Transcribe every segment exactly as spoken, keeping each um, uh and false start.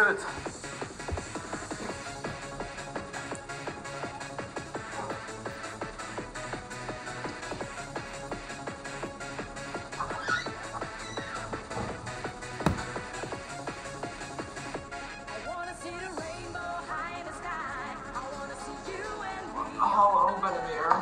kut. Hallo, ben er weer.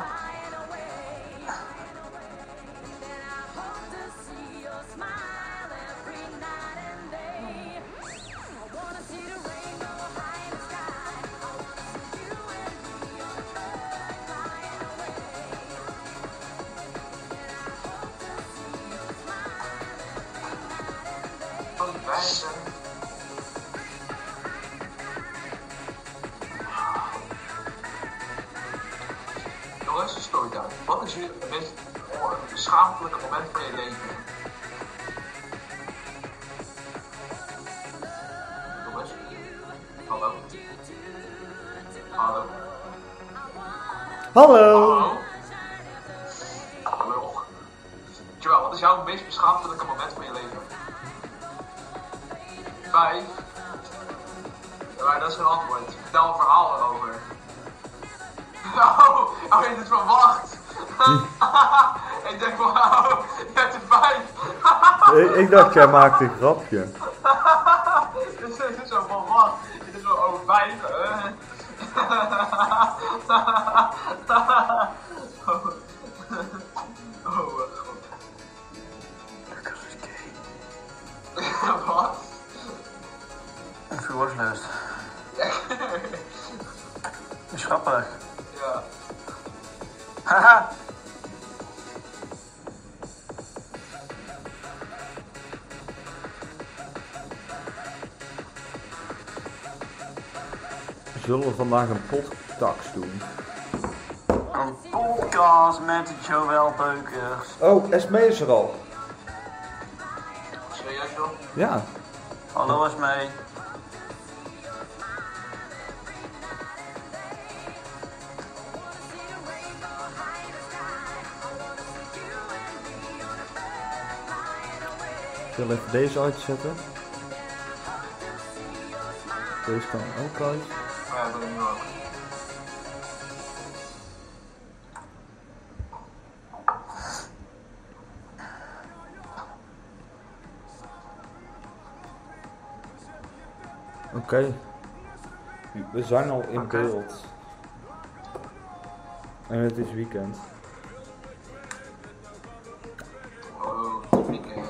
Wijzen. Jongens, storytime. Wat is je meest schaamtelijke moment van je leven? Jongens? Hallo? Hallo? Hallo! Hallo? Hallo? Terwijl, wat is jouw meest beschaamtelijke moment van je leven? Vijf? Ja, maar dat is geen antwoord. Vertel een verhaal erover. Oh, oh, je hebt verwacht. Ik denk van, oh, je hebt er vijf. ik, ik dacht, jij maakt een grapje. Dus het is zo van, wat? Het is zo, oh, vijf, hè? Oh, oh, wat god. Wat? Een vuurwoordslust. Dat is grappig. Ja. Haha. Zullen we vandaag een podcast doen? Een podcast met Joël Beukers. Oh, Esmee is er al. Serieus joh? Ja. Hallo Esmee. Ik zal even deze uitzetten. Deze kan ook uit. Ja, dat ben ik nu ook. Oké. Okay. We zijn al in Okay. beeld. En het is weekend. Oh, het weekend.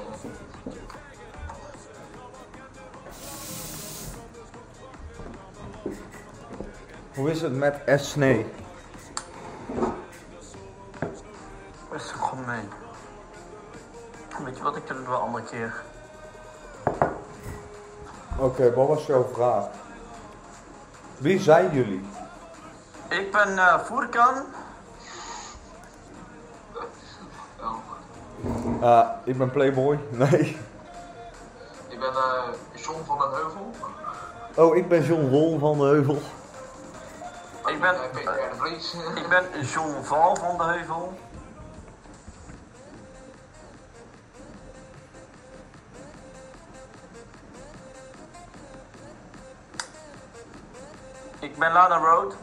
Hoe is het met Esnee? Best gewoon mee. Weet je wat, ik doe het wel een andere keer. Oké, okay, wat was jouw vraag? Wie zijn jullie? Ik ben uh, Voerkan. Oh. Uh, ik ben Playboy. Nee. Ik ben uh, John van den Heuvel. Oh, ik ben John Wol van de Heuvel. Ik ben, Uh, Peter R. de Vries. ik ben John Val van de Heuvel. Ik ben Lana Road.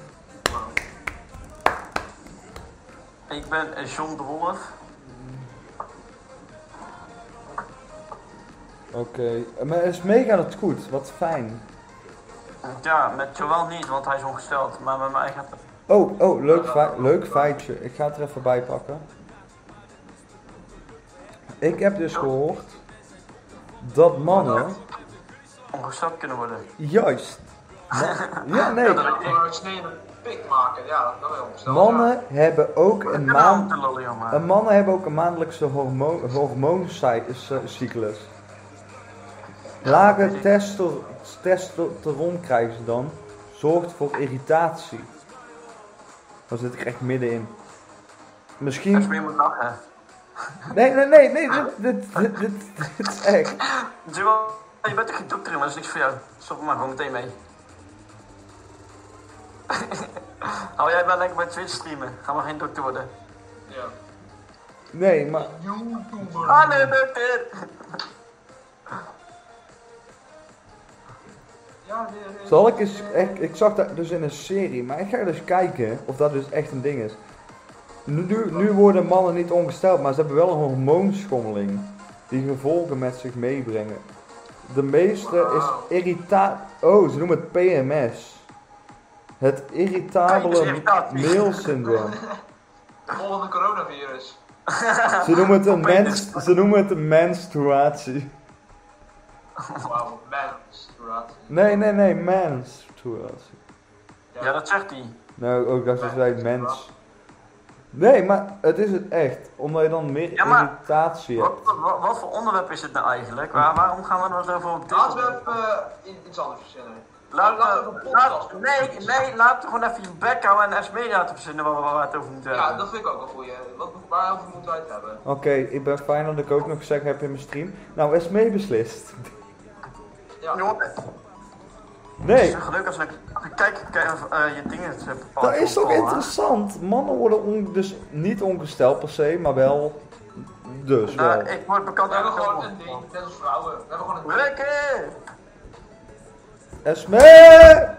Ik ben John de Wolf. Oké, okay. Maar Esmee gaat het goed, wat fijn. Ja, met Joël niet, want hij is ongesteld. Maar met mij gaat het. Oh, oh, leuk, feit, leuk feitje. Ik ga het er even bij pakken. Ik heb dus gehoord dat mannen... ongesteld kunnen worden. Juist. Ma- ja, nee. Ja, dan wil je snee een pik maken. Ja, dat wil je opstellen. Mannen hebben ook een maand... maand. Een mannen hebben ook een maandelijkse hormo- hormooncyclus. Lage testo- testosteron krijgen ze dan. Zorgt voor irritatie. Dan zit ik echt middenin. Misschien... Als je moet lachen. Nee, nee, nee, nee, dit, dit, dit, dit, dit is echt. Joël, je bent toch geen dokter, maar dat is niks voor jou. Stop er maar gewoon meteen mee. Hou jij maar lekker bij Twitch streamen. Ga maar geen dokter worden. Ja. Nee, maar... YouTuber. Ah nee, dokter! Ja, die, die, Zal ik eens, echt, ik zag dat dus in een serie, maar ik ga dus kijken of dat dus echt een ding is. Nu, nu worden mannen niet ongesteld, maar ze hebben wel een hormoonschommeling die gevolgen met zich meebrengen. De meeste is irritatie. Oh, ze noemen het P M S. Het irritabele irritatie. male-syndroom. volgende coronavirus. Ze noemen het een mens, ze noemen het een menstruatie. Wauw, menstruatie. Nee, nee, nee, menstruatie. Ja, dat zegt hij. Nou, ook dat ze zei mens. Nee, maar het is het echt. Omdat je dan meer Ja, maar- irritatie hebt. Wat, wat, wat voor onderwerp is het nou eigenlijk? Waar, waarom gaan we nou zoveel op dit Laten we onderwerp? even uh, iets anders verzinnen. Laat, Laten we eh, even een podcast laat, nee, nee, laten we gewoon even je bek houden en S M E laten verzinnen waar we, waar we het over moeten Ja, hebben. dat vind ik ook een goeie. Wat, waarover moeten wij het hebben? Oké, ik ben fijn dat ik ook nog zeg heb in mijn stream. Nou, is mee beslist. Ja, Jongen, het Nee, is toch leuk als ik kijk, kijk of uh, je dingen het bepaald. dat is toch opvallen, hè? interessant. Mannen worden on- dus niet ongesteld per se, maar wel. Dus wel. Nou, ik word bekend we hebben uit gewoon een ding, net als vrouwen. We hebben gewoon een ding. Rekken! Esme!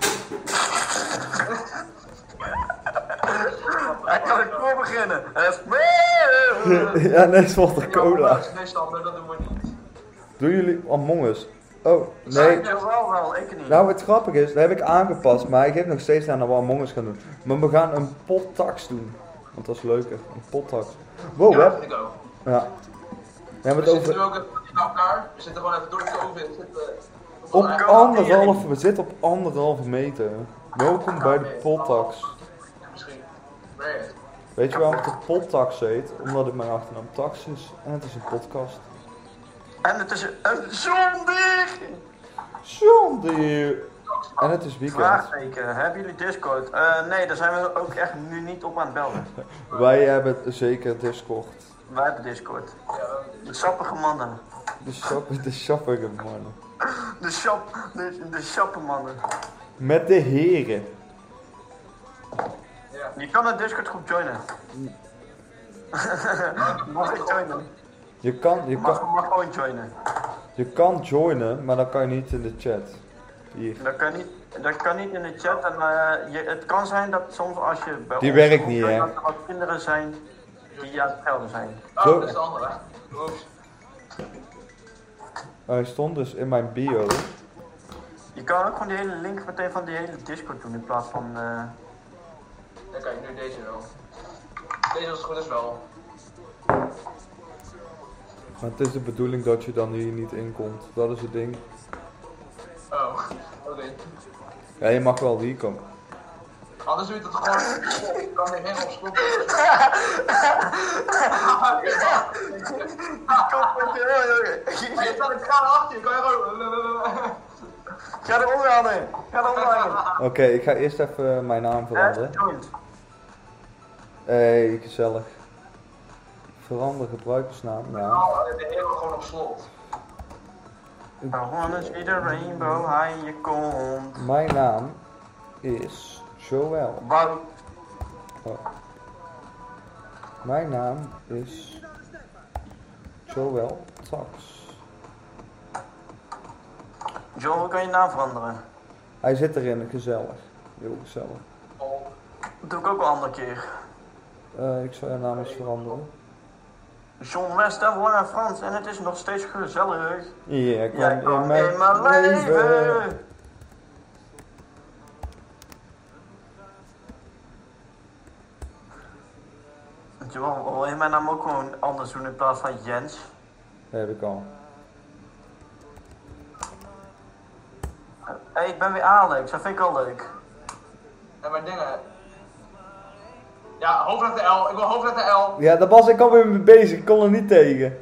Hij kan ik voor beginnen. S M E! Ja, nee, het wordt de cola. Nee, Sander, dat doen we niet. Doen jullie Among Us? Oh, nee. Ja, wel, wel, ik niet. Nou, het grappige is, dat heb ik aangepast, maar ik geef nog steeds aan dat we Among Us gaan doen. Maar we gaan een pottax doen. Want dat is leuker, een pottax. Wow, Ja, hè? dat vind ik ook. Ja. We hebben We het zitten nu over. ook even naar elkaar. We zitten gewoon even door de COVID. We zitten, we Op gaan anderhalve, we zitten op anderhalve meter. Welkom bij de pottax. misschien. Nee. Weet je waarom het de pottax heet? Omdat het mijn achternaam Tax is en het is een podcast. En het is een zondig! Zonde! En het is weekend. Vraagteken, hebben jullie Discord? Uh, nee, daar zijn we ook echt nu niet op aan het belden. Wij hebben zeker Discord. Wij hebben Discord. Ja, De sappige mannen. De shop, de shoppige mannen. De shop, de, de shappe mannen. Met de heren. ja. Je kan een Discord groep joinen. Mag ik joinen? Je kan, je Mag, kan, mag gewoon joinen. je kan joinen, maar dan kan je niet in de chat. Hier. Dat kan niet, dat kan niet in de chat. En, uh, je, het kan zijn dat soms als je bij Die ons werkt groep niet, joint, hè? dat er wat kinderen zijn die aan het gelden zijn. Oh, Zo. dat is de andere. Oeps. Hij stond dus in mijn bio. Je kan ook gewoon die hele link meteen van die hele Discord doen in plaats van... Uh, Dan kan je nu deze wel. Deze als het goed is wel. Maar het is de bedoeling dat je dan hier niet in komt. Dat is het ding. Oh, oké. Ja, je mag wel hier komen. Anders doe je het gewoon. Ik kan niet helemaal op school. Je staat een kraan achter je, kan je gewoon. Ga eronder halen! Ga eronder halen! Oké, ik ga eerst even mijn naam veranderen. joint. Hey, gezellig. Verander gebruikersnaam, ja. Nou, de hele gewoon op slot. I wanna see the rainbow high je komt. Mijn naam is Joël. Wout. Oh. Mijn naam is Joël Tax. Joel, hoe kan je naam veranderen? Hij zit erin, gezellig. Heel gezellig. Oh. Dat doe ik ook wel een andere keer. Uh, ik zal je naam eens veranderen. John West en Lange Frans en het is nog steeds gezellig. Jij kwam Jij in kwam mijn, in mijn leven. leven. Joel, wil je mijn naam ook gewoon anders doen in plaats van Jens? Dat heb ik al. Hé, hey, ik ben weer Alex, dat vind ik wel leuk. En mijn dingen. Ja, hoofdletter L. Ik wil hoofdletter L. Ja, daar was ik alweer mee bezig. Ik kon er niet tegen.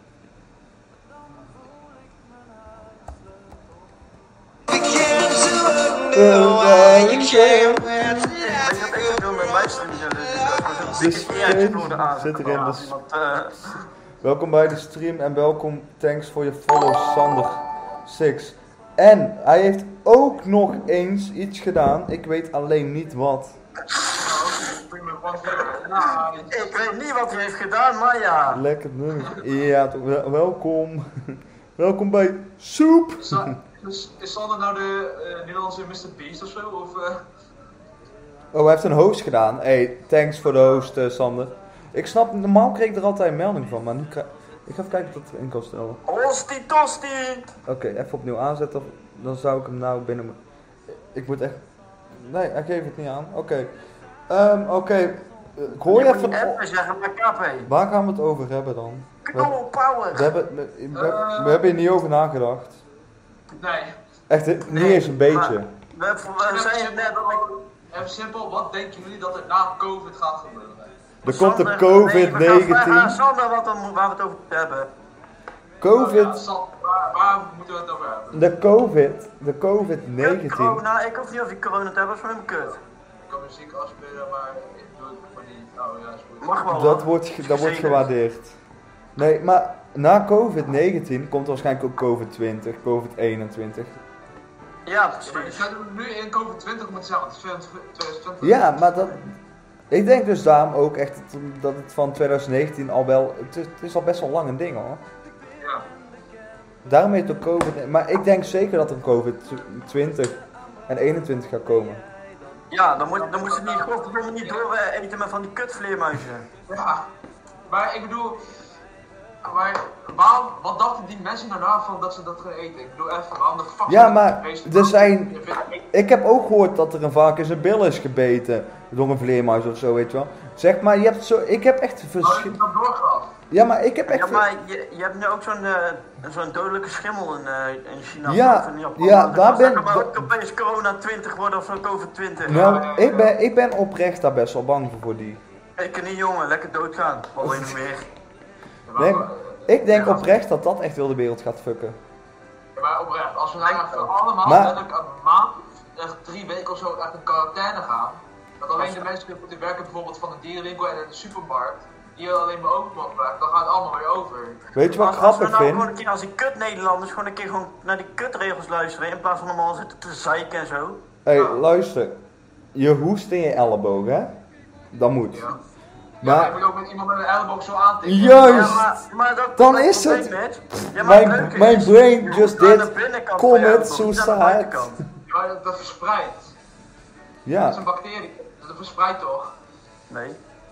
Weet je wat ik zou doen met mijn stream? Dus De een dikke eiertje stream voor de aan. zit erin, dus- Iemand, uh, Welkom bij de stream en welkom. Thanks voor je follow, Sander Six. En hij heeft ook nog eens iets gedaan. Ik weet alleen niet wat. ik weet niet wat hij heeft gedaan, maar ja. Lekker nummer. Ja, toch, wel- welkom. Welkom bij Soep. Sa- is, is Sander nou de uh, Nederlandse mister Beast of zo? Of, uh... Oh, hij heeft een host gedaan. Hey, thanks voor de host, uh, Sander. Ik snap, normaal kreeg ik er altijd een melding van, maar nu krijg ik... ga even kijken wat het in kan stellen. Osti tosti! Oké, okay, even opnieuw aanzetten, dan zou ik hem nou binnen... Ik moet echt... Nee, hij geeft het niet aan. Oké. Okay. Um, Oké. Okay. Ik hoor je, je even... Appen zeggen, maar K P. Waar gaan we het over hebben dan? Knol power! We hebben, we, we, uh, we hebben hier niet over nagedacht. Nee. Echt, niet nee, eens een beetje. We, we, we zijn net dat ik... Even simpel, wat denken jullie dat er na COVID gaat gebeuren? Er komt de covid negentien. Nee, we gaan Sander wat dan, waar we het over hebben. COVID. Oh ja, Sander, waar, waar moeten we het over hebben? De COVID, de covid negentien. Corona, ik hoef niet of je corona te hebben, dat is gewoon een kut. Ik kan muziek afspelen, maar ik doe het maar niet. Oh ja, is goed. Mag wel. Dat wordt, dat wordt gewaardeerd. Nee, maar na covid negentien komt er waarschijnlijk ook covid twintig, covid eenentwintig. Ja, precies. Maar je zou nu in covid twintig moeten zeggen, want het is twintig twintig. Ja, maar dat... Ik denk dus daarom ook echt dat het van twintig negentien al wel... Het is, het is al best wel lang een ding hoor. Ja. Daarom heet het ook COVID... Maar ik denk zeker dat er covid twintig en eenentwintig gaat komen. Ja, dan moet, dan moet ze niet, gewoon niet door uh, eten met van die kutvleermuizen. Ja, maar ik bedoel... Maar waarom, wat dachten die mensen daarna van dat ze dat gaan eten? Ik bedoel even, waarom de fuck... Ja, maar er zijn... Ik heb ook gehoord dat er een varken in zijn bil is gebeten door een vleermuis of zo, weet je wel. Zeg maar, je hebt zo... Ik heb echt verschil... Oh, je doorgaf. Ja, maar ik heb echt... Ja, maar je, je hebt nu ook zo'n uh, zo'n dodelijke schimmel in, uh, in China. Ja, of in ja, daar ben ik... Maar ook opeens corona twintig worden of zo covid twintig. Nou, ja, ja, ja. Ik, ben, ik ben oprecht daar best wel bang voor, voor die. Ik kan niet, jongen, lekker doodgaan. Wat wil je nog meer? Nee, ik denk oprecht dat dat echt heel de wereld gaat fucken. Ja, maar oprecht, als we nou even allemaal maar, letterlijk een maand, echt drie weken of zo echt in quarantaine gaan, dat alleen de mensen die werken bijvoorbeeld van de dierenwinkel en in de supermarkt, die alleen maar open mogen blijven, dan gaat het allemaal weer over. Weet je wat als, grappig als we nou vind? Gewoon een keer als die kut Nederlanders gewoon een keer gewoon naar die kutregels luisteren in plaats van allemaal zitten te zeiken en zo. Hé, hey, luister. Je hoest in je elleboog, hè? Dat moet. Ja. Maar... Ja, ik moet ook met iemand met een elleboog zo aantikken. Juist! Ja, maar, maar dat, dan dat is het! Met, ja, mijn mijn brain just did commit suicide. Ja, dat, dat verspreidt. Ja. Dat is een bacterie. Dat verspreidt toch? Nee.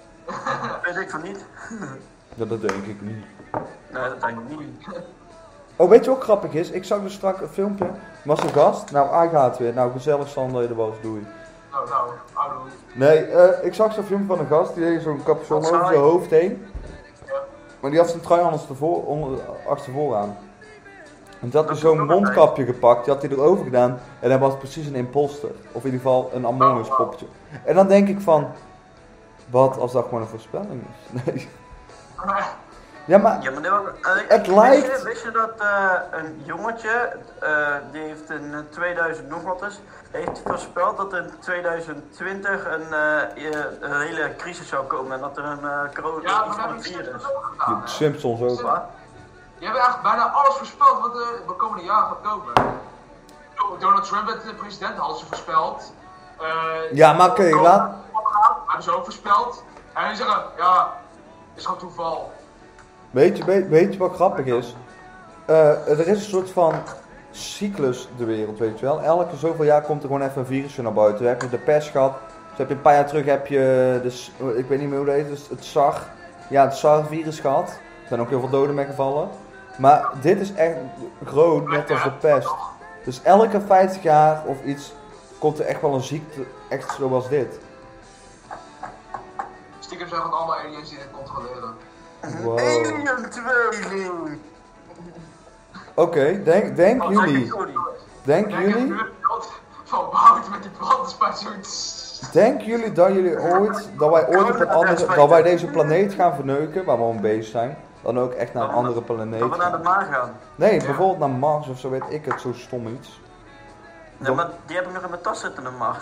Dat weet ik van niet. Ja, dat denk ik niet. Nee, dat denk ik niet. Oh, weet je wat grappig is? Ik zag dus straks een filmpje. Was een gast. Nou, hij gaat weer. Nou, gezellig Sander, je er was, doei. Nou, nou, oudoe. Nee, uh, ik zag zo'n filmpje van een gast. Die deed zo'n capuchon over zijn hoofd heen. Ja. Maar die had zijn trui anders ervoor, onder, achtervoor aan. En toen had hij zo'n mondkapje gepakt. Die had hij erover gedaan. En hij was precies een imposter. Of in ieder geval een Among Us poppetje. En dan denk ik van... Wat als dat gewoon een voorspelling is? Nee. Ja, maar, ja, maar uh, het wist lijkt... Je, wist je dat uh, een jongetje, uh, die heeft in tweeduizend nog wat is, heeft voorspeld dat in tweeduizend twintig een, uh, een hele crisis zou komen en dat er een uh, corona ja, iets van een virus. De Simpsons ook. Ja. Je hebt echt bijna alles voorspeld wat er de komende jaren gaat komen. Donald Trump werd de president, hadden ze voorspeld. Uh, ja, maar oké, okay, laat... Hebben ze ook voorspeld. En die zeggen, ja, is gewoon toeval. Weet je, weet, weet je wat grappig is? Uh, er is een soort van cyclus de wereld, weet je wel. Elke zoveel jaar komt er gewoon even een virusje naar buiten. Dan heb je de pest gehad. Dus heb je een paar jaar terug heb je, de, ik weet niet meer hoe dat heet, dus het SARS. Ja, het SARS-virus gehad. Er zijn ook heel veel doden mee gevallen. Maar dit is echt groot, net als de pest. Dus elke vijftig jaar of iets komt er echt wel een ziekte, echt zoals dit. Stiekem zijn gewoon allemaal aliens die dit controleren. Wow. Alien tweeling! Oké, okay, denk, denk oh, jullie... Denk Kijk, jullie... Van Wout met die brandenspuit. Denken jullie dat jullie ooit... Dat wij ooit op een andere... Dat wij deze planeet gaan verneuken, waar we aan bezig zijn. Dan ook echt naar een andere planeet. Dat we naar de maan gaan. Nee, ja. Bijvoorbeeld naar Mars of zo, weet ik het, zo stom iets. Nee, maar die heb ik nog in mijn tas zitten, naar Mars.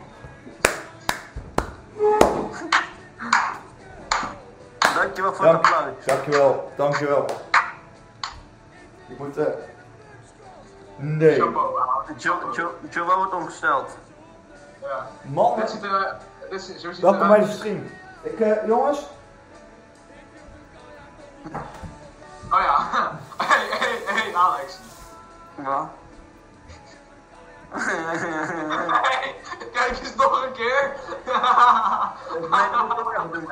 Dankjewel voor Dank, het applaus. Dankjewel, dankjewel. Ik moet eh... Uh... Nee. Joe wordt omgesteld. Ja. Man, dit zit er... Dit zit, zo zit welkom bij de stream. Ik, uh, jongens. Oh ja. Hey, hey, hey, Alex. Ja. Hey, kijk eens nog een keer. Nee, dat moet ik ook even doen, hè.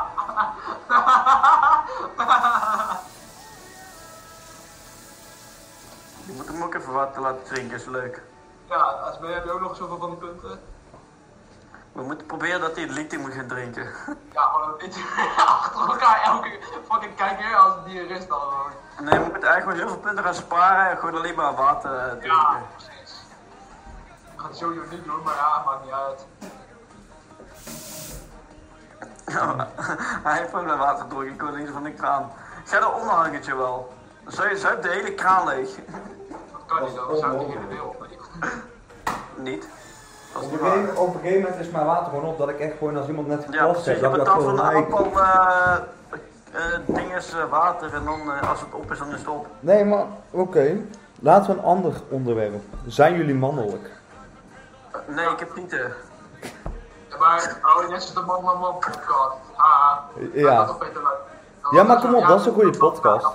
Je moet hem ook even water laten drinken, is leuk. Ja, als mij heb je ook nog zoveel van die punten. We moeten proberen dat hij het liter moet gaan drinken. Ja, gewoon een beetje achter elkaar elke fucking kijker als het diarist dan gewoon. Nee, we moeten eigenlijk wel heel veel punten gaan sparen en gewoon alleen maar water eh, drinken. Ja, precies. Ik ga het sowieso niet doen, maar ja, maakt niet uit. Hij heeft gewoon naar water drinken, ik hoor niet van de kraan. Ga er onderhangertje wel. Zuip zuip de hele kraan leeg. Dat kan niet, dan zou ik niet in de wereld leeg. Niet. Dat is Op niet een, waar. gegeven, op een gegeven moment is mijn water gewoon op dat ik echt gewoon als iemand net Ja, geplast precies. heeft, Je dat ik dat betaalt van gewoon de like. appel uh, uh, dinges uh, water en dan uh, als het op is, dan is het op. Nee, maar oké. Laten we een ander onderwerp. Zijn jullie mannelijk? Uh, nee, ik heb niet. Uh, Ja, maar hou je net zoals de man naar man podcast. Haha. Ja. Dat is toch beter leuk. Dan Ja, maar zo- kom op, ja, dat is een goede podcast.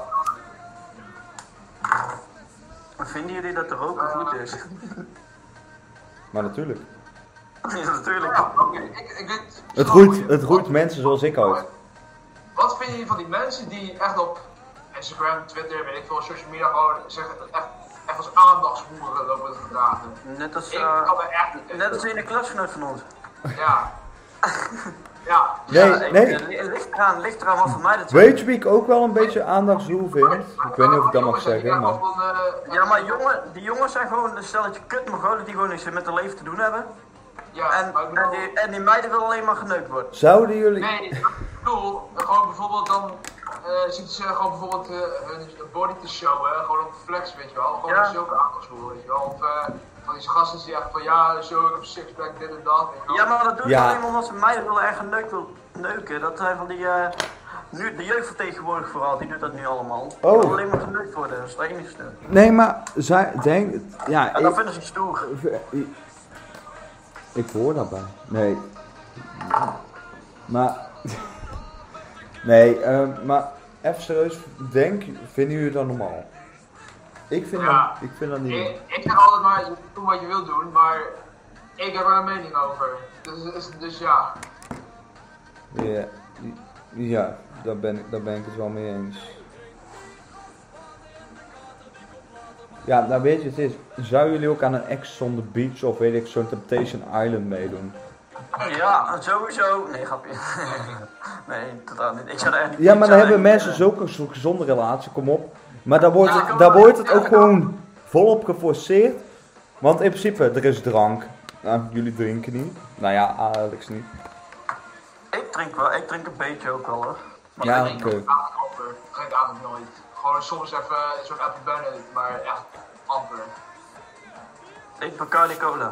vinden jullie dat de roken goed is? Maar natuurlijk. Ja, natuurlijk. Ja, oké, ik, ik weet... Het roeit, het roeit mensen zoals ik uit. Wat vinden jullie van die mensen die echt op Instagram, Twitter, weet ik veel, social media gewoon zeggen, echt, echt als aandachtshoeren lopen te gedragen? Net als, Ik uh, kan er echt niet net als in de klasgenoot van ons. Ja. Ja. Nee, Ja, ik- nee. Het ligt eraan, ligt eraan wat voor mij dat Weet je wie ik ook wel een beetje aandachtshoer vind? Ik weet niet of ik dat mag Jongens, die zeggen, echt maar... wel van, eh, Ja, maar jongen, die jongens zijn gewoon een stelletje kutmogolen die gewoon niks met hun leven te doen hebben. Ja, En, maar ik bedoel, en, die, en die meiden willen alleen maar geneukt worden. Zouden jullie... nee, ik bedoel, gewoon bijvoorbeeld dan uh, zitten ze gewoon bijvoorbeeld uh, hun body te showen, gewoon op flex, weet je wel. Gewoon Ja. zulke aandachtshoeren, weet je wel. Of uh, van die gasten die echt van ja, zo, ik heb een sixpack, dit en dat, weet je wel. Ja, maar dat doen ze Ja. alleen maar omdat ze meiden willen echt geneukt wil neuken. Dat zijn van die, uh, nu, de jeugd vertegenwoordigt vooral, die doet dat nu allemaal. Die Oh. willen alleen maar geneukt worden, dat is het enigste. Nee, maar zij denk... Ja, En dat ik... vinden ze stoer. Ik hoor daarbij. Nee. Maar... Nee, uh, maar even serieus, denk, vinden jullie dat normaal? Ik vind, Ja. dat, ik vind dat niet. Ik, ik zeg altijd maar, je doet wat je wilt doen, maar ik heb er een mening over. Dus, dus, dus ja. Ja, ja daar, ben ik, daar ben ik het wel mee eens. Ja, nou weet je, het is, zouden jullie ook aan een Ex on the Beach of weet ik zo'n Temptation Island meedoen? Ja, sowieso. Nee, grapje. Nee, totaal niet. Ik zou er echt niet. Ja, maar ik dan zou hebben er mensen niet, zulke zo'n gezonde relatie, kom op. Maar dan wordt Ja, het, kan dan wel. wordt het ook Ja, gewoon volop geforceerd. Want in principe, er is drank. Nou, jullie drinken niet. Nou ja, Alex niet. eh, Ik drink wel, ik drink een beetje ook wel hoor. Maar Ja, ik Ik oké. drink amper. Ik drink eigenlijk nooit. Gewoon soms even zo'n Apple Bennett, maar echt amper. Ik Bacardi Cola.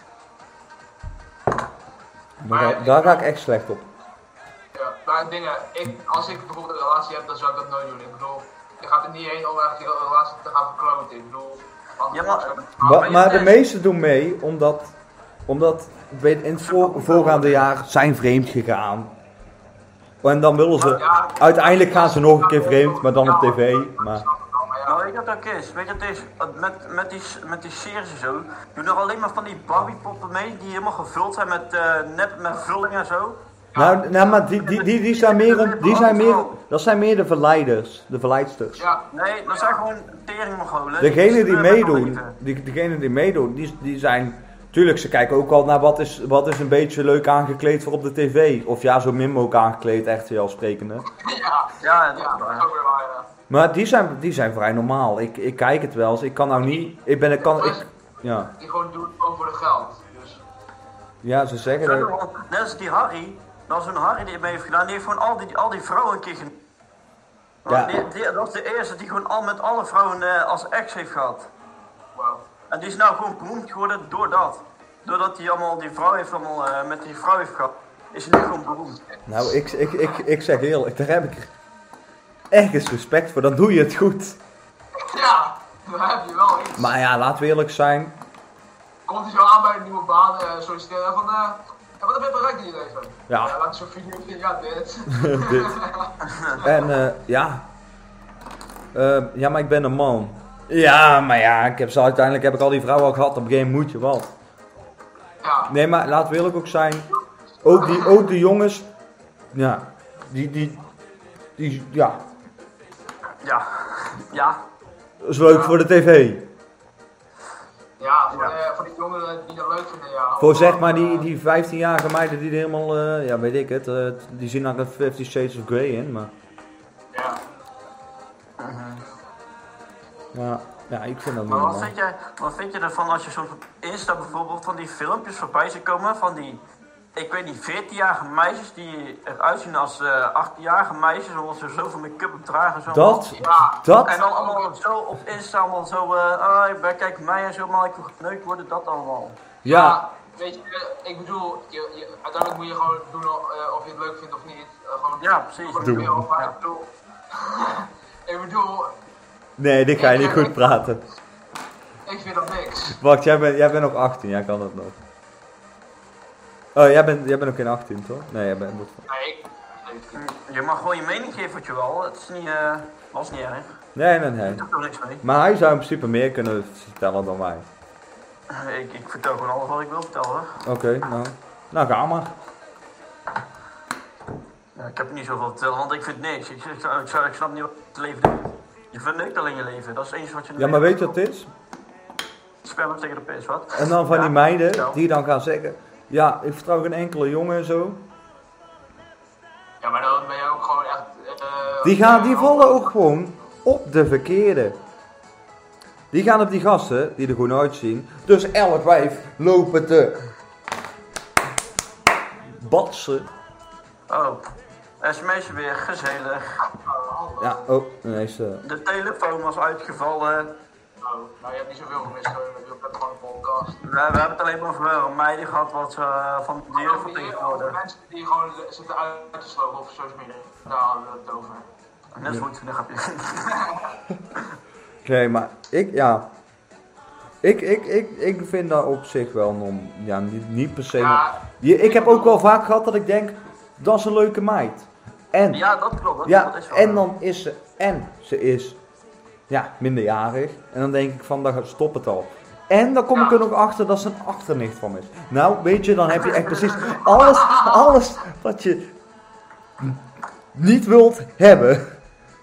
Daar, ga- daar ga ik echt slecht op. Ja, maar dingen, ik, als ik bijvoorbeeld een relatie heb, dan zou ik dat nooit doen. Ik bedoel, je gaat er niet heen om echt die relatie te gaan verkloten. Ik bedoel, Ja, maar- Wa- je maar de bent- meesten doen mee omdat, omdat ik weet, in het voor, voorgaande jaar zijn vreemd gegaan. En dan willen ze, Ja, uiteindelijk gaan ze nog een keer vreemd, maar dan op tv. Maar, Nou, weet je wat het ook is? Weet je wat het is? Met, met, die, met die series en zo, doen er alleen maar van die Barbie-poppen mee die helemaal gevuld zijn met, uh, nep, met vulling en zo. nou, nou, maar die, die, die, die zijn meer, een- die zijn meer, dat zijn meer de verleiders, de verleidsters. Ja, Nee, dat zijn gewoon teringmogolen. Degenen die sturen met meedoen, leven. die, degenen die meedoen, die, die zijn... Tuurlijk, ze kijken ook al naar wat is, wat is een beetje leuk aangekleed voor op de tv. Of ja, zo min mogelijk aangekleed, echt welsprekende. ja, Ja, dat ja, is dat is waar. ook weer waar, ja. Maar die zijn, die zijn vrij normaal. Ik, ik kijk het wel eens. Ik kan nou niet... Ik ben... Ik kan, ik, ja. Die gewoon doen gewoon voor de geld. Dus, ja, ze zeggen Zo, dat... net als die Harry, dat is een Harry die het mee heeft gedaan, die heeft gewoon al die, al die vrouwen een keer gen... Ja. Die, die, dat is de eerste die gewoon al met alle vrouwen uh, als ex heeft gehad. wauw. En die is nou gewoon beroemd geworden door dat. Doordat hij allemaal die vrouw heeft allemaal uh, met die vrouw heeft gehad, is hij nu gewoon beroemd. Nou, ik, ik, ik, ik zeg eerlijk, daar heb ik ergens respect voor. Dan doe je het goed. Ja, dan heb je wel iets. Maar ja, laten we eerlijk zijn. Komt hij zo aan bij een nieuwe baan, uh, solliciteren van, eh, ja, wat heb je bereikt in je leven? Ja. Ja, laat ik zo'n video zien, ja, dit. Dit. En eh, ja. Eh, ja, maar ik ben een man. Ja, maar ja, ik heb ze uiteindelijk heb ik al die vrouwen al gehad. Op een gegeven moment moet je wat. Ja. Nee, maar laten we eerlijk ook zijn. Ook die, ook die jongens. Ja, die, die, die, ja. Ja. Ja. Dat is leuk voor de tv. Ja, voor, de, voor die jongeren die dat leuk vinden, ja. Voor Of, zeg maar eh, die, die vijftienjarige meiden die er helemaal, uh, ja weet ik het, uh, die zien daar een Fifty Shades of Grey in, maar. Ja. Ja, ja, ik vind dat niet Maar wat normaal. vind, jij, wat vind je ervan als je soms op Insta bijvoorbeeld van die filmpjes voorbij ziet komen van die, ik weet niet, veertienjarige meisjes die eruit zien als uh, achttienjarige meisjes omdat ze zoveel make-up dragen. Zo Dat, Ja. dat, En dan allemaal zo op Insta allemaal zo, uh, ah, kijk mij en zo, maar ik wil geneukt worden, dat allemaal. ja, Weet je, ik bedoel, je, je, uiteindelijk moet je gewoon doen uh, of je het leuk vindt of niet. Uh, gewoon Ja, precies. Doen. Doen. Maar ik bedoel, ik bedoel, nee, dit ga je niet goed praten. ik vind dat niks. Wacht, jij bent, jij bent nog achttien, jij kan dat nog. Oh, jij bent, jij bent ook geen achttien, toch? Nee, jij bent... moet- Nee, ik, Je mag gewoon je mening geven wat je wil, het is niet, uh, dat is niet erg. Nee, nee, nee. Ik doe er niks mee. Maar hij zou in principe meer kunnen vertellen dan wij. Ik, ik vertel gewoon alles wat ik wil vertellen. Oké, nou. Nou, ga maar. Ja, ik heb niet zoveel te vertellen, want ik vind niks. Ik, ik, ik, ik snap niet wat het leven doet. Je verneukt alleen je leven, dat is het enige wat je... Ja, maar weet je wat het is? Spellen tegen de pis, wat? En dan van Ja, die meiden vertel. die dan gaan zeggen... Ja, ik vertrouw geen enkele jongen en zo. ja, maar dan ben je ook gewoon echt... Uh, Die, gaan, die vallen ook gewoon op de verkeerde. Die gaan op die gasten, die er gewoon uitzien. Dus elk wijf lopen te... batsen. Oh, sms'je weer, gezellig. Ja, oh, ineens... Uh, De telefoon was uitgevallen. Nou, nou, je hebt niet zoveel gemist, hoor. Je hebt gewoon een podcast. We, we hebben het alleen maar over uh, meiden gehad wat ze uh, van dieren Over die- over vertegenwoordigen. mensen die gewoon zitten uit te slopen op social media. Daar hadden we het over. Net goed, dan heb je. nee, maar ik, ja... Ik, ik, ik, ik vind dat op zich wel norm, ja, niet, niet per se... Ja, Je, ik heb ook wel vaak gehad dat ik denk, dat is een leuke meid. En, Ja, dat klopt. Dat, ja, dat is wel en zo. dan is ze, en ze is, ja, minderjarig. En dan denk ik van, dan stop het al. En dan kom ik er nog achter dat ze een achternicht van is. Nou, weet je, dan heb je echt precies alles, alles wat je niet wilt hebben.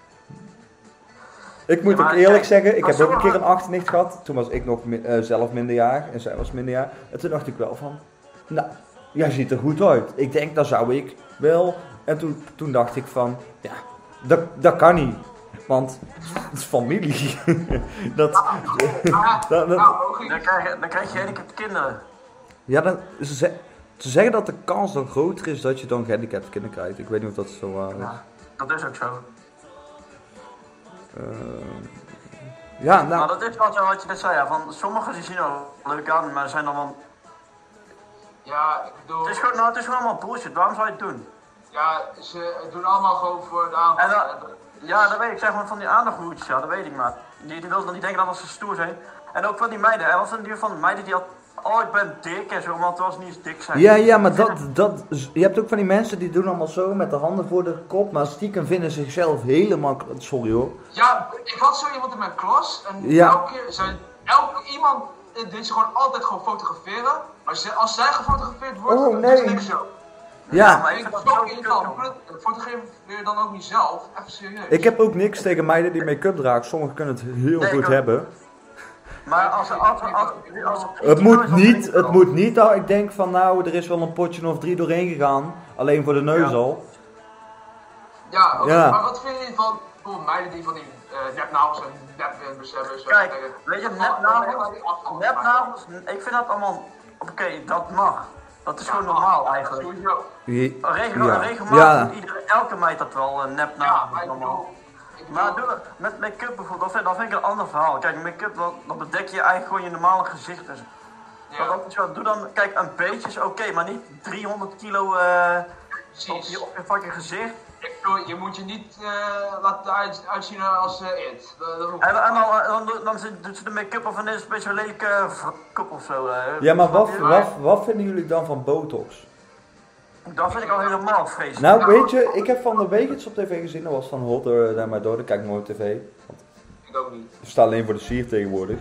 Ik moet Ja, ook maar eerlijk kijk, zeggen, ik als heb ook een keer sommige- een achternicht gehad. Toen was ik nog mi- eh, zelf minderjarig en zij was minderjarig. En toen dacht ik wel van, nou, jij ziet er goed uit. Ik denk, dat zou ik wel. En toen, toen dacht ik van, ja, dat, dat kan niet. Want het is familie. dat, ah, dat, dat- nou, logisch. Dan krijg, je, dan krijg je gehandicapte kinderen. ja, dan, ze, ze ze zeggen dat de kans dan groter is dat je dan gehandicapte kinderen krijgt. Ik weet niet of dat zo waar is. Ja, dat is ook zo. Eh, ja, Maar nou, dat is wel zo wat je net zei, ja, van sommigen die zien er leuk aan, maar er zijn dan wel... Ja, ik bedoel, Het is gewoon, nou, het is gewoon allemaal bullshit, waarom zou je het doen? ja, ze doen allemaal gewoon voor de aandacht. En dan- Ja, dat weet ik, ik zeg gewoon van die aandachthoedjes, ja, dat weet ik maar. Die, die wilden dan niet denken dat ze stoer zijn. En ook van die meiden, en wat vind je van meiden die al, oh ik ben dik en zo, maar terwijl ze niet eens dik zijn. ja, ja, maar dat, dat, je hebt ook van die mensen die doen allemaal zo met de handen voor de kop, maar stiekem vinden zichzelf helemaal, sorry hoor. Ja, ik had zo iemand in mijn klas en Ja. elke keer zijn, elke iemand eh, deed ze gewoon altijd gewoon fotograferen. Maar ze, als zij gefotografeerd wordt, Oh, dan nee. doet ze niks zo. Ja, maar Ik ik vind vind dat dat zo zo irritant. kut, Fotografeer je dan ook niet zelf, even serieus. ik heb ook niks tegen meiden die make-up dragen, sommigen kunnen het heel Nee, goed ik ook. hebben. Maar als, als, als, als, als, Het moet niet, het moet niet dat ik denk van nou, er is wel een potje of drie doorheen gegaan, alleen voor de neus Ja. al. Ja, oké, Ja. maar wat vind je van bijvoorbeeld meiden die van die uh, nepnagels en nepwimpers hebben? Zo Kijk, zeggen, weet je, oh, nepnagels, nee, afval. nepnagels, ik vind dat allemaal, oké, dat mag. Dat is gewoon normaal eigenlijk. Sowieso. Regel, Ja. Regelmatig Ja. doet iedereen, elke meid dat wel, uh, Ja, nepnagels maar ik allemaal. bedoel, ik bedoel, Maar doe, met make-up bijvoorbeeld, dat vind, dat vind ik een ander verhaal. Kijk, make-up, dan, dan bedek je eigenlijk gewoon je normale gezicht. Dus. Maar ja, dat is wel- doe dan, kijk, een beetje is oké, maar niet driehonderd kilo eh op, precies. je, op je fucking gezicht. Ik bedoel, je moet je niet uh, laten uit, uitzien als uh, it. Dat, dat hoeft En, niet. en dan, eh, dan, dan, dan zit- doet ze de make-up of en is het een beetje een lelijke kop of zo. eh. Ja, maar Snap wat, je? wat, wat vinden jullie dan van botox? Dat vind ik al helemaal vreselijk. Nou, weet je, ik heb van de week iets op tv gezien, dat was van Holder naar my door, ik kijk nooit tv. Ik Ik ook niet. Het staat alleen voor de sier tegenwoordig.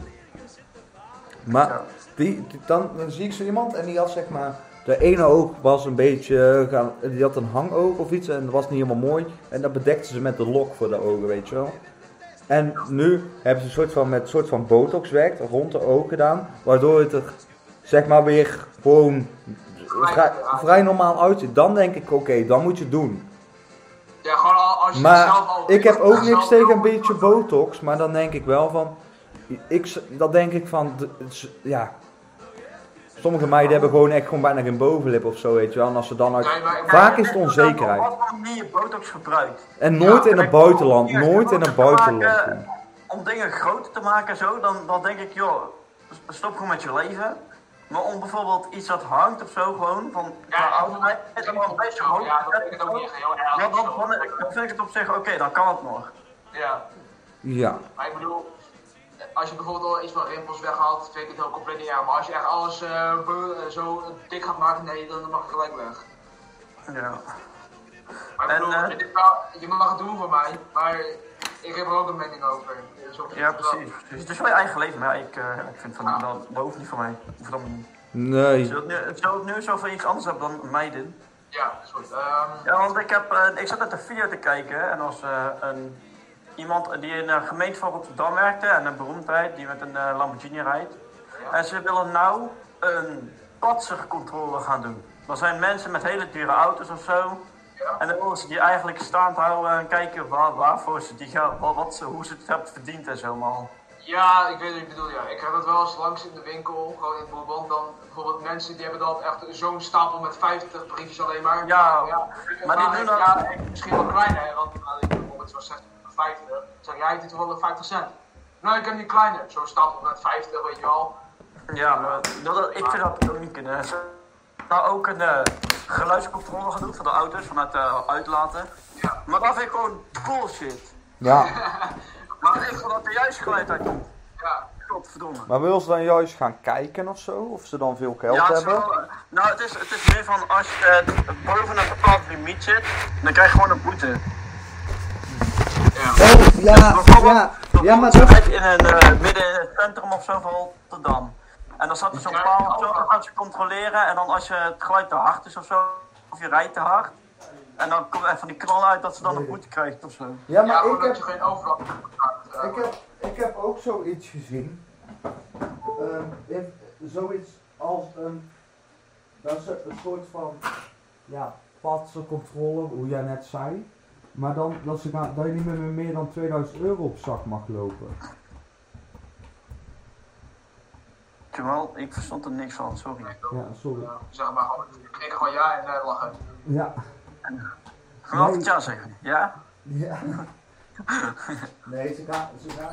Maar Ja. die, die- dan, dan zie ik zo iemand en die had zeg maar... De ene oog was een beetje... gaan- Die had een hangoog of iets en dat was niet helemaal mooi. En dat bedekte ze met de lok voor de ogen, weet je wel. En nu hebben ze een soort van, met een soort van botox werkt rond de oog gedaan. Waardoor het er zeg maar weer gewoon vrij, vrij normaal uitziet. Dan denk ik, oké, okay, dan moet je het doen. Ja, gewoon al, als je Maar het zelf al ik heb weet, ook zelf niks tegen een al- beetje botox. Maar dan denk ik wel van... Ik, dat denk ik van... d- het is- Ja... Sommige meiden hebben gewoon echt gewoon bijna geen bovenlip of zo, weet je wel. En als ze dan uit... Nee, maar ik- Vaak is het Op onzekerheid. wat voor manier je botox gebruikt. En nooit Ja, in het buitenland. Nooit in het buitenland doen. Om dingen groter te maken en zo, dan, dan denk ik, joh, stop gewoon met je leven. Maar om bijvoorbeeld iets dat hangt of zo, gewoon van Ja, qua ik ouderdom, vind en dan een beetje hoog Ja, dat te vind ik het ook niet zetten, heel erg. ja, dan, zo. dan, dan vind ik het op zich, oké, dan kan het nog. Ja, Ja. maar ik bedoel, als je bijvoorbeeld al iets van rimpels weghaalt, vind ik het heel compleet niet erg. Maar als je echt alles eh, be- eh, zo dik gaat maken, nee, dan mag het gelijk weg. Ja. Maar ik En, bedoel, eh, het is wel- je mag het doen voor mij, maar ik heb er ook een mening over. Dus op- Ja, precies. precies. Het is wel je eigen leven, maar ja, ik, uh, ik vind van, Ja. dat, dat hoeft niet van mij. Hoeft dan niet. Nee. Zou het nu, zou het nu zo van iets anders hebben dan meiden? Ja, is goed. Ehm, Ja, want ik, heb, eh, ik zat net een video te kijken en als uh, een, iemand die in de gemeente van Rotterdam werkte en een beroemdheid die met een uh, Lamborghini rijdt. ja. En ze willen nou een patsercontrole gaan doen. Dat zijn mensen met hele dure auto's of zo. Ja. En dan willen ze die eigenlijk staand houden en kijken waar, waarvoor ze die gaan, wat, wat ze, hoe ze het hebben verdiend en zo allemaal. Ja, ik weet wat je bedoelt, ja. Ik heb dat wel eens langs in de winkel, gewoon in Bourbon. Dan bijvoorbeeld mensen die hebben dan echt zo'n stapel met vijftig briefjes alleen maar. Ja, maar die die doen doen dat- Ja, ik- misschien wel kleiner, want nou, ik doe bijvoorbeeld zo'n zestig of vijftig. Ik zeg, jij hebt dit wel vijftig cent. Nou, ik heb die kleiner, zo'n stapel met vijftig, weet je wel. Ja, maar dat, dat- ik vind dat ook niet kunnen. Ze nou ook een uh, geluidscontrole gaan doen van de auto's vanuit uh, uitlaten. Ja. Maar dat vind ik gewoon bullshit. Ja. Maar ik vind dat er juist geluid uit komt. Ja. Godverdomme. Maar wil ze dan juist gaan kijken of zo? Of ze dan veel geld Ja, het is hebben? wel, nou, het is, het is meer van als je uh, boven een bepaald limiet zit, dan krijg je gewoon een boete. Ja. Oh, ja, Bijvoorbeeld, ja. Ja, maar bijvoorbeeld, dat... je rijdt in een, uh, midden in het centrum of zo van Rotterdam. En dan staat er zo'n paal of zo, dan gaan ze controleren. En dan als je het geluid te hard is of zo, of je rijdt te hard. En dan komt er van die knal uit dat ze dan een boete krijgt of zo. Ja, Ja, maar gewoon ik dat je heb, geen overlast hebt. ik, heb, ik heb ook zoiets gezien. Ehm, in- zoiets als een... Dat is een soort van... Ja, patsencontrole, hoe jij net zei. Maar dan dat, ze gaan, dat je niet meer met meer dan tweeduizend euro op zak mag lopen. Terwijl, ik verstond er niks van, sorry. Ja, sorry. Ja, zeg maar gewoon, ik gewoon ja en uh, lachen. Ja. Gewoon altijd ja zeggen, ja? Ja. Nee, ze gaan... Ze gaan...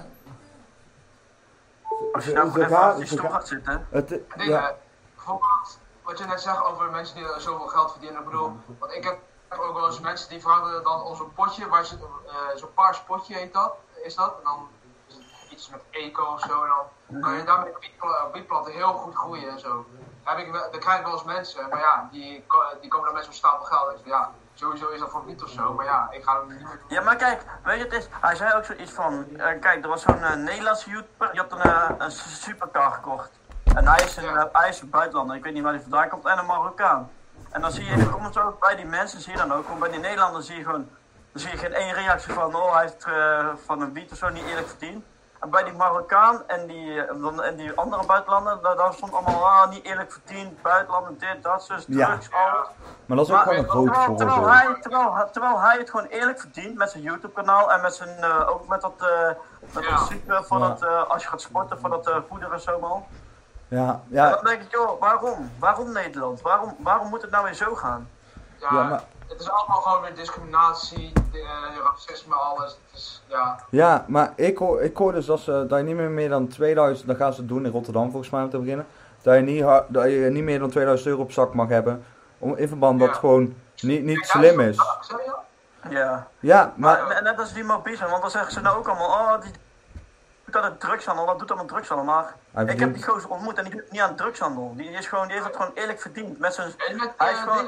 Als je Ze- nou ze gewoon even gaan- op die ze stoel gaan- gaat zitten. Het, Nee, ja. eh, bijvoorbeeld wat je net zegt over mensen die uh, zoveel geld verdienen. Ik bedoel, want ik heb ook wel eens mensen die vragen dan om zo'n potje, waar ze, uh, zo'n paars potje heet dat, is dat. En dan is het iets met eco of zo. En dan kan je daarmee wietpla- wietplanten heel goed groeien en zo. Daar, heb ik, wel- daar krijg ik wel eens mensen, maar ja, die, ko- die komen dan met zo'n stapel geld. Ik zeg, ja, sowieso is dat voor wiet of zo, maar ja, ik ga hem niet meer doen. Ja, maar kijk, weet je, het is, hij zei ook zoiets van, eh, kijk, er was zo'n eh, Nederlandse YouTuber, die had een, eh, een supercar gekocht. En hij is een, Ja. eh, hij is een buitenlander, ik weet niet waar hij vandaan komt, en een Marokkaan. En dan zie je in de comments ook, bij die mensen zie je dan ook, want bij die Nederlanders zie je gewoon, dan zie je geen één reactie van, oh, hij heeft uh, van een wiet of zo niet eerlijk verdiend. En bij die Marokkaan en die, uh, en die andere buitenlander, daar, daar stond allemaal, ah, niet eerlijk verdiend, buitenlander, dit, dat, zus, Ja. drugs, alles. Maar dat is ook Maar- gewoon een groot terwijl, terwijl, voordeel. hij, terwijl, terwijl hij het gewoon eerlijk verdient met zijn YouTube kanaal en met zijn, uh, ook met dat, uh, met Ja. dat super van Ja. dat, uh, als je gaat sporten, van dat uh, voeder en zo man. Ja, En ja, dan denk ik, joh, waarom? Waarom Nederland? Waarom, waarom moet het nou weer zo gaan? Ja, Ja, maar- het is allemaal gewoon weer discriminatie, uh, racisme, alles. Het is, ja. ja, maar ik hoor, ik hoor dus dat, ze, dat je niet meer, meer dan tweeduizend, dat gaan ze doen in Rotterdam volgens mij om te beginnen, dat je niet, ha- dat je niet meer dan tweeduizend euro op zak mag hebben, om, in verband dat Ja. het gewoon niet, niet slim is. Zeg je? Ja. Ja, Maar, maar, en net als die Mobisa, want dan zeggen ze nou ook allemaal, oh, die doet aan het drugshandel, dat doet aan het drugshandel, maar hij ik heb verdient, die gozer ontmoet en die doet niet aan drugshandel. Die is gewoon, die heeft het gewoon eerlijk verdiend met zijn... En met Hij is uh, gewoon- dingen,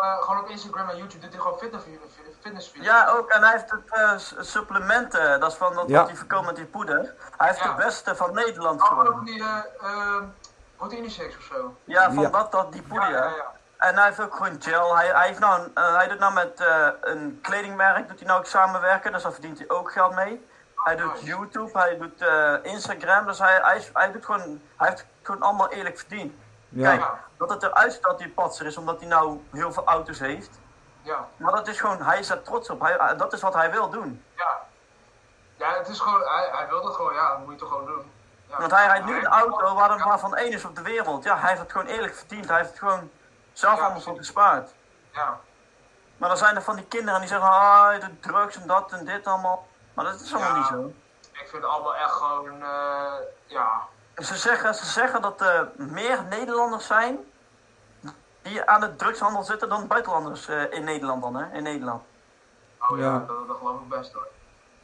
uh, gewoon op Instagram en YouTube doet hij gewoon fitness, fitnessvideo's. Ja, ook. En hij heeft het uh, supplementen, dat is van dat Ja. wat hij verkoopt met die poeder. Hij heeft Ja. de beste van Nederland Oh, ook gewoon. die uh, uh, proteïne shakes of zo. Ja, van Ja. dat, dat, die poeder. Ja, ja, ja. En hij heeft ook gewoon gel. Hij, hij, heeft nou een, uh, hij doet nou met uh, een kledingmerk, doet hij nou ook samenwerken, dus daar verdient hij ook geld mee. Hij doet Nice. YouTube, hij doet uh, Instagram, dus hij, hij, is, hij, doet gewoon, hij heeft gewoon allemaal eerlijk verdiend. Ja. Kijk, dat het eruit ziet dat hij patser is, omdat hij nou heel veel auto's heeft. Ja, Maar dat is gewoon, hij is er trots op, hij, dat is wat hij wil doen. ja. Ja, het is gewoon, hij, hij wil dat gewoon, ja, dat moet je toch gewoon doen. Ja. Want hij rijdt nu een auto waar er maar van één is op de wereld. Ja, hij heeft het gewoon eerlijk verdiend, hij heeft het gewoon zelf Ja, allemaal voor precies. gespaard. Ja, Maar dan zijn er van die kinderen die zeggen, ah, hij doet drugs en dat en dit allemaal. Maar dat is allemaal Ja. niet zo. ik vind het allemaal echt gewoon, uh, ja. Ze zeggen, ze zeggen dat er meer Nederlanders zijn die aan de drugshandel zitten dan buitenlanders uh, in Nederland dan, hè? In Nederland. Oh ja, Ja. Dat, dat geloof ik best hoor.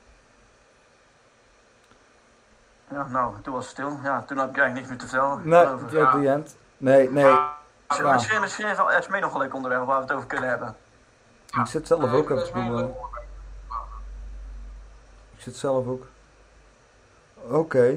Ja, nou, toen was het stil. Ja, toen had ik eigenlijk niks meer te vertellen. Nee, over. ja, die end. Nee, nee. Ja, Misschien, ja. misschien, misschien heeft wel Esmee nog een leuk onderwerp waar we het over kunnen hebben. Ik zit zelf eh, ook dat even is te mijn googlen. leuk onderwerp. Ik zit zelf ook. Oké.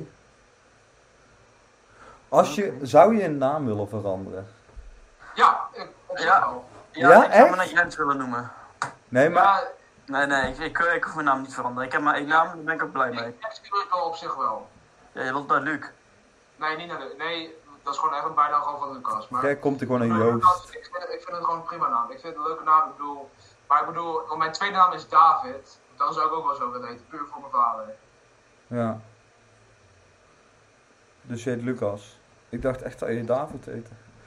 Als je, zou je een naam willen veranderen? Ja, ik, op zich Ja. wel. Ja, Ja, ik zou me echt? naar Jens willen noemen. Nee, maar... Ja, Nee, nee, ik, ik, ik hoef mijn naam niet te veranderen. Ik heb maar één naam, daar ben ik ook blij mee. ik wil ik wel op zich wel. Ja, je wilt naar Luc. Nee, niet naar de, nee, dat is gewoon echt een bijnaam gewoon van Lucas. Maar Kijk, komt er gewoon een Maar Joost. Ik vind, ik vind het gewoon een prima naam. Ik vind het een leuke naam. Ik bedoel, maar ik bedoel, want mijn tweede naam is David. Dat zou ik ook wel zo willen heten, puur voor mijn vader. Ja. Dus je heet Lucas. Ik dacht echt dat je David heette.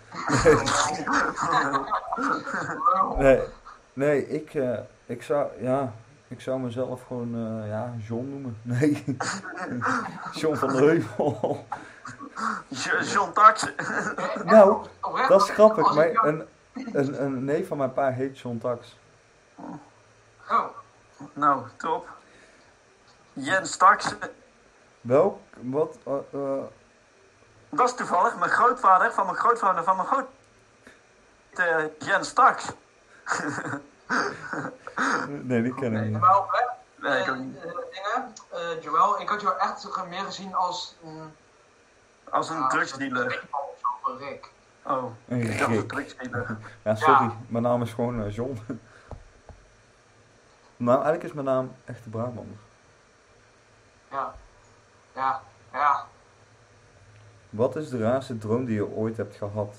Nee, nee ik, uh, ik zou, ja, ik zou mezelf gewoon, uh, ja, John noemen. Nee, John van der Heuvel. John Tax. Nou, Oprecht, dat is grappig, als maar ik jou- een, een, een neef van mijn pa heet John Tax. Oh, Nou, top. Jens Tax. Welk, wat, uh, uh, Dat is toevallig mijn grootvader van mijn grootvader van mijn groot... Uh, Jens Tax. nee, die ken ik nee, niet. maar oprecht. Nee, ik eh, ook niet. eh, dingen, eh, Joël, ik had jou echt ge- meer gezien als een... Als een ja, drugsdealer. Rick of zo, een Rick. Oh, Een ik dacht een Rick. drugsdealer. Ja, sorry, Ja. mijn naam is gewoon uh, John. Nou, eigenlijk is mijn naam echte Brabander. Ja, ja, ja. Wat is de raarste droom die je ooit hebt gehad?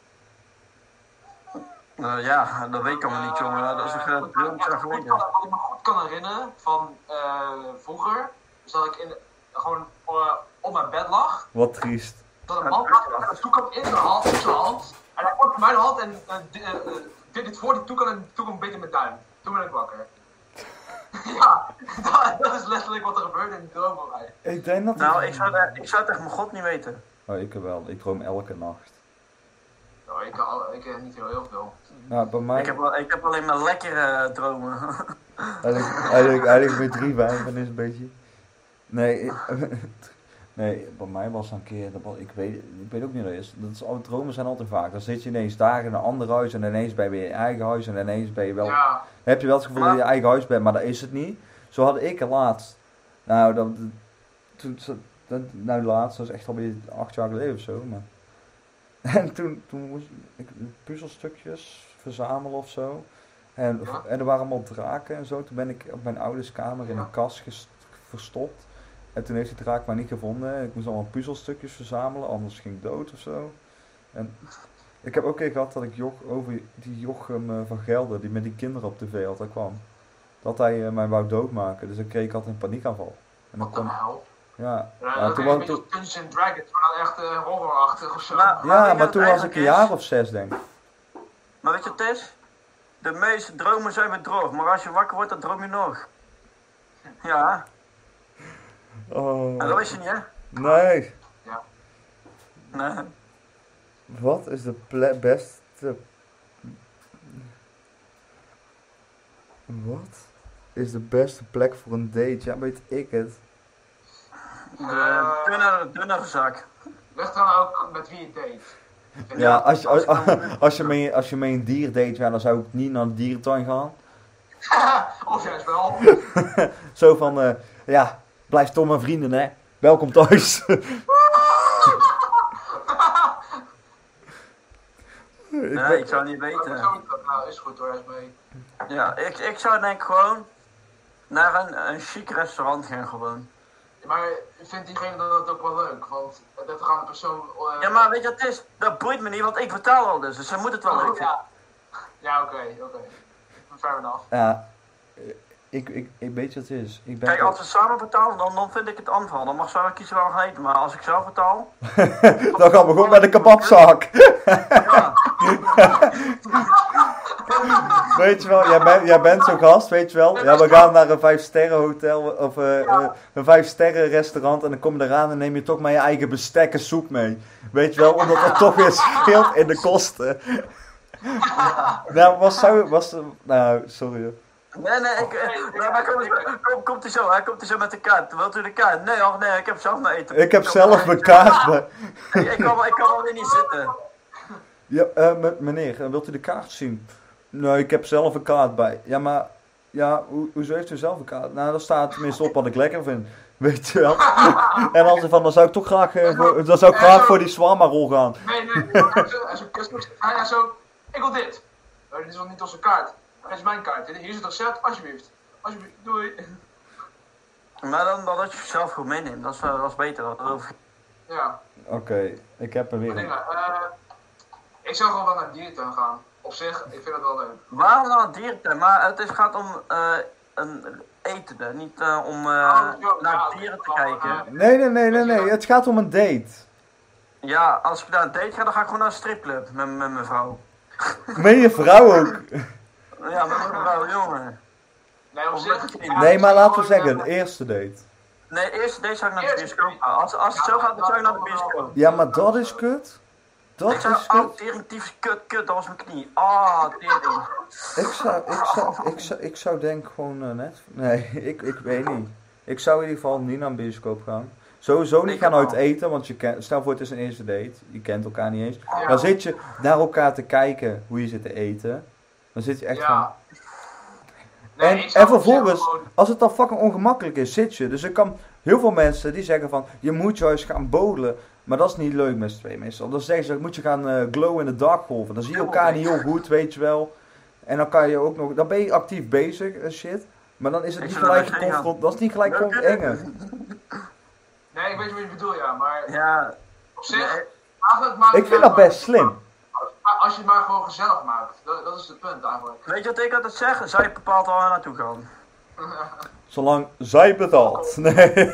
Uh, ja, dat weet ik allemaal niet, jongen. Dat is een Eh, uh, droom jaar wat ik geleden. kan- wat ik me goed kan herinneren van eh, vroeger, is dat ik in, gewoon eh, op mijn bed lag. Wat triest. Dat een man had en een toekan in zijn hand, in zijn hand. En hij pakte mijn hand en uh, uh, uh, deed het voor die toekan en toen een beetje met duim. Toen ben ik wakker. Ja, dat, dat is letterlijk wat er gebeurde in die droom van mij. Ik denk dat... Nou, ik zou, het- ik zou het echt mijn god niet weten. Oh, ik wel. Ik droom elke nacht. Nou, ik, al- ik eh, niet heel, heel veel. Nou, bij mij... Ik heb, wel- ik heb alleen maar lekkere dromen. Eigenlijk, eigenlijk, eigenlijk weer drie wijven is een beetje... Nee, ik- nee, bij mij was een keer... Dat was, ik, weet, ik weet ook niet wat het is. Dat is al, dromen zijn altijd vaak. Dan zit je ineens dagen in een ander huis en ineens ben je weer in je eigen huis en ineens ben je wel... Ja, Dan heb je wel het gevoel dat je in je eigen huis bent, maar dat is het niet. Zo had ik er laatst. Nou, dat, toen, dat, nou laatst, dat is echt alweer acht jaar geleden of zo. Maar. En toen, toen moest ik puzzelstukjes verzamelen of zo. En, Ja. en er waren allemaal draken en zo. Toen ben ik op mijn ouders kamer in Ja. een kast ges- verstopt. En toen heeft die draak mij niet gevonden. Ik moest allemaal puzzelstukjes verzamelen, anders ging ik dood of zo. En ik heb ook een keer gehad dat ik Joch, over die Jochem uh, van Gelder, die met die kinderen op tv altijd kwam. Dat hij uh, mij wou doodmaken. Dus dan kreeg ik altijd een paniekaanval. En dan wat de kwam, hel. ja, Ja, ja, dat toen is een was, beetje toen, als Dungeons and Dragons, maar dan echt uh, horrorachtig of zo. Nou, ja, weet je maar wat toen het was ik een eigenlijk jaar is? of zes, denk ik. Maar weet je wat het is? De meeste dromen zijn bedrog, maar als je wakker wordt, dan droom je nog. Ja, Oh, en dat wist je niet, hè? nee. Nee. Wat is de ple- beste... Wat is de beste plek voor een date? Ja, weet ik het. De dunne, dunne zak. Ligt dan ook met wie je date. Vind Ja, je? als, je- als, als, je mee, als je mee een dier date, ja, dan zou ik niet naar de dierentuin gaan. Of juist wel. Zo van, eh, ja, blijf toch mijn vrienden, hè. Welkom thuis. Ik Nee, ben- ik zou niet weten. Nou, is goed hoor, hij is mee. Ja, ik, ik zou denk ik gewoon naar een, een chic restaurant gaan gewoon. Maar vindt diegene dat ook wel leuk? Want dat gaat een persoon... eh, Ja, maar weet je wat het is? Dat boeit me niet, want ik betaal al dus, dus ze moet het wel leuk vinden. Ja, ja oké, oké. Fair enough. Ja, ik, ik, ik weet wat het is. Ik ben Kijk, als we samen betalen, dan, dan vind ik het aanval. Dan mag Sarah kiezen waar we gaan eten, maar als ik zelf betaal... Dan gaan we gewoon naar de kebabzaak. Ja, Weet je wel, jij, bent jij bent zo'n gast, weet je wel. Ja, we gaan naar een vijf sterren hotel of eh, eh, een vijf sterren restaurant en dan kom je eraan en neem je toch maar je eigen bestek en soep mee. Weet je wel, omdat dat toch weer scheelt in de kosten. Nou, was zou, was, nou, sorry. nee, nee, ik... eh, nou, maar kom, kom, komt hij zo, hè? Komt hij zo met de kaart? Wilt u de kaart? Nee, och nee, ik heb zelf mijn eten. Ik heb zelf mijn kaart bij. Ik, ik, kan, wel- ik kan wel weer niet zitten. Ja, eh, m- meneer, eh, wilt u de kaart zien? Nee, ik heb zelf een kaart bij. Ja, maar, ja, ho- hoezo heeft u zelf een kaart? Nou, daar staat tenminste op wat ik lekker vind. Weet je wel? En als er van, dan zou ik toch graag, eh, voor, dan zou ik graag voor die shawarma rol gaan. Nee, nee, hij zo- hij zo customer, hij hij zo, ik wil dit. Oh, dit is wel niet onze kaart. Dit is mijn kaart. Hier is het recept, alsjeblieft. Alsjeblieft, doei. Maar dan dat je zelf gewoon meeneemt, dat is, eh, dat is beter. Dat hoef ik- Ja, Oké, ik heb er weer maar een. dingen. eh ik zou gewoon wel naar de dierentuin gaan. Op zich, ik vind het wel leuk. Waarom dan een dierentuin? Maar het is, gaat om eh, een eten, hè? Niet eh, om eh, Oh, zo, naar ja, dieren te oké. kijken. Uh, Nee, nee, nee, nee, nee, het gaat om een date. Ja, als ik naar een date ga, dan ga ik gewoon naar een stripclub met, met mijn vrouw. Meen je vrouw ook? Ja, met mijn vrouw, jongen. Nee, op Of zich. met je ja, vriend. Nee, maar ik laten we gewoon, zeggen, eh, een eerste date. Nee, eerst deze zou ik naar de Eerst- bioscoop gaan. Als, als het zo gaat, dan zou ik naar de bioscoop. Ja, maar dat is kut. Dat Ik zou, is kut. oh, tering, tyfus, kut, kut, dat was mijn knie. Ah, tering. Ik zou, ik zou, ik zou, ik zou denk gewoon eh, net. Nee, ik, ik weet niet. Ik zou in ieder geval niet naar een bioscoop gaan. Sowieso niet Ik gaan wel. uit eten, want je kent, stel voor het is een eerste date. Je kent elkaar niet eens. Ja. Dan zit je naar elkaar te kijken hoe je zit te eten. Dan zit je echt van. Ja. Nee, En, ik zou en op zich vervolgens, gewoon- als het dan fucking ongemakkelijk is, zit je. Dus ik kan heel veel mensen die zeggen van, je moet juist gaan bowlen. Maar dat is niet leuk met z'n twee meestal. Dan zeggen ze, moet je gaan eh, glow in the dark golven. Dan zie je elkaar niet heel goed, weet je wel. En dan kan je ook nog, dan ben je actief bezig en shit. Maar dan is het Ik niet zou gelijk naar de wc gaan. geconfront, dat is niet gelijk gewoon enger. Nee, ik weet wat je bedoelt, ja. Maar Ja, op zich, nee, eigenlijk maakt Ik het vind niet dat uit, best slim. maar Als je het maar gewoon gezellig maakt. Dat, dat is het punt eigenlijk. weet je wat ik altijd zeg? Zij bepaalt waar we naartoe gaan. Zolang zij betaalt. Nee.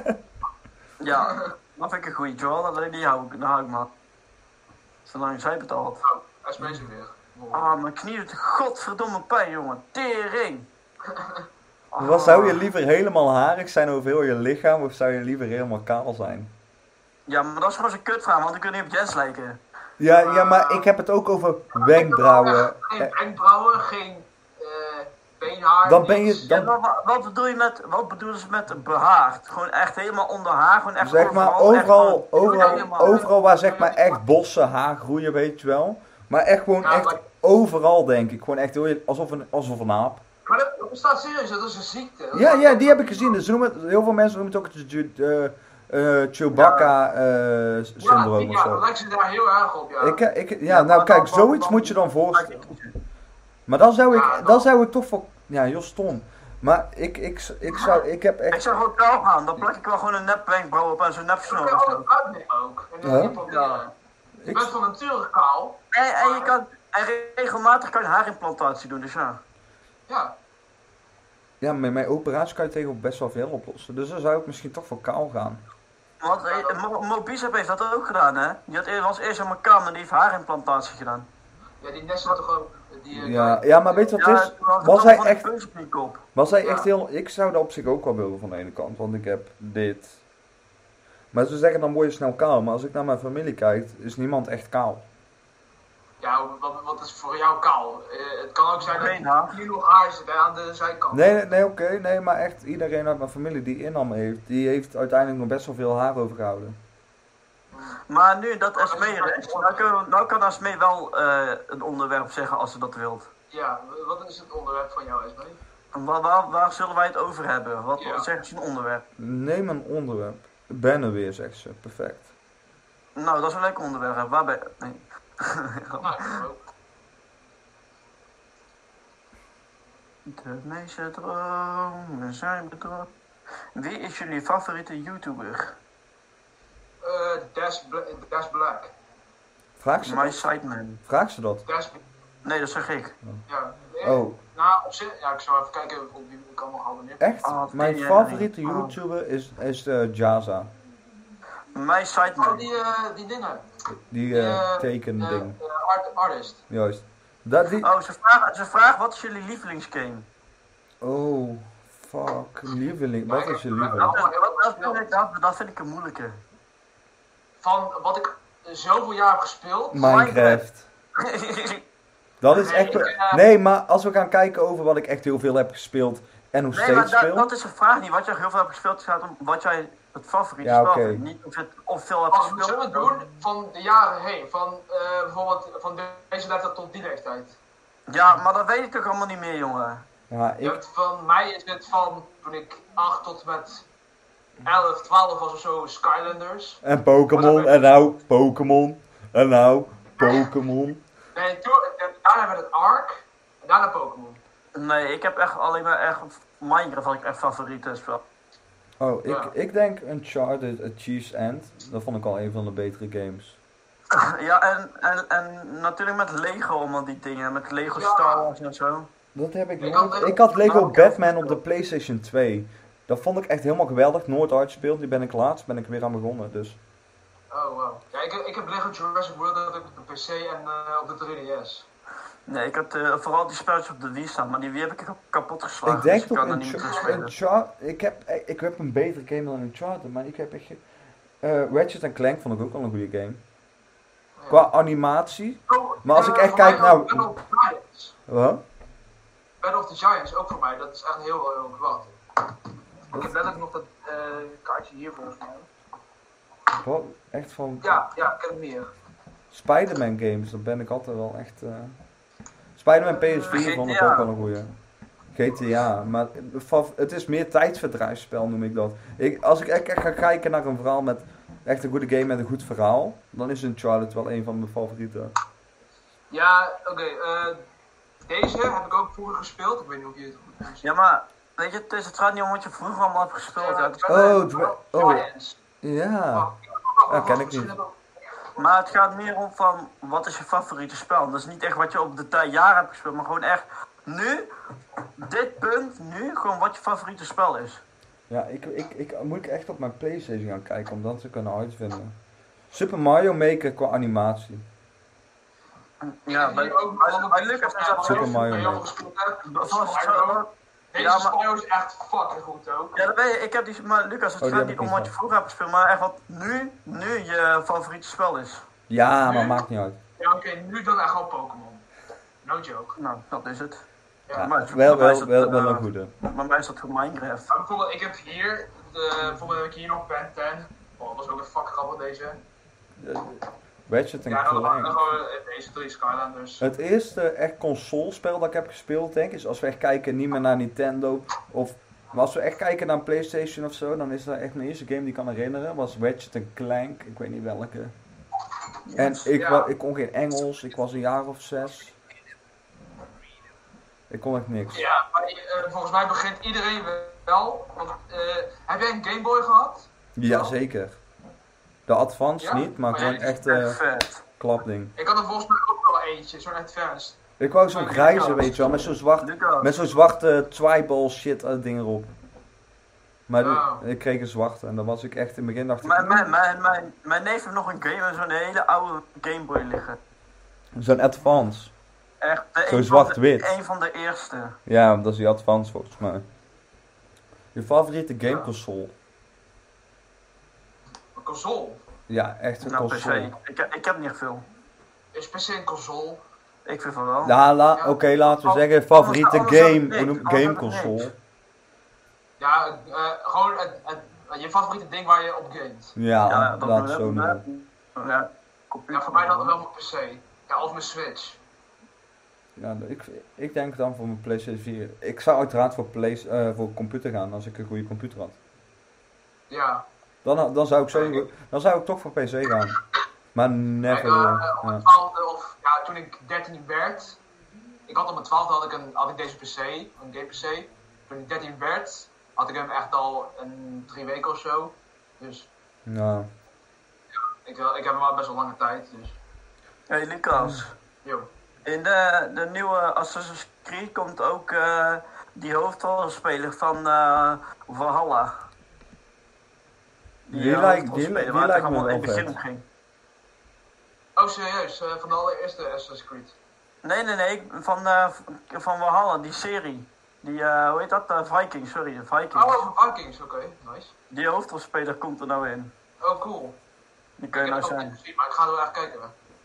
Ja, dat vind ik een goeie, Joel. Dat die hou ik, daar hou ik maar. Zolang zij betaalt. Oh, hij is bezig weer. Ah, mijn knie doet godverdomme pijn, jongen. Tering. Ah. Wat zou je liever helemaal harig zijn over heel je lichaam of zou je liever helemaal kaal zijn? Ja, maar dat is gewoon zo'n kutvraag, want ik kan niet op Jens lijken. Ja, ja, maar ik heb het ook over wenkbrauwen. Geen Eh, wenkbrauwen, geen eh beenhaar. Dan ben je- niks. dan- Ja, maar wat, wat bedoel je met, wat bedoelen ze met behaard? Gewoon echt helemaal onder haar, gewoon echt Zeg maar overal, echt overal, gewoon overal, helemaal- overal waar zeg maar echt bossen haar groeien, weet je wel. Maar echt gewoon Ja, echt maar- overal denk ik. Gewoon echt heel, alsof een, alsof een aap. Maar dat, dat bestaat serieus, dat is een ziekte. Dat Ja, is- ja, die heb ik gezien. Dus ze noemen het, heel veel mensen noemen het ook het Ju- eh, eh, Chewbacca eh, Ja, syndroom die- of ja, zo. dat lijkt ze daar heel erg op, ja. Ik, ik, ja, Ja, nou maar kijk, dan- dan- zoiets dan- moet je dan Maak voorstellen. ik kiezen. Maar dan zou ik, Ja, dan- dan zou ik toch voor, ja, heel stom. Maar ik, ik, ik zou, ik heb Ik echt, zou gewoon kaal gaan, dan plak ik wel gewoon een nep wenkbrauw op en zo'n nep Dat snor kan of je zo. altijd uitnemen ook. En dan Ja. je proberen. Ja. Je Ik- bent van nature kaal. En, en je kan, en regelmatig kan je haarimplantatie doen, dus ja. Ja. ja, met mijn operatie kan je tegenwoordig best wel veel oplossen. Dus dan zou ik misschien toch voor kaal gaan. Want eh, Mo, Mo Bicep heeft dat ook gedaan, hè? Die had, eerst- was eerst aan mijn kam en die heeft haarimplantatie gedaan. Ja, die nesten toch ook. Die, eh, Ja, ja, maar weet je wat het is? toen had Was ik hij dan echt, van die peuzelpiek op. was hij Ja. echt heel, ik zou dat op zich ook wel willen van de ene kant, want ik heb dit. Maar ze zeggen dan word je snel kaal, maar als ik naar mijn familie kijk, is niemand echt kaal. Ja, wat, wat is voor jou kaal? Eh, het kan ook zijn Geen dat haar. hier nog haar zit hè, aan de zijkant. Nee, nee, nee oké, nee, maar echt iedereen uit mijn familie die Innam heeft, die heeft uiteindelijk nog best wel veel haar overgehouden. Maar nu dat Esmee er is, nou kan, nou kan Esmee wel uh, een onderwerp zeggen als ze dat wilt. Ja, wat is het onderwerp van jou, Esmee? Waar, waar, waar zullen wij het over hebben? Wat Ja. zeggen ze een onderwerp? Neem een onderwerp. Ik ben er weer, zegt ze. Perfect. Nou, dat is een leuk onderwerp. Waar ben nee. Nou, ik ook. De meeste dromen zijn bedrog. Wie is jullie favoriete YouTuber? Uh, Dash, Bla Dash Black. Vraag ze My dat? Sideman. Vraag ze dat? Dash Nee, dat zeg ik. Ja. Oh, Nou, op zich, ja, ik zal even kijken op wie ik allemaal abonneer. echt? Oh, wat Mijn ken jij favoriete niet? Oh. YouTuber is, is uh, Jaza. My Oh, Sideman. die, uh, die dingen. Die uh, Eh, teken eh, ding. eh, art, artist. Juist. Dat die... Oh, ze vraagt, ze vraagt wat is jullie lievelingsgame? Oh, fuck. Lieveling. Wat is je Dat, lieveling? dat, dat, vind ik- dat, dat vind ik een moeilijke. Van wat ik zoveel jaar heb gespeeld. Minecraft. Dat is echt... Nee, ik, eh, Nee, maar als we gaan kijken over wat ik echt heel veel heb gespeeld en nog Nee, maar steeds dat, speel. dat is een vraag niet. Wat je heel veel hebt gespeeld, het gaat om wat jij het favoriete Ja, spel oké. vindt. Niet of je het of veel hebt Als we het gespeeld. zullen doen van de jaren heen. Van uh, bijvoorbeeld van deze leeftijd tot die leeftijd. Ja, maar dat weet ik toch allemaal niet meer, jongen. Ja, Je ik... hebt van mij is het van toen ik acht tot met elf, twaalf was of zo Skylanders. En Pokémon, en nou Pokémon, en nou Pokémon. Nee, toen, en daarna werd het Ark. En daarna Pokémon. Nee, ik heb echt alleen maar echt Minecraft had ik echt favoriete spel. Oh, ik, Ja. ik denk Uncharted, A Chief's End. Dat vond ik al een van de betere games. Ja, en, en, en natuurlijk met Lego allemaal die dingen. Met Lego Ja. Star Wars en zo. Dat heb ik Ik nooit. had- Ik had Lego Nou, Batman op de PlayStation twee. Dat vond ik echt helemaal geweldig. Nooit uitgespeeld. Die ben ik laatst, ben ik weer aan begonnen. Dus. Oh wow. Ja, ik, ik heb Lego Jurassic World dat heb ik op de P C en uh, op de drie D S. Nee, ik had uh, vooral die spelletjes op de Wii staan, maar die Wii heb ik kapot geslagen. ik denk dus ik toch kan er niet meer Uncharted. terug spelen. Uncharted ik, heb, ik heb een betere game dan Uncharted. Maar ik heb echt. ge- eh, Ratchet en Clank vond ik ook wel een goede game. Ja. Qua animatie. Oh, Maar als ik eh, echt voor kijk mij naar- ook Battle of the Giants. Wat? Battle of the Giants ook voor mij, dat is echt heel heel geweldig. Ik heb letterlijk nog dat uh, kaartje hier volgens mij. Wat? Echt van. Ja, ja, ik heb het meer. Spider-Man games, daar ben ik altijd wel echt... eh Spider-Man P S vier vond ik G T A. ook wel een goeie. G T A, maar fa- het is meer tijdsverdrijfspel noem ik dat. Ik, als ik echt echt ga kijken naar een verhaal met echt een goede game met een goed verhaal, dan is Uncharted wel een van mijn favorieten. Ja, oké. eh, deze heb ik ook vroeger gespeeld. Ik weet niet of je het goed hebt. Ja, maar weet je, het, is, het gaat niet om wat je vroeger allemaal hebt gespeeld. Ja, hè. Het is- Oh, dwa- oh. Giants. Ja, Oh, Ja, ken ik niet. Maar het gaat meer om van, wat is je favoriete spel? Dat is niet echt wat je op de tijd jaar hebt gespeeld, maar gewoon echt nu, dit punt, nu, gewoon wat je favoriete spel is. ja ik, ik, ik moet ik echt op mijn PlayStation gaan kijken om dat te kunnen uitvinden. Super Mario Maker qua animatie. Ja, Ik bij, heb hier ook bij, nog bij een Lucas is beetje dat Super zo. Mario heel veel Maker. gespeeld heb. Volgens- Spyro. Deze Ja, maar- Spyro is echt fucking goed ook. Ja, dat weet je, ik heb die, maar Lucas, het Oh, die gaat heb niet ik om niet wat je gehad. vroeger hebt gespeeld, maar echt wat nu, nu je favoriete spel is. Ja, maar maakt niet uit. Ja, oké, nu dan echt wel Pokémon. No joke. Nou, dat is het. Ja. Ja, maar wel, bij mij is wel, het, wel, wel eh, een goede. Bij mij is dat gewoon Minecraft. Maar bijvoorbeeld, ik heb hier, de, bijvoorbeeld heb ik hier nog Ben tien. Oh, dat was ook een fucking grappig deze. Ratchet en Ja, dan dan Clank. gewoon eh, deze drie Skylanders. Het eerste echt consolespel dat ik heb gespeeld, denk ik, is als we echt kijken niet meer naar Nintendo of... Maar als we echt kijken naar een PlayStation of zo, dan is dat echt mijn eerste game die ik kan herinneren, was Ratchet en Clank, ik weet niet welke. En ik, Ja. wa- ik kon geen Engels, ik was een jaar of zes. Ik kon echt niks. Ja, maar eh, volgens mij begint iedereen wel. Want, eh, heb jij een Game Boy gehad? Ja, zeker. De Advance Ja? niet, maar Maar gewoon jij- echt eh Vet. klapding. Ik had er volgens mij ook wel eentje, zo'n advanced. Ik wou zo'n Oh, grijze, ja. weet je wel, met zo'n zwart, Lucas. met zo'n zwarte tribal shit eh, ding erop. Maar die- Oh. ik kreeg een zwarte en dan was ik echt in het begin dacht ik... Mijn, mijn, mijn, mijn, mijn neef heeft nog een game en zo'n hele oude Game Boy liggen. Zo'n Advance. Echt, de- Zo een van de- zwart-wit. Een van de eerste. Ja, dat is die Advance volgens mij. Je favoriete gameconsole? Een console. Ja, echt een Nou, P C. console. Ik, heb- ik heb niet echt veel. Is per se een console. Ik vind van wel. Ja, la, Ja. oké, laten we Anders- zeggen favoriete anders dan game, niks. hoe noem- Anders dan gameconsole. niks. Ja, eh, gewoon het, het, je favoriete ding waar je op gamet. Ja, Ja, dat laat het zo dat- noemen. Ja, computer. Ja, voor mij dan wel mijn P C. Ja, of mijn Switch. Ja, ik, ik denk dan voor mijn PlayStation vier. Ik zou uiteraard voor, play, uh, voor computer gaan als ik een goede computer had. Ja. Dan, dan, zou ik zo, dan zou ik toch voor P C gaan. Maar never. Kijk, uh, op mijn twaalfde, of ja, toen ik dertien werd. Ik had op mijn twaalfde had ik, een, had ik deze P C, een game P C. Toen ik dertien werd, had ik hem echt al een drie weken of zo. Dus. Ja. Ja, ik, ik heb hem al best wel lange tijd. Dus. Hey Lucas. Yo. In de, de nieuwe Assassin's Creed komt ook uh, die hoofdrolspeler van uh, Valhalla. Die, die lijkt die, die waar lijkt het me allemaal in wel het begin vet. ging. Oh serieus, uh, van de allereerste Assassin's Creed? Nee, nee, nee, van, uh, van Valhalla, die serie. Die, uh, hoe heet dat? Uh, Vikings, sorry, de Vikings. Oh, van Vikings, oké, okay, nice. Die hoofdrolspeler komt er nou in. Oh, cool. Die kun je ik nou heb het zijn. nog niet gezien, maar ik ga er wel echt kijken.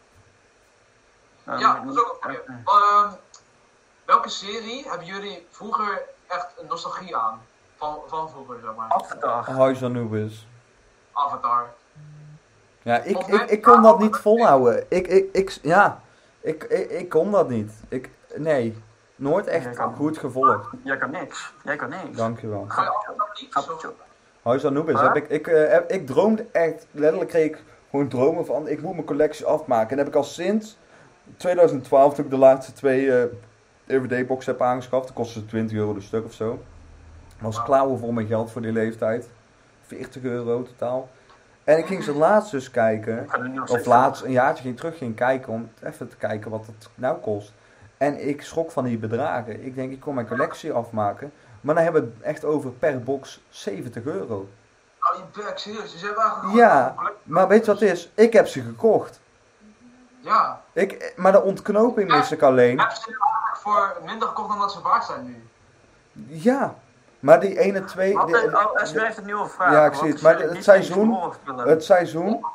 Uh, ja, dat is ook een goeie. Uh, welke serie hebben jullie vroeger echt een nostalgie aan? Van, van vroeger, zeg maar. Avatar. Huis Anubis. Avatar. Ja, ik, ik, ik kon dat niet volhouden. Ik, ik, ik, ja, ik, ik, ik kon dat niet. Ik, nee, nooit echt goed gevolgd. Jij kan niks. Jij kan niks. Dankjewel. Ga je altijd niet? Zo? Huis Anubis, heb ik, ik, uh, heb, ik droomde echt, letterlijk kreeg ik gewoon dromen van, ik moet mijn collectie afmaken. En heb ik al sinds twintig twaalf, toen ik de laatste twee uh, D V D-boxen heb aangeschaft, dat kostte twintig euro de stuk of zo. Was klauwen voor mijn geld voor die leeftijd. veertig euro totaal. En ik ging ze laatst dus kijken, of laatst een jaartje ging terug ging kijken om even te kijken wat het nou kost. En ik schrok van die bedragen. Ik denk, ik kon mijn collectie afmaken. Maar dan hebben we het echt over per box zeventig euro. Oh, je bek, serieus? Dus je hebt eigenlijk ja, maar weet je wat het is? Ik heb ze gekocht. Ja. Ik, maar de ontknoping mis ik alleen. Heb je ze eigenlijk voor minder gekocht dan dat ze waard zijn nu? Ja. Maar die ene, twee... Wat, die, oh, Esme heeft een nieuwe vraag. Ja, ik zie het. Maar het seizoen... Het seizoen...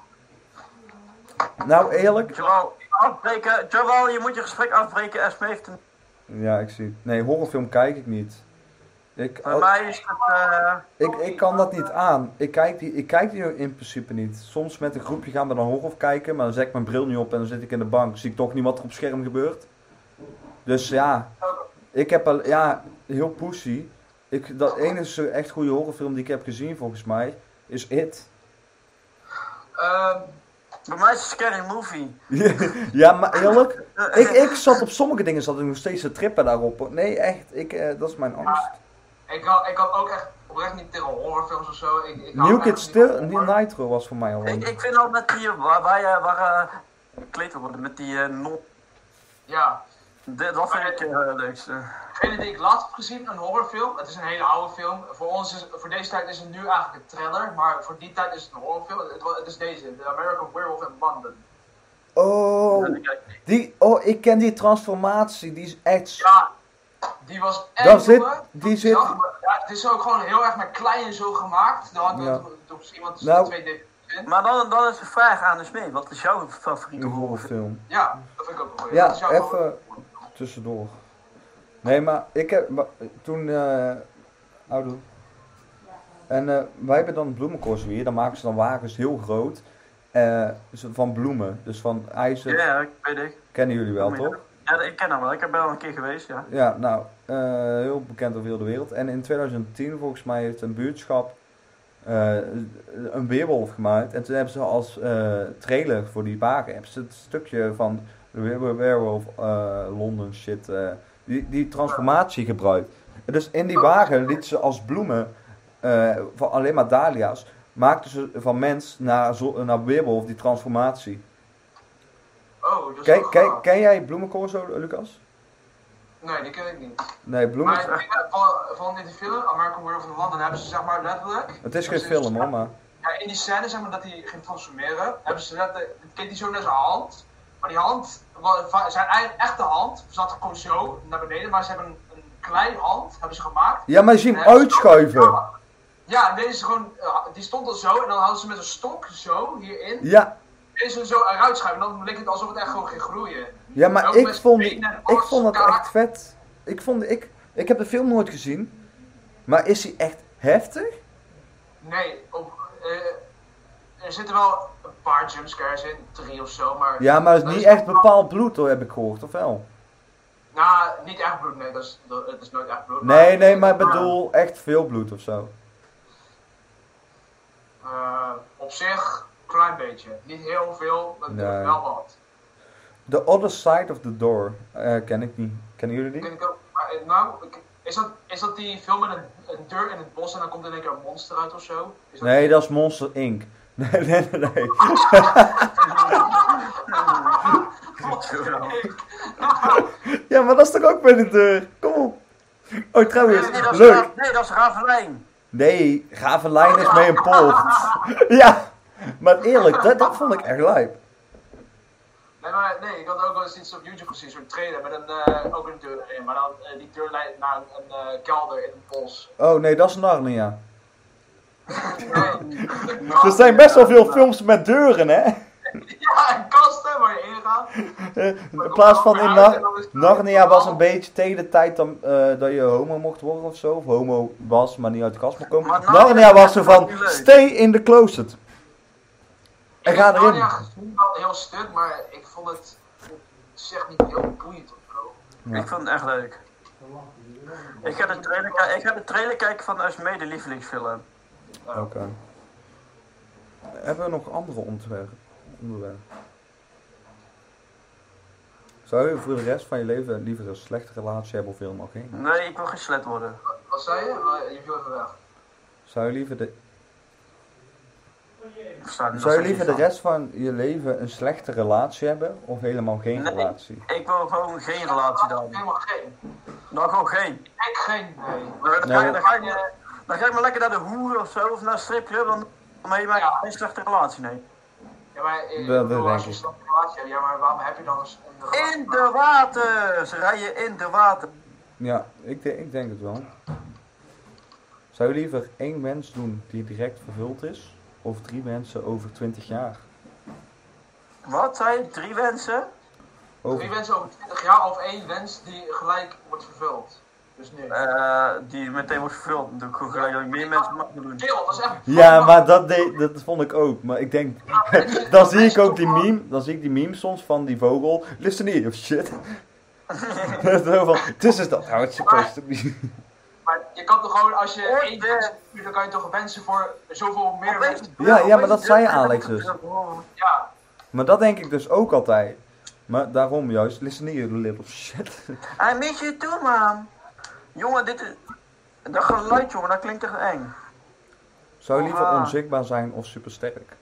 Nou, eerlijk... Joel, afbreken. Joel, je moet je gesprek afbreken. Esme heeft een... Ja, ik zie het. Nee, horrorfilm kijk ik niet. Ik, Bij mij is het... Uh... Ik, ik kan dat niet aan. Ik kijk, die, ik kijk die in principe niet. Soms met een groepje gaan we dan horror kijken, maar dan zet ik mijn bril niet op en dan zit ik in de bank. Zie ik toch niet wat er op scherm gebeurt. Dus ja, ik heb al, ja, heel pussy. Ik, dat enige echt goede horrorfilm die ik heb gezien volgens mij is It. Uh, bij mij is het Scary Movie. Ja, maar eerlijk, ik, ik zat op sommige dingen zat ik nog steeds te trippen daarop. Nee, echt, ik, uh, dat is mijn angst. Ik kan, ik kan ook echt oprecht niet tegen horrorfilms of zo. Ik, ik New Kids Still, Nitro was voor mij al. Ik, ik vind al met die, waar, waar, je, waar uh, gekleed worden, met die uh, not. Ja. De, dat vind ik uh, het leukste. Degene die ik laatst heb gezien, een horrorfilm. Het is een hele oude film. Voor ons is, voor deze tijd is het nu eigenlijk een thriller, maar voor die tijd is het een horrorfilm. Het, het is deze, The American Werewolf in London. Oh, die, oh, ik ken die transformatie, die is echt... Ja, die was echt... Daar zit, die zit... Ja, het is ook gewoon heel erg met klein en zo gemaakt. Daar had ja. iemand nou, twee D V D's. Maar dan, dan is de vraag aan de Smee, wat is jouw favoriete horrorfilm? Ja, dat vind ik ook wel. Ja, even tussendoor. Nee, maar ik heb toen... Uh, oudoe. En uh, wij hebben dan bloemenkorsen hier, dan maken ze dan wagens heel groot. Uh, van bloemen, dus van ijzer. Ja, ik weet ik. Kennen jullie wel, toch? Ja, ik ken hem wel. Ik ben al een keer geweest, ja. Ja, nou, uh, heel bekend over heel de wereld. En in twintig tien volgens mij heeft een buurtschap uh, een weerwolf gemaakt. En toen hebben ze als uh, trailer voor die wagen, hebben ze het stukje van de Werewolf uh, London shit, uh, die, die transformatie gebruikt. En dus in die wagen lieten ze als bloemen, uh, van alleen maar dahlia's, maakten ze van mens naar, zo, naar weerwolf die transformatie. Oh, dus ken, ken, ken jij Bloemencorso, Lucas? Nee, die ken ik niet. Nee, Bloemen... Maar van, van in die film, American Werewolf in London, hebben ze zeg maar letterlijk... Het is geen film hoor, maar... Ja, in die scène zeg maar dat hij ging transformeren, hebben ze letterlijk... Het keek hij zo naar zijn hand, maar die hand, zijn eigen echte hand, zat gewoon zo naar beneden, maar ze hebben een, een klein hand, hebben ze gemaakt. Ja, maar je ziet hem uitschuiven. Zo, ja, deze is gewoon, die stond al zo en dan hadden ze met een stok zo hierin. Ja. En ze zo eruit schuiven, dan leek het alsof het echt gewoon ging groeien. Ja, maar ik vond, ik vond het echt vet. Ik vond, ik, ik heb de film nooit gezien, maar is hij echt heftig? Nee, op, uh, er zitten wel een paar jumpscares in, drie of zo, maar... Ja, maar het is dat niet is echt bepaald bloed hoor, heb ik gehoord, of wel? Nou, niet echt bloed, nee, dat is, dat, het is nooit echt bloed. Nee, nee, maar ik bedoel echt veel bloed of zo. Uh, op zich, een klein beetje. Niet heel veel, maar Nee. wel wat. The Other Side of the Door, eh, ken ik niet. Kennen jullie Ken die? ik ook, maar, eh, nou, ik- is dat, is dat die film met een, een deur in het bos en dan komt in één keer een monster uit of zo? Is dat Nee, dat is Monster incorporated. Nee, nee, nee, nee. Ja, maar dat is toch ook bij de deur? Kom op. Oh, trouwens, Nee, dat is, leuk. Ra- nee, dat is Ravelijn. Nee, Gavelijn is mee een poort. Ja, maar eerlijk, dat, dat vond ik echt lijp. Nee, maar nee, ik had ook wel eens iets op YouTube gezien, zo'n trailer met een, eh, ook een deur erin. Maar dan, eh, die deur leidt naar een, een eh, kelder in het bos. Oh nee, dat is Narnia. Nee. Er zijn best wel veel films met deuren, hè? Ja, en kasten waar je in gaat. Eh, In plaats van in Nar Narnia was een beetje tegen de tijd dan, eh, dat je homo mocht worden of zo. Of homo was, maar niet uit de kast mocht komen. Maar Narnia Narnia was zo is van, niet leuk. stay in the closet. En Ik ga heb erin. Narnia gezien, wel een heel stuk, maar ik vond het, zeg niet heel boeiend of zo. Ja. Ik vond het echt leuk. Ik ga de trailer, ki- ik ga de trailer kijken van Esmee, de lievelingsfilm. Oké. Hebben we nog andere onderwerpen? onderwerpen? Zou je voor de rest van je leven liever een slechte relatie hebben of helemaal geen? Nee, ik wil geen slet worden. Wat zei je? Wel, Je viel even weg. Zou je liever de, Ik versta er nog zou je steeds liever de niet van. rest van je leven een slechte relatie hebben of helemaal geen Nee. relatie? Ik wil gewoon geen relatie dan. Helemaal geen. Nou, gewoon geen. Ik geen, nee. Nou, Dan Nee, ga, ik- dan, ga ik, Eh, dan ga ik maar lekker naar de hoer of zo, of naar een stripclub, dan maar je maakt Ja. geen slechte relatie, nee. Ja, maar eh, Dat- ik dat bedoel, denk als je ik. een slechte relatie hebt, ja, maar waarom heb je dan een, een relatie? In de water! Ze rijden in de water. Ja, ik, de- ik denk het wel. Zou je liever één wens doen die direct vervuld is of drie wensen over twintig jaar? Wat zei je? Drie wensen? Over, Drie wensen over twintig jaar of één wens die gelijk wordt vervuld. Dus nu. Eh, die meteen wordt vervuld. Dan doe ik gewoon gelijk dat ik meer mensen mag doen. Chill, dat is echt... ja, maar dat, deed, dat vond ik ook. Maar ik denk, Ja, dan zie ik ook die meme, dan zie ik die meme soms van die vogel. Listen here, of shit. Zo van, this is not how it's supposed to be. Maar je kan toch gewoon, als je Ooit, één eh, wens hebt, dan kan je toch wensen voor zoveel meer wensen. Ja, ja, maar dat zei Alex dus. Ja, Maar dat denk ik dus ook altijd. Maar daarom juist, listen here, you little shit. I miss you too, man. Jongen, dit is... Dat geluid, jongen, dat klinkt echt eng. Zou je liever Ah. onzichtbaar zijn of supersterk?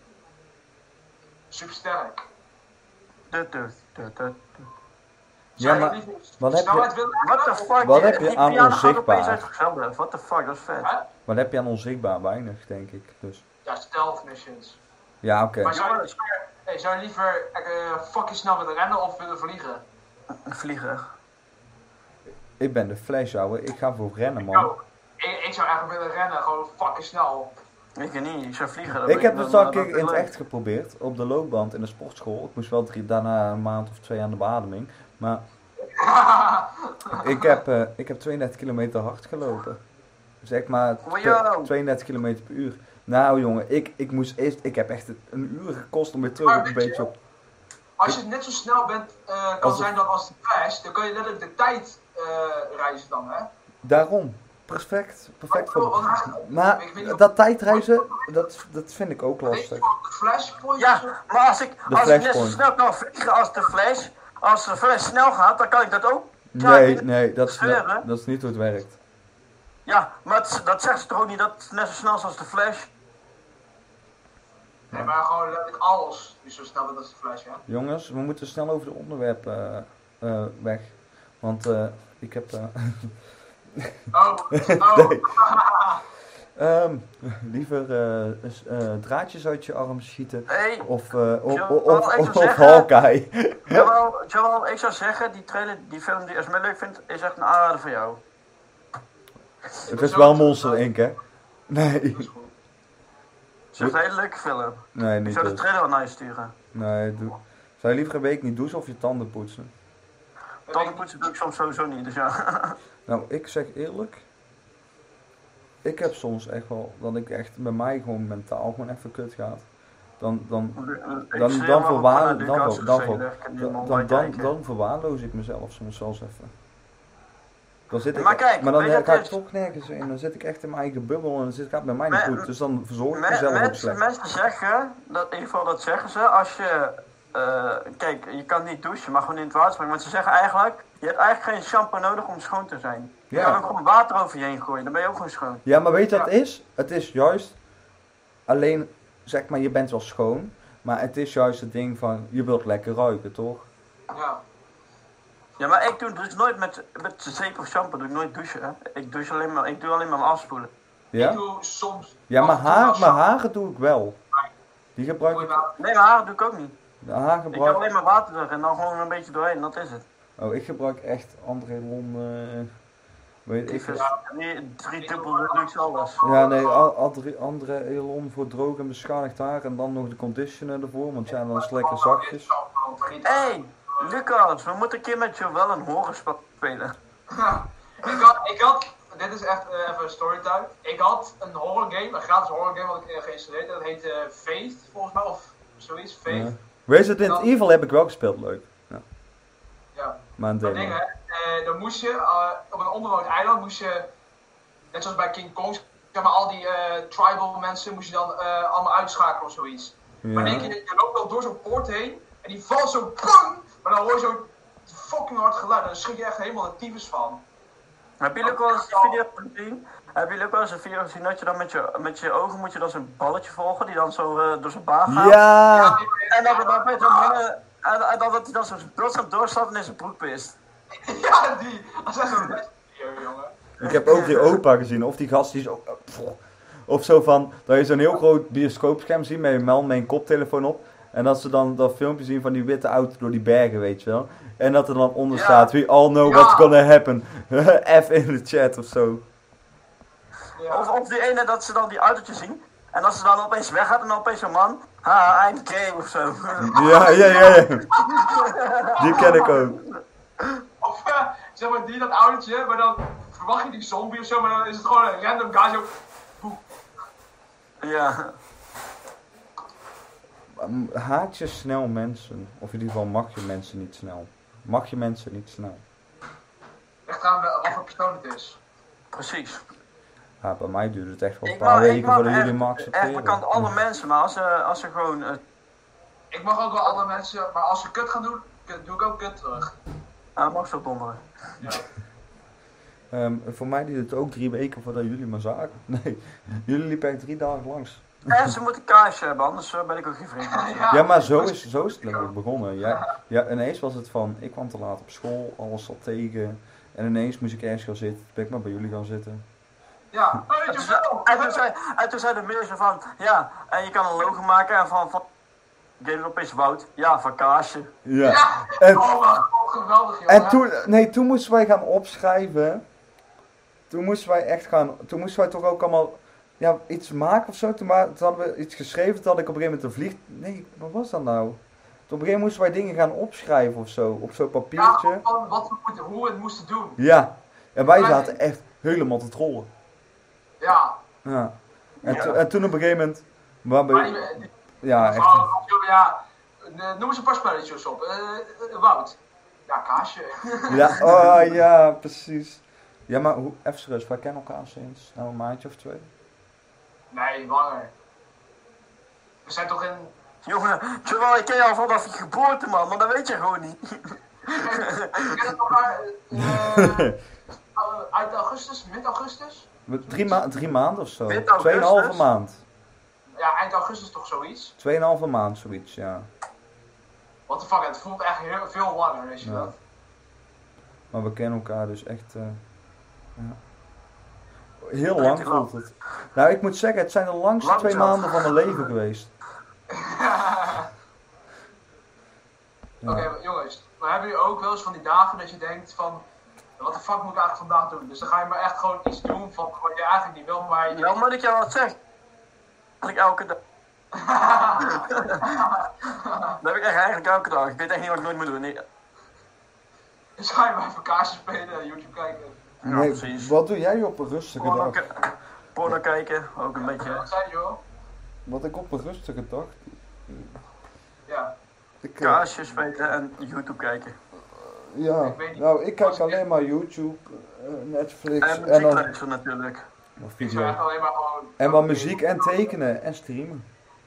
super sterk. Tut, tut, tut, tut. Ja, maar wat heb je- Snelheid willen What the hebben, fuck? Wat die- heb je die aan piano gaat onzichtbaar? opeens uit zichzelf. What the fuck, dat is vet. Hè? Wat heb je aan onzichtbaar? Weinig, denk ik. Dus. Ja, stealth missions. Ja, oké. Maar zou je, zou je- hey, zou je liever uh, fucking snel willen rennen of willen vliegen? Vliegen. Ik ben de Flash, ouwe. Ik ga voor rennen, man. Nou, ik, ik zou eigenlijk willen rennen, gewoon fucking snel. Ik niet, ik zou vliegen. dat Ik weet heb dan, het al een eh, keer dat in het leuk. echt geprobeerd. Op de loopband in de sportschool. Ik moest wel drie, daarna een maand of twee aan de beademing. Maar ik heb, eh, ik heb tweeëndertig kilometer hard gelopen. Zeg maar Wow. tweeëndertig kilometer per uur. Nou jongen, ik, ik moest eerst, ik heb echt een uur gekost om weer terug op een beetje op. Als je net zo snel bent, eh, kan Als het- zijn dan als de Flash, dan kan je letterlijk de tijd eh, reizen dan, hè? Daarom. Perfect. Perfect voor Want- me. want- Maar ik weet niet of- dat tijdreizen, dat, dat vind ik ook Weet je lastig. wat de Flashpoint is? Ja, maar als ik, De als ik net zo flashpoint. snel kan vliegen als de flash, als de flash snel gaat, dan kan ik dat ook. Nee, Ja, nee, dat is, Sfeer, hè? dat, dat is niet hoe het werkt. Ja, maar het- dat zegt ze toch ook niet dat het net zo snel is als de flash? Nee, maar gewoon letterlijk alles is zo snel als de Flash, hè? Jongens, we moeten snel over de onderwerpen eh, eh, weg. Want eh, ik heb... eh, Oh, oh. ehm, liever eh, s- eh, draadjes uit je arm schieten. Hey, Of, eh, of, Ja, of, wel, of, ik zou of zeggen- Hawkeye. Jawel, Jawel, ik zou zeggen, die trailer, die film die Esme leuk vindt, is echt een aanrader voor jou. Het is wel Monster Inc, hè? Nee. Dat is goed. Het is echt een hele leuke film. Nee, Ik niet zou de dus. trailer wel naar je sturen. Nee, doe. Zou je liever een week niet douchen of je tanden poetsen? Tandenpoetsen doe ik soms sowieso niet, dus ja. Nou, ik zeg eerlijk. Ik heb soms echt wel dat ik echt bij mij gewoon mentaal gewoon even kut gaat. Dan, dan, Ik dan, zie dan, hem ook verwaar- van de dan, Lucas dan, dan, gezellig, ik kan die dan, man dan, bij dan, kijken. dan verwaarloos ik mezelf soms wel eens even. Dan zit ik, Maar kijk, maar dan weet je eh, ga wat ik het is? toch nergens in. Dan zit ik echt in mijn eigen bubbel en dan zit, gaat het met mij niet Maar- goed. Dus dan verzorg ik Me- mezelf ook mensen, slecht. mensen zeggen, dat, in ieder geval dat zeggen ze, als je, eh, kijk, je kan niet douchen, maar gewoon in het water springen. Want ze zeggen eigenlijk, je hebt eigenlijk geen shampoo nodig om schoon te zijn. Je Ja. kan ook gewoon water over je heen gooien, dan ben je ook gewoon schoon. Ja, maar weet je wat Ja. het is? Het is juist alleen, zeg maar, je bent wel schoon. Maar het is juist het ding van, je wilt lekker ruiken, toch? Ja. Ja, maar ik doe dus nooit met, met zeep of shampoo, doe ik nooit douchen. Hè. Ik douche alleen maar, ik doe alleen maar afspoelen. Ik Ja? doe soms... Ja, af maar en toe haar, wel mijn shampoo. haren doe ik wel. Die gebruik Goeie ik, naam. Nee, mijn haar doe ik ook niet. de haar Ik heb gebruik alleen maar water er en dan gewoon een beetje doorheen, dat is het. Oh, ik gebruik echt André Lon, eh weet ik Ik het. drie, drie dubbel luxe alles. Ja, nee, Al- André, André Elon voor droog en beschadigd haar en dan nog de conditioner ervoor, want ja, dan is het lekker zachtjes. Hé, hey, Lucas, we moeten een keer met jou wel een horrorspel spelen. Ja. ik, had, ik had, dit is echt uh, even een storytime. Ik had een horror game, een gratis horror game wat ik uh, geïnstalleerd heb. Dat heet uh, Faith, volgens mij, of zoiets, Faith. Ja. Resident Evil heb ik wel gespeeld, leuk. Ja. Ja. Maar een Maar demo. dingen, uh, dan moest je, uh, op een onbewoond eiland moest je, net zoals bij King Kong, zeg maar al die uh, tribal mensen moest je dan uh, allemaal uitschakelen of zoiets. Maar Ja. denk je, je loopt wel door zo'n poort heen en die valt zo bang, maar dan hoor je zo'n fucking hard geluid en dan schrik je echt helemaal de tyfus van. Heb jullie ook wel eens een video gezien? Heb jullie ook wel eens een video gezien dat je dan met je, met je ogen moet je dan zo'n balletje volgen die dan zo uh, door zijn baan gaat? Ja! En dat er dan met zo'n mannen, en, en dan dat hij dan zo doorstaat doorstaat en in zijn broek pist. Ja, die, dat is echt zo'n best video, jongen. Ik heb ook die opa gezien, of die gast die zo... Of zo van, dat je zo'n heel groot bioscoopscherm ziet met een man met een koptelefoon op. En dat ze dan dat filmpje zien van die witte auto door die bergen, weet je wel. En dat er dan onder Ja. staat, we all know Ja. what's gonna happen. F in de chat of zo. Ja. Of, of die ene dat ze dan die autootje zien. En als ze dan opeens weggaat en dan opeens zo'n man. Ha, I'm gay of zo. Ja, ja, ja, ja. Die ken ik ook. Of uh, zeg maar die dat autootje, maar dan verwacht je die zombie of zo, maar dan is het gewoon een random guy zo. Ja. Haat je snel mensen? Of in ieder geval mag je mensen niet snel? Mag je mensen niet snel? Echt aan wat voor persoon het is. Precies. Ja, bij mij duurt het echt wel een Ik paar mag, ik weken mag voordat echt, jullie me echt accepteren. bekend alle mensen, maar als ze, als ze gewoon... Uh, Ik mag ook wel andere mensen, maar als ze kut gaan doen, kut- doe ik ook kut terug. uh, mag ze donderen. Ja. Ehm, voor mij duurt het ook drie weken voordat jullie me zagen. Nee, jullie liepen echt drie dagen langs. En ze moeten kaasje hebben, anders uh, ben ik ook geen vriend. Ja, maar zo is, zo is het letterlijk begonnen. Ja, ja, ineens was het van, ik kwam te laat op school, alles zat tegen. En ineens moest ik ergens gaan zitten. Toen ben ik maar bij jullie gaan zitten. Ja, weet En je toen, zei, wel. en, toen zei, en toen zei de meneer van, ja, en je kan een logo maken en van, van Game opeens Wout, ja, van kaasje. Ja. Ja, En, oh, wat geweldig, jongen. en toen, nee, toen moesten wij gaan opschrijven. Toen moesten wij echt gaan, toen moesten wij toch ook allemaal, ja, iets maken of zo. Toen, ma- toen hadden we iets geschreven, toen had ik op een gegeven moment een vlieg... Nee, wat was dat nou? Toen op een gegeven moment moesten wij dingen gaan opschrijven of zo, op zo'n Ja, papiertje. van wat we moeten, hoe we het moesten doen. Ja, en wij zaten echt helemaal te trollen. Ja, Ja. En, Ja. to- en toen op een gegeven moment, waar maar ben die, je- die ja, echt. vrouw, ja, eh, noem eens een paar spelletjes op. Eh, eh, Wout. Ja, kaasje. Ja, oh ja, precies. Ja, maar hoe, even serieus, wij kennen elkaar sinds nou een maandje of twee. Nee, langer. We zijn toch in... Jongen, terwijl ik ken je al vanaf je geboorte, man, maar dat weet je gewoon niet. We kennen elkaar eh, eh, uit augustus, mid-augustus? Drie, ma drie maanden of zo. Mid augustus? Tweeënhalve maand. Ja, eind augustus toch zoiets? Tweeënhalve maand, zoiets, ja. What the fuck, het voelt echt heel veel langer, weet je Ja. dat? Maar we kennen elkaar dus echt, eh, ja. Heel Weet lang je wel. voelt het. Nou, ik moet zeggen, het zijn de langste Lang twee zo. maanden van mijn leven geweest. Ja. Oké, maar jongens, maar hebben jullie ook wel eens van die dagen dat je denkt van... Wat de fuck moet ik eigenlijk vandaag doen? Dus dan ga je maar echt gewoon iets doen van wat je eigenlijk niet wil, maar je... Nou, moet ik jou wat zeggen? Eigenlijk elke dag. Dat heb ik echt eigenlijk elke dag. Ik weet echt niet wat ik nooit moet doen. Nee. Dus ga je maar even kaarsen spelen en YouTube kijken. Ja, Nee, precies. wat doe jij op een rustige Porno, dag? ki- porno kijken, ook een beetje. Wat zei je joh? Wat ik op een rustige dag... Ik, eh, kaarsjes spelen en YouTube kijken. ja, Ik weet niet. nou ik kijk alleen maar YouTube, eh, Netflix En en muziek dan luisteren natuurlijk. of Ik zou video. echt alleen maar gewoon... En wat muziek en tekenen en streamen.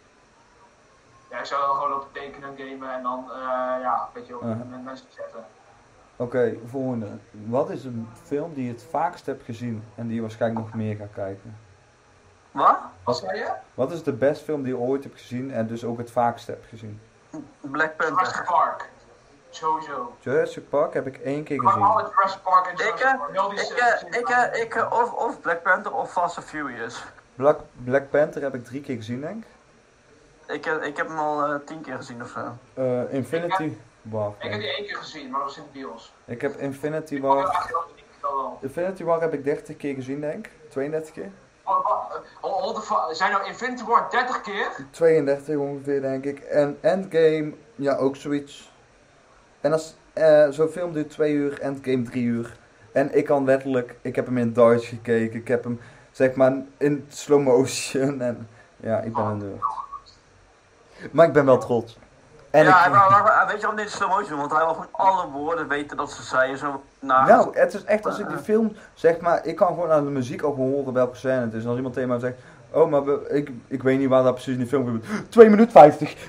Ja, ik zou dan gewoon op tekenen, gamen en dan, eh ja, weet je, op, Uh-huh. met mensen zetten. Oké, volgende. Wat is een film die je het vaakst hebt gezien en die je waarschijnlijk nog meer gaat kijken? Wat? Wat zei je? Wat is de beste film die je ooit hebt gezien en dus ook het vaakst hebt gezien? Black Jurassic Panther. Park. Sowieso. Jurassic Park heb ik één keer Maar gezien. alle Jurassic Park en Ik, Jurassic eh, Park. Heel die ik, series eh, ik, eh, ik, eh, of, of Black Panther of Fast and Furious. Black, Black Panther heb ik drie keer gezien, denk ik. Ik, eh, ik heb hem al eh, tien keer gezien of zo. Eh, Infinity War. Ik heb die één keer gezien, maar dat was in de bios. Ik heb Infinity Ik vond hem War. echt heel uniek, dat wel. Infinity War heb ik dertig keer gezien, denk ik. tweeëndertig keer. Oh, oh, oh, oh, de fa- zijn nou Infinity War dertig keer? tweeëndertig ongeveer, denk ik. En Endgame, ja, ook zoiets. En als eh, zo'n film duurt twee uur, Endgame drie uur. En ik kan letterlijk, ik heb hem in Duits gekeken. Ik heb hem, zeg maar, in slow motion. En ja, ik ben een nerd. Maar ik ben wel trots. En ja, ik, hij wou- hij wou- weet je waarom dit slow motion? Want hij wil gewoon alle woorden weten dat ze zeiden. Zo naar nou, het is echt als ik die film, zeg maar, ik kan gewoon aan de muziek ook horen welke scène het is. En als iemand tegen mij zegt, oh, maar we- ik, ik weet niet waar dat precies in die film gebeurt. twee minuten vijftig.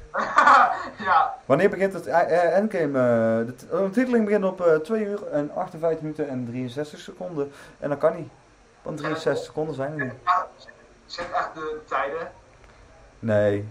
Ja, Wanneer begint het eh, eh, Endgame? eh, de t- oh, de titeling begint op eh, twee uur en achtenvijftig minuten en drieënzestig seconden. En dat kan niet. Want drieënzestig seconden zijn er niet. ja, zet echt de tijden. Nee.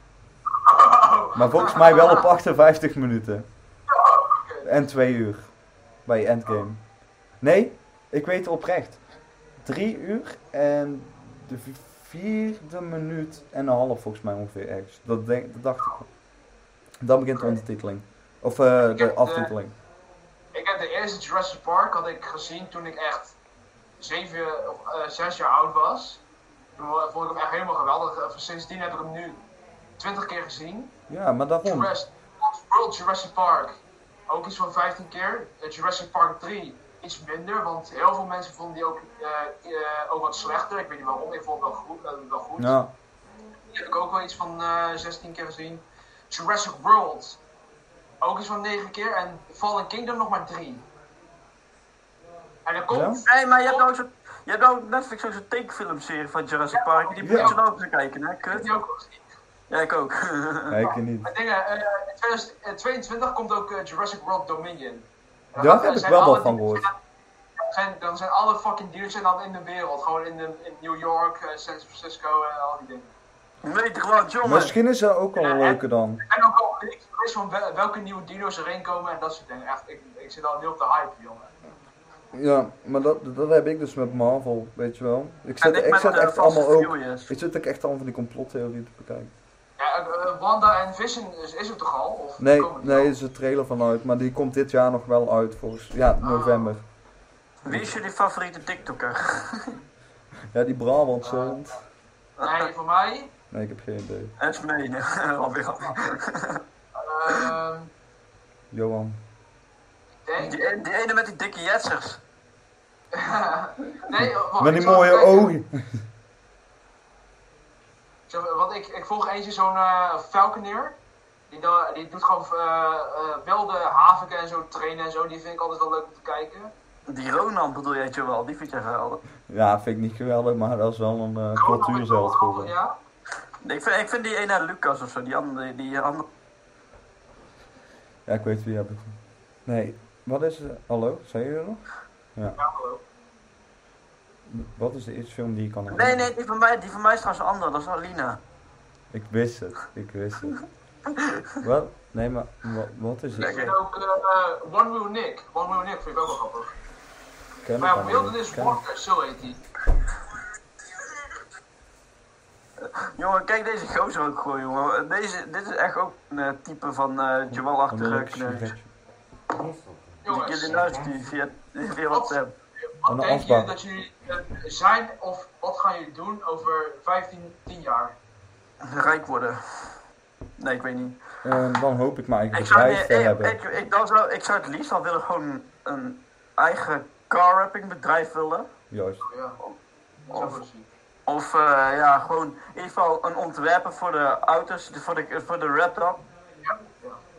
Maar volgens mij wel op achtenvijftig minuten. En twee uur. Bij Endgame. Nee, ik weet het oprecht. drie uur en de v- vierde minuut en een half volgens mij ongeveer ergens. Dat, denk, dat dacht ik. Dan begint de ondertiteling. Of eh, de aftiteling. Ik heb de eerste Jurassic Park had ik gezien toen ik echt zeven of eh, zes jaar oud was. Toen vond ik hem echt helemaal geweldig. Eh, Sindsdien heb ik hem nu twintig keer gezien. Ja, maar daarom. Jurassic World Jurassic Park. Ook iets van vijftien keer. Eh, Jurassic Park drie iets minder, want heel veel mensen vonden die ook, eh, eh, ook wat slechter. Ik weet niet waarom, ik vond het wel goed. eh, wel goed. Ja. Die heb ik ook wel iets van eh, zestien keer gezien. Jurassic World. Ook iets van negen keer. En Fallen Kingdom nog maar drie. En dan komt... Nee, maar je hebt nou zo'n je hebt nou Netflix ook zo'n tekenfilmserie van Jurassic Park. Die moet Ja. je nou ook eens kijken, hè? Ik heb Kut. die ook al gezien. Ja, ik ook. Nee, ik niet. Maar dingen, eh, in tweeduizend tweeëntwintig komt ook eh, Jurassic World Dominion. En dan Daar gaan- heb ik zijn wel alle wat van die- gehoord. Zijn, dan zijn alle fucking diertjes dan in de wereld. Gewoon in, de, in New York, eh, San Francisco en al die dingen. Weet je gewoon, jongen. Misschien is er ook wel een leuke dan. En ook al ik wist van wel- welke nieuwe dino's erin komen en dat soort dingen. Echt, ik, ik zit al nu op de hype, jongen. Ja, maar dat, dat heb ik dus met Marvel, weet je wel. Ik zit, En ik met, zit eh, echt Fast allemaal and ook. Furious. Ik zit ook echt allemaal van die complottheorieën te bekijken. Ja, eh, eh, Wanda en Vision is, is het toch al? Of Nee, komen die nee, al? er is een trailer van uit, maar die komt dit jaar nog wel uit volgens. Ja, november. Wie is jullie favoriete TikToker? Ja, die Brabant zo. Nee, voor mij. Nee, ik heb geen idee. Het is mee, alweer. ehm Johan. ik denk. Die, die ene met die dikke jetsers. nee, wacht, Met ik die zal mooie even kijken. ogen. Zo, Want ik, ik volg eentje zo'n eh Falconeer. Die, da- die doet gewoon eh eh, wilde haviken en zo trainen en zo. Die vind ik altijd wel leuk om te kijken. Die Ronan bedoel jij je wel, die vind jij geweldig. Ja, vind ik niet geweldig, maar dat is wel een uh, cultuurzeld geworden. Ja. Nee, Ik vind, ik vind die ene Lucas of zo, die andere, die andere. Ja, ik weet wie heb ik. Nee, wat is het? Hallo, zei je er nog? Ja. Ja, hallo. Wat is de eerste film die je kan Nee, herinneren? nee, die van mij, die van mij is trouwens een andere, dat is Alina. Ik wist het, ik wist het. Wat? Nee, maar wat, wat is Ik het? vind ook eh One Wheel Nick. One Wheel Nick vind ik ook wel grappig. Ken ik Maar ja, allemaal niet. Wilderness Ken ik. Walker, zo heet die. Jongen, kijk deze gozer ook gewoon, jongen. Deze, dit is echt ook een eh, type van eh Joel-achtige Een kneus. sigaretje. Die Jongens, jullie luisteren via, via WhatsApp. Aan wat de denken afbak. jullie dat jullie eh, zijn of wat gaan jullie doen over vijftien, tien jaar? Rijk worden. Nee, ik weet niet. En dan hoop ik mijn eigen Ik zou, bedrijf te ik, hebben. ik, ik, dan zou, ik zou het liefst al willen gewoon een eigen car-wrapping bedrijf willen. Juist. Ja, Of- zo goed zien. Of eh, ja, gewoon in ieder geval een ontwerper voor de auto's, voor de, voor de wrap-up. Ja, ja.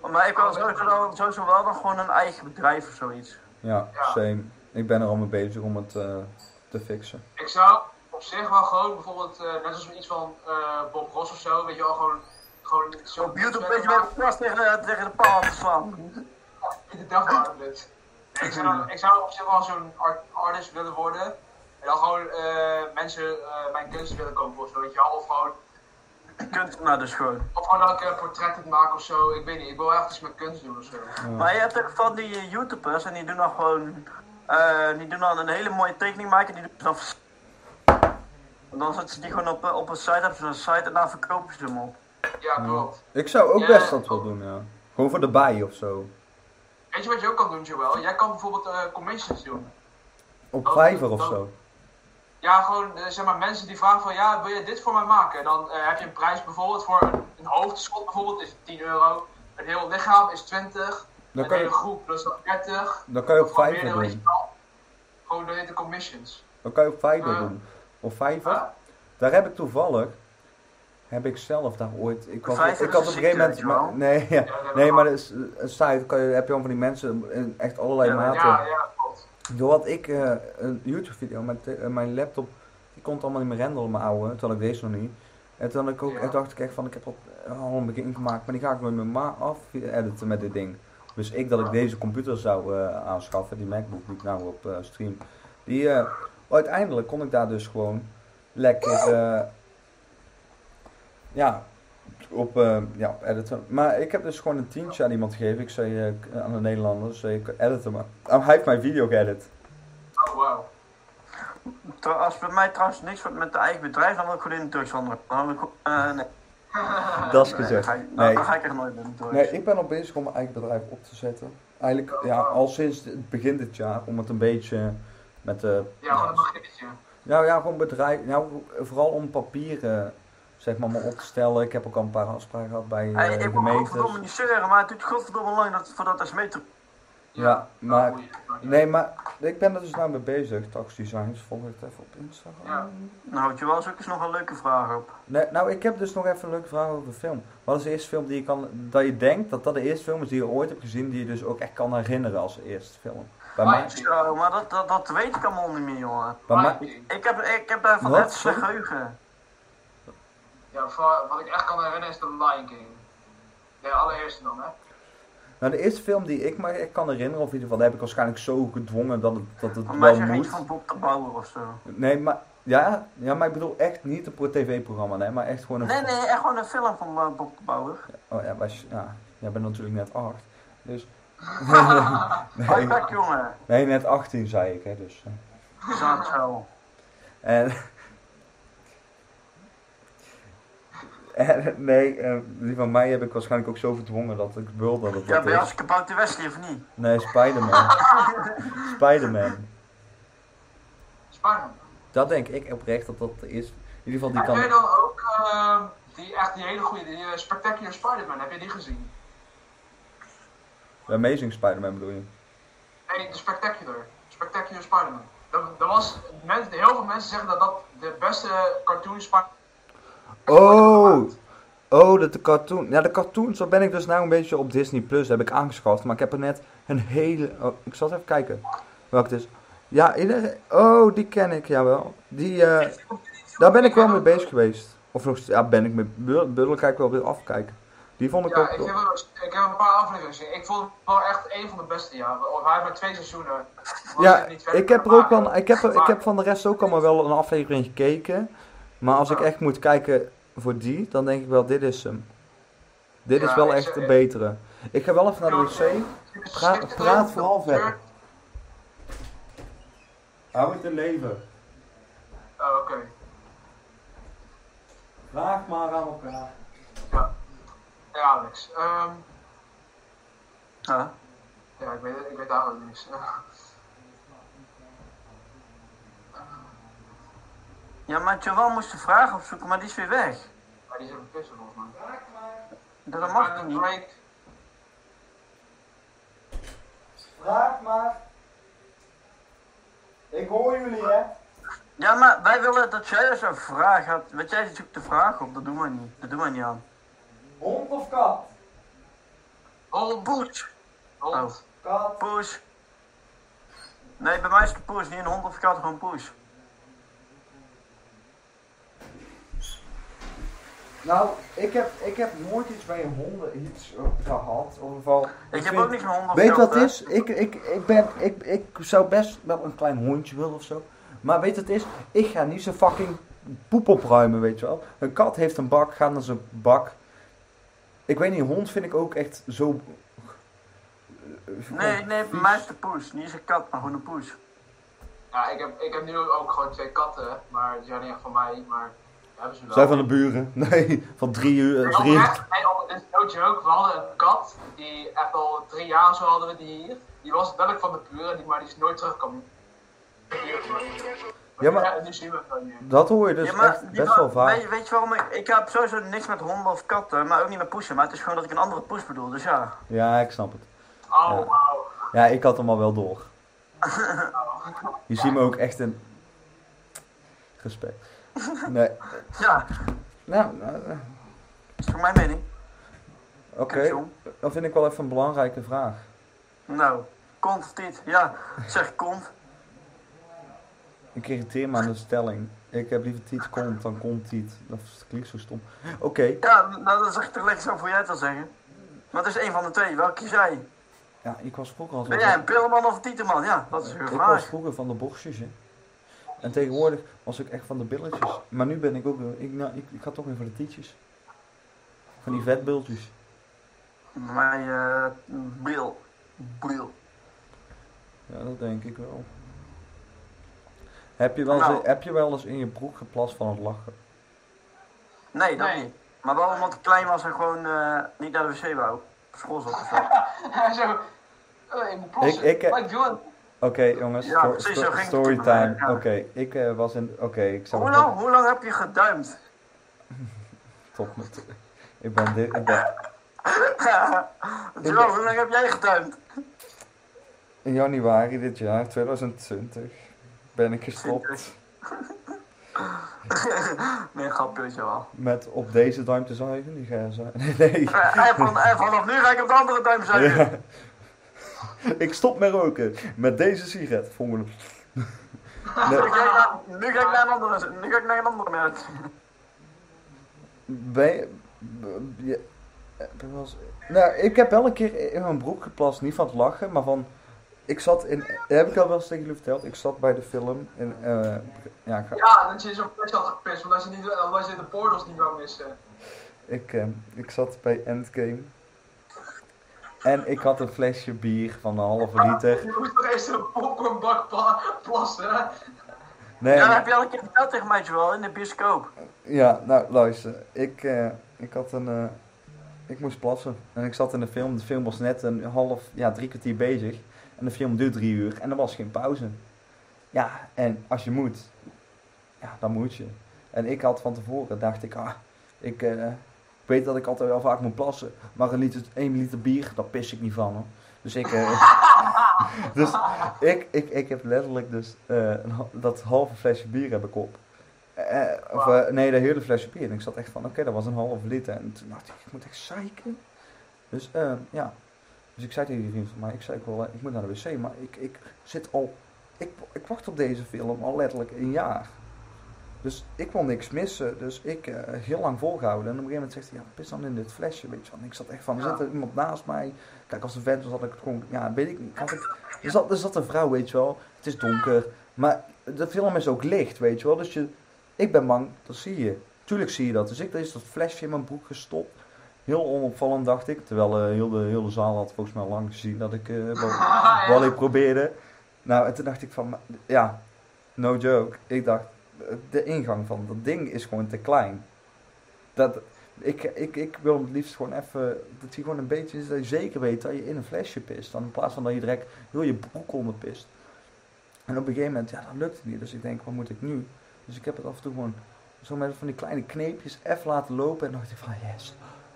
Maar ik wil sowieso, wel- sowieso wel nog gewoon een eigen bedrijf of zoiets. Ja, Ja. same. Ik ben er al mee bezig om het uh, te fixen. Ik zou op zich wel gewoon bijvoorbeeld, uh, net als iets van uh, Bob Ross of zo, weet je wel, gewoon... gewoon zo Op YouTube weet je bij de kast tegen, tegen de paal te slaan. In de dag waren dit. Nee, ik, zou, ik zou op zich wel zo'n art, artist willen worden. En dan gewoon uh, mensen uh, mijn kunst willen kopen of zo, weet je wel. Of gewoon, Kunstenaar dus gewoon. of gewoon dat ik een portret maak of zo. Ik weet niet, ik wil echt iets met kunst doen of zo. Ja. Maar je hebt ook van die uh, YouTubers en die doen dan gewoon... Uh, die doen dan een hele mooie tekening maken, die doen dan... vers- En dan zetten ze die gewoon op, uh, op een site, hebben ze een site en daar verkopen ze hem op. Ja, klopt. Ik zou ook Ja, best dat wel ook. doen, ja. Gewoon voor de bij of zo. Weet je wat je ook kan doen, Joël? Jij kan bijvoorbeeld uh, commissions doen. Op Dat- Fiverr of dat- zo. Ja, gewoon uh, zeg maar mensen die vragen van ja, wil je dit voor mij maken? En dan uh, heb je een prijs bijvoorbeeld voor een, een hoofdschot bijvoorbeeld is tien euro. Een heel lichaam is twintig. Dan een kan hele je, groep plus dan dertig. dan kan je op Gewoon Fiverr meerdere, weet je doen. wel. Gewoon de hele commissions. Dan kan je op Fiverr Ja. doen. Op Fiverr? Ja. Daar heb ik toevallig... Heb ik zelf daar ooit... Ik had, Fiverr ik had is op een een gegeven ziekte, moment... weet je maar- nee, ja. Ja, dat nee, wel. maar dat is een site. Kan je, heb je al van die mensen in echt allerlei Ja, maten. Ja, ja, klopt. Doordat ik uh, een YouTube video met uh, mijn laptop, die kon het allemaal niet meer renderen op mijn oude, terwijl ik deze nog niet. En toen had ik ook, Ja. en dacht ik echt van, ik heb al, al een begin gemaakt, maar die ga ik nooit meer ma af editen met dit ding. Dus ik dat ik deze computer zou uh, aanschaffen, die MacBook die ik nou op uh, stream, die uh, uiteindelijk kon ik daar dus gewoon lekker, uh, ja, op, uh, ja, op editen. Maar ik heb dus gewoon een tientje aan iemand gegeven. Ik zei uh, aan de Nederlanders, zei ik editen maar. Oh, hij heeft mijn video geëdit. Oh, wauw. Tro- Als bij mij trouwens niks wordt met de eigen bedrijf, dan wil ik gewoon in de drugs handelen. Dan wil ik gewoon... Uh, nee. Dat is Nee, gezegd. dan ga ik- Nee. Dan, dan ga ik echt nooit in de drugs. Nee, ik ben al bezig om mijn eigen bedrijf op te zetten. Eigenlijk, ja, al sinds het begin dit jaar, om het een beetje met de... Ja, gewoon een beginnetje. Nou ja, gewoon bedrijf, nou vooral om papieren, zeg maar, maar op te stellen. Ik heb ook al een paar afspraken gehad bij uh, Hey, ik moet gemeentes. godverdomme niet zeuren, maar het duurt godverdomme lang dat, voordat dat is mee te... Ja, maar- goeie. Nee, maar ik ben er dus nou mee bezig, Tax Designs, volg ik het even op Instagram. Ja. Nou, je wel, zoek eens nog een leuke vraag op. Nee, nou, ik heb dus nog even een leuke vraag over de film. Wat is de eerste film die je kan, dat je denkt dat dat de eerste film is die je ooit hebt gezien, die je dus ook echt kan herinneren als eerste film? Bij mij, Zo, maar dat, dat, dat weet ik allemaal niet meer, jongen. bij mij, Lion King. Ik heb, ik heb daarvan Wat? net slecht geheugen. Ja, va- wat ik echt kan herinneren is de Lion King. De allereerste dan, hè? nou, de eerste film die ik me echt kan herinneren, of in ieder geval, daar heb ik waarschijnlijk zo gedwongen dat het, dat het Maar mij wel zeg iets moet. van Bob de Bouwer of zo. Nee, maar, ja, ja, maar ik bedoel echt niet een tv-programma, nee, maar echt gewoon een... Nee, nee, echt gewoon een film van uh, Bob de Bouwer. Oh ja, was, ja, jij bent natuurlijk net acht, dus... High nee, back, jongen. nee, net achttien zei ik, hè, dus... eh. Zaad zo. En... en nee, eh, die van mij heb ik waarschijnlijk ook zo verdwongen dat ik wilde dat het Ja, dat ben je is. als Kabouter Wesley of niet? Nee, Spider-Man. Spider-Man. Spider-Man. Dat denk ik oprecht dat dat is. In ieder geval die Heb jij kan... dan ook uh, die, echt die hele goede, die uh, Spectacular Spider-Man, heb je die gezien? De Amazing Spider-Man bedoel je? Nee, de Spectacular. Spectacular Spider-Man. Dat, dat was, men, heel veel mensen zeggen dat dat de beste cartoon Spider-Man Oh! Oh, dat de cartoon. Ja, de cartoons, daar ben ik dus nou een beetje op Disney Plus, heb ik aangeschaft. Maar ik heb er net een hele... Oh, ik zal eens even kijken welke het is. Ja, iedereen... Oh, die ken ik, jawel. Die, eh... daar ben ik wel mee bezig geweest. Of nog... Ja, ben ik mee... Buddel kijk wel weer afkijken. Die vond ik Ja, ook... ik heb, wel- ik heb een paar afleveringen gezien. Ik vond het wel echt een van de beste, ja. Hij heeft maar twee seizoenen. Was Ja, het niet verder ik heb er kunnen ook wel... maken. Ik heb, er, ik Maar- heb van de rest ook allemaal wel een aflevering gekeken. Maar als ik Ja. echt moet kijken voor die, dan denk ik wel, dit is hem. Dit is Ja, wel ik echt zeg- de betere. Ik ga wel even naar de wc. Pra- praat vooral verder. Hou het in leven. Oh, oké. Vraag maar aan elkaar. Ja. Ja, Alex. Ehm Ja. ja, ik weet, ik weet daar ook niks. Ja, maar Joël moest de vraag opzoeken, maar die is weer weg. Maar die is even tussen volgens mij. Dat mag toch niet? Drake. Vraag maar. Ik hoor jullie, hè. Ja, maar wij willen dat jij dus een vraag had. Weet jij, zoekt de vraag op, dat doen we niet. Dat doen we niet aan. Hond of kat? Hond. Poes. Hond. Kat. Poes. Nee, bij mij is het poes, niet een hond of kat, gewoon poes. Nou, ik heb, ik heb nooit iets bij een honden iets uh, gehad. In ieder geval. Ik, heb vind- ook niks met honden of Weet je katten. wat het is? Ik, ik, ik, ben, ik, ik zou best wel een klein hondje willen of zo. Maar weet je wat het is? Ik ga niet zo fucking poep opruimen, weet je wel. Een kat heeft een bak, gaat naar zijn bak. Ik weet niet, een hond vind ik ook echt zo... Nee, nee, bij mij is het een poes. Niet eens een kat, maar gewoon een poes. Ja, ik heb, ik heb nu ook gewoon twee katten, maar die zijn niet echt van mij, maar hebben ze wel. Zijn van de buren? Nee, van drie uur. Nee, Drie... oprecht, nee, op- dit is no joke. We hadden een kat, die echt al drie jaar of zo hadden we die hier. Die was letterlijk van de buren, die, maar die is nooit teruggekomen. Ja, maar- Ja, nu zien we het wel niet meer. Dat hoor je dus Ja, maar echt die best wel wa- vaak. Weet, weet je waarom ik... Ik heb sowieso niks met honden of katten, maar ook niet met poesen. Maar het is gewoon dat ik een andere poes bedoel, dus ja. Ja, ik snap het. Oh, Ja. wauw. Ja, ik had hem al wel door. Je ziet me ook echt in... Respect. Nee. Ja, Nou, nou, eh, dat is voor mijn mening. oké. Kijk, jong. Dan vind ik wel even een belangrijke vraag. Nou, kont of tiet? Ja, zeg kont. Ik irriteer me aan de stelling. Ik heb liever tiet kont dan kont tiet. Dat klinkt zo stom. Oké. Ja, nou dan zeg ik toch lekker zo voor jij het wil zeggen. Maar het is één van de twee, welke kies jij? Ja, ik was vroeger al zo... Ben jij een pillenman of een tietenman? Ja, dat is weer een Ik was vraag. vroeger van de borstjes, hè. En tegenwoordig was ik echt van de billetjes. Maar nu ben ik ook... Ik, nou, ik, ik ga toch weer voor de tietjes. Van die vetbultjes. Bij mij, eh, bril. Bril. Ja, dat denk ik wel. Heb je wel, Nou. eens, heb je wel eens in je broek geplast van het lachen? Nee, dat Nee. niet. Maar wel omdat ik klein was en gewoon eh, niet naar de wc wou. Op school zat of zo. Zo, eh, ik moet plassen. Ik- ik, eh, Maar ik wil het. Oké jongens, Ja, sto- precies, sto- zo ging het storytime. toen, ja. Oké, ik eh, was in... Oké, ik zou... Hoe lang, hoe lang heb je geduimd? Top met... Ik ben dit... Ik ben, Joe, hoe lang heb jij geduimd? in januari dit jaar, twintig twintig, ben ik gestopt Nee, grapje, weet je wel. met op deze duim te zuigen. Die ga je zuigen. Nee, nee. Eh, En van, en vanaf nu ga ik op de andere duim zuigen. Ja. Ik stop met roken. Met deze sigaret. Volgende. Nu, Nee, ga ik naar, nu ga ik naar een andere, nu ga ik naar een andere merk. ben je- b- je- heb je wel eens- nou, ik heb wel een keer in mijn broek geplast. Niet van het lachen, maar van... Ik zat in... Dat heb ik al wel eens tegen jullie verteld. Ik zat bij de film. In, eh, ja, ik, ga- Ja, dat je in zo'n fles had gepist, omdat je, niet, omdat je de portals niet wou missen. ik, eh, ik zat bij Endgame. En ik had een flesje bier van een halve liter. Je moest toch eerst een popcornbak pla plassen, hè? Nee, Ja, dat maar- heb je al een keer verteld tegen mij, Joel, in de bioscoop. Ja, nou luister, ik, eh, ik had een, eh, ik moest plassen en ik zat in de film, de film was net een half, ja drie kwartier bezig en de film duurt drie uur en er was geen pauze. Ja, en als je moet, ja dan moet je. En ik had van tevoren, dacht ik, ah, ik, eh, ik weet dat ik altijd wel vaak moet plassen, maar een liter, één liter bier, daar pis ik niet van hoor. Dus ik, eh, dus ik, ik, ik heb letterlijk dus eh, een, ha- dat halve flesje bier heb ik op. Eh, of, eh, nee, de hele flesje bier. En ik zat echt van, oké, dat was een halve liter. En toen dacht ik, ik moet echt zeiken. Dus eh, ja, dus ik zei tegen die vriend van mij, ik zei ik wel, eh, ik moet naar de wc, maar ik, ik zit al, ik, ik wacht op deze film al letterlijk een jaar. Dus ik wil niks missen, dus ik uh, heel lang volgehouden. En op een gegeven moment zegt hij, ja, pis dan in dit flesje, weet je wel. En ik zat echt van, er Ja. zat er iemand naast mij. Kijk, als een vent was, had ik het gewoon, ja, weet ik niet. Had ik, er, zat, er zat een vrouw, weet je wel. Het is donker, maar de film is ook licht, weet je wel. Dus je, ik ben bang, dat zie je. Tuurlijk zie je dat. Dus ik is dat flesje in mijn broek gestopt. Heel onopvallend, dacht ik. Terwijl uh, heel, de, heel de zaal had volgens mij al lang gezien dat ik uh, wel, wel ik probeerde. Nou, en toen dacht ik van, ja, no joke. Ik dacht, de ingang van dat ding is gewoon te klein. Dat, ik, ik, ik wil het liefst gewoon even, dat je gewoon een beetje, dat je zeker weet dat je in een flesje pist. Dan in plaats van dat je direct heel je broek onder pist. En op een gegeven moment, ja, dat lukt het niet. Dus ik denk, wat moet ik nu? Dus ik heb het af en toe gewoon zo met van die kleine kneepjes even laten lopen. En dacht ik van, yes.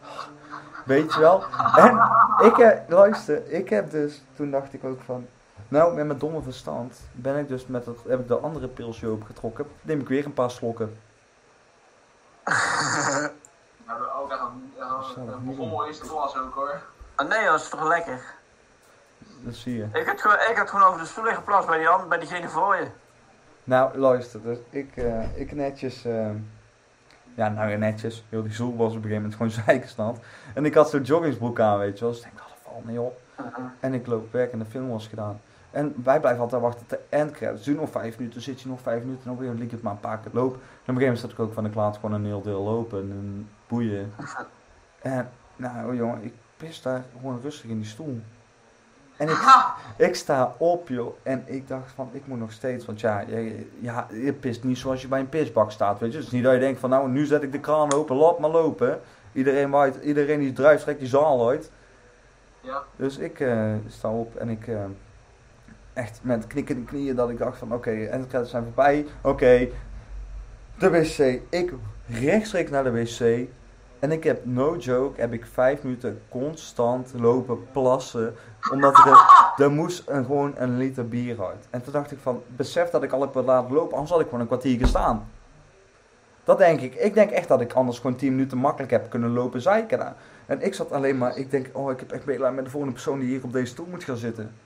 Weet je wel? En ik heb, luister, ik heb dus, toen dacht ik ook van, nou, met mijn domme verstand ben ik dus met het, heb ik de andere pilsje opgetrokken. Neem ik weer een paar slokken. We hebben ook echt een, een, een begonnen eerste glas ook hoor. Ah, nee, dat is toch lekker. Dat zie je. Ik had gewoon, ik had gewoon over de stoel geplast bij, die hand, bij diegene voor je. Nou, luister, dus ik, uh, ik netjes, uh, ja nou netjes, heel die stoel was op een gegeven moment gewoon zijkstand. En ik had zo'n joggingsbroek aan, weet je wel, dus ik denk, oh, dat valt niet op. Uh-uh. En ik loop weg en de film was gedaan. En wij blijven altijd wachten tot de endcredits. Dus nog vijf minuten, zit je nog vijf minuten en op een gegeven moment liep het maar een paar keer lopen. En op een gegeven moment zat ik ook van, ik laat gewoon een heel deel lopen en boeien. En nou jongen, ik pis daar gewoon rustig in die stoel. En ik, ik sta op joh, en ik dacht van, ik moet nog steeds, want ja, je, ja, je pist niet zoals je bij een pisbak staat, weet je. Het is niet dat je denkt van, nou, nu zet ik de kraan open, laat maar lopen. Iedereen, waait, iedereen die drijft, trekt die zaal uit. Ja. Dus ik uh, sta op en ik, uh, echt met knikkende knieën, dat ik dacht van, oké, okay, en de credits zijn voorbij, oké. Okay, de wc, ik rechtstreeks naar de wc. En ik heb, no joke, heb ik vijf minuten constant lopen plassen. Omdat er, er moest een, gewoon een liter bier uit. En toen dacht ik van, besef dat ik al heb laten lopen, anders had ik gewoon een kwartier gestaan. Dat denk ik. Ik denk echt dat ik anders gewoon tien minuten makkelijk heb kunnen lopen zeiken daar. En ik zat alleen maar, ik denk, oh ik heb echt medelijden met de volgende persoon die hier op deze stoel moet gaan zitten.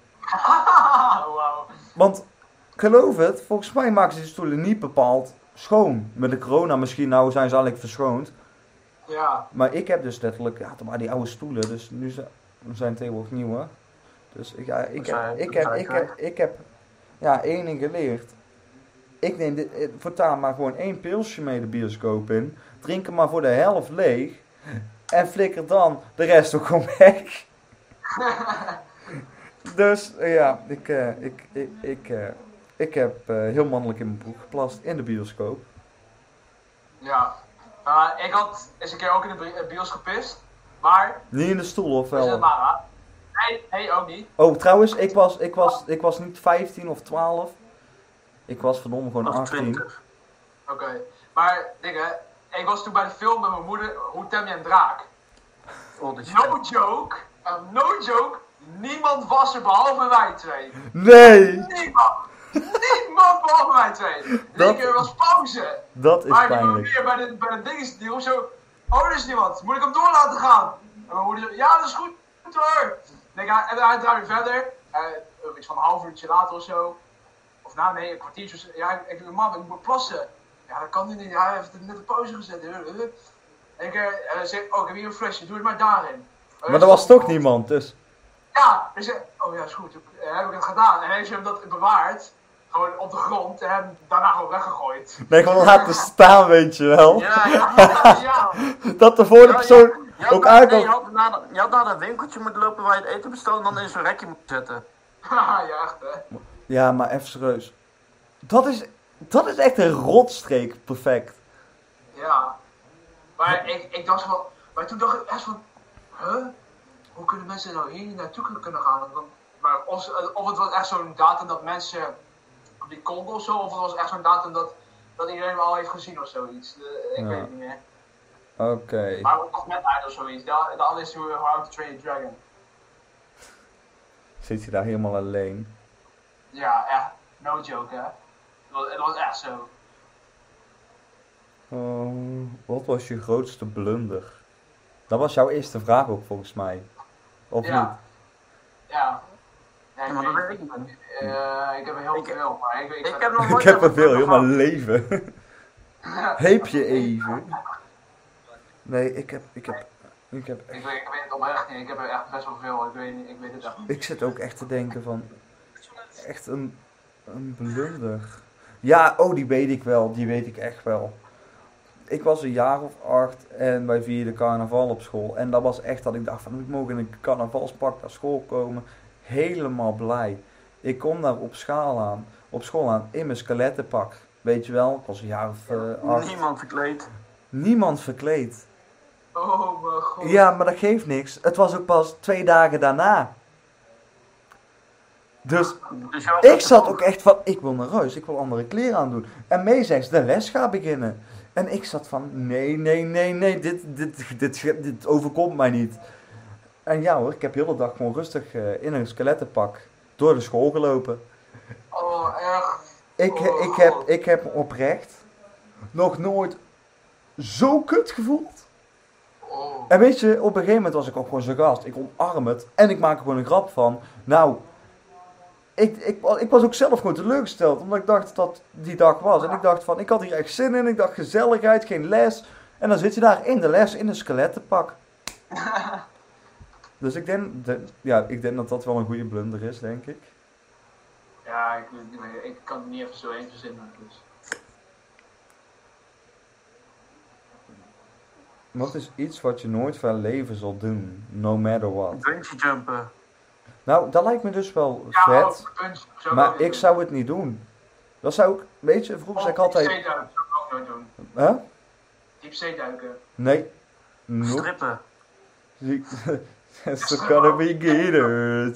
Wow. Want, geloof het, volgens mij maken ze die stoelen niet bepaald schoon. Met de corona misschien, nou zijn ze eigenlijk verschoond. Ja. Maar ik heb dus letterlijk, ja, maar die oude stoelen, dus nu zijn, zijn tegenwoordig nieuwe. Dus ik, ja, ik, heb, ik, heb, ik, heb, ik heb, ja, één ding geleerd. Ik neem dit, voortaan maar gewoon één pilsje mee de bioscoop in. Drink hem maar voor de helft leeg. En flikker dan de rest ook gewoon weg. Dus, ja, ik, uh, ik, ik, ik, uh, ik heb uh, heel mannelijk in mijn broek geplast in de bioscoop. Ja. Uh, ik had eens een keer ook in de bios gepist, maar... Niet in de stoel of wel? Maar, nee, nee, ook niet. Oh, trouwens, ik was, ik was, ik was niet vijftien of twaalf. Ik was verdomme gewoon achttien. Oké, okay. Maar dingen, ik was toen bij de film met mijn moeder, Hoe tem je een draak? Oh, no joke, uh, no joke, niemand was er behalve wij twee. Nee! Niemand! Niemand behalve wij twee. Dat... Eén keer was pauze. Dat is maar pijnlijk. Maar weer bij de, bij de dingesdeal zo, oh er is niemand, moet ik hem door laten gaan? En mijn moeder zo, ja dat is goed, goed hoor. En hij draait weer verder, uh, iets van een half uurtje later of zo. Of nou nee, een kwartiertje. Ja, ik, ik mam, ik moet plassen. Ja, dat kan niet. Hij heeft net een pauze gezet. En ik uh, zeg, oh, ik heb hier een flesje, doe het maar daarin. Uh, maar er was toch niemand, dus. Ja, ik zeg, oh ja, is goed. Uh, heb ik het gedaan. En hij heeft hem dat bewaard. Gewoon op de grond en hem daarna gewoon weggegooid. Nee, gewoon laten staan, weet je wel. Ja, ja, ja. ja. Dat de vorige persoon ja, ook eigenlijk. Nee, aankomt. je, had naar de, je had naar dat winkeltje moeten lopen waar je het eten bestelt en dan in zo'n rekje moet zetten. ja, echt hè. Ja, maar even serieus. Dat is, dat is echt een rotstreek, perfect. Ja. Maar ik, ik dacht van, maar toen dacht ik echt van, huh? Hoe kunnen mensen nou hier naartoe kunnen gaan? Want, maar of, of het was echt zo'n datum dat mensen op die konden of zo, of het was echt zo'n datum dat, dat iedereen hem al heeft gezien of zoiets. De, ik Ja. weet het niet meer. Oké. Okay. Maar of met mij of zoiets. De, de andere is hoe How to Train a Dragon. Zit je daar helemaal alleen? Ja, echt. No joke, hè. Het was, het was echt zo. Uh, wat was je grootste blunder? Dat was jouw eerste vraag ook volgens mij. Of ja. niet? Ja. Ja, Ja, maar dat weet ik niet. Uh, ik heb er heel Ik- veel, maar ik, ik, Ik heb nog Ik nooit heb er een veel, heel gehad. mijn leven. Heep je even? Nee, ik heb, ik heb, ik heb Ik weet, ik weet het oprecht niet, ik heb er echt best wel veel, ik weet, ik weet het echt niet. Ik zit ook echt te denken van, echt een, een blunder. Ja, oh die weet ik wel, die weet ik echt wel. Ik was een jaar of acht en wij vierden carnaval op school. En dat was echt dat ik dacht van, ik mag in een carnavalspak naar school komen. Helemaal blij. Ik kom daar op school aan, op school aan in mijn skelettenpak. Weet je wel, ik was een jaar of uh, acht. Niemand verkleed. Niemand verkleed. Oh mijn god. Ja, maar dat geeft niks. Het was ook pas twee dagen daarna. Dus Dus jij was ik zat ook echt van, ik wil naar huis, ik wil andere kleren aandoen. En May zegt, de les gaat beginnen. En ik zat van, nee, nee, nee, nee, dit, dit, dit, dit, dit overkomt mij niet. En ja hoor, ik heb de hele dag gewoon rustig uh, in een skelettenpak door de school gelopen. Oh echt. Ik, Oh, ik, heb, God. ik heb oprecht nog nooit zo kut gevoeld. Oh. En weet je, op een gegeven moment was ik ook gewoon zo gast. Ik omarm het en ik maak er gewoon een grap van. Nou, ik, ik, ik was ook zelf gewoon teleurgesteld, omdat ik dacht dat die dag was. En ik dacht van, ik had hier echt zin in. Ik dacht gezelligheid, geen les. En dan zit je daar in de les in een skelettenpak. Dus ik denk, de, ja, ik denk dat dat wel een goede blunder is, denk ik. Ja, ik, ik, ik kan het niet even zo eens verzinnen. Dus. Wat is iets wat je nooit van je leven zal doen, no matter what? Bungee jumpen. Nou, dat lijkt me dus wel Ja, vet, ook, punt, zo maar ook ik doen. zou het niet doen. Dat zou ik, weet je, vroeger zei ik Of altijd... diepzeeduiken zou ik ook nooit doen. Hè? Diepzeeduiken. Nee. Nope. Strippen. So gonna be gators.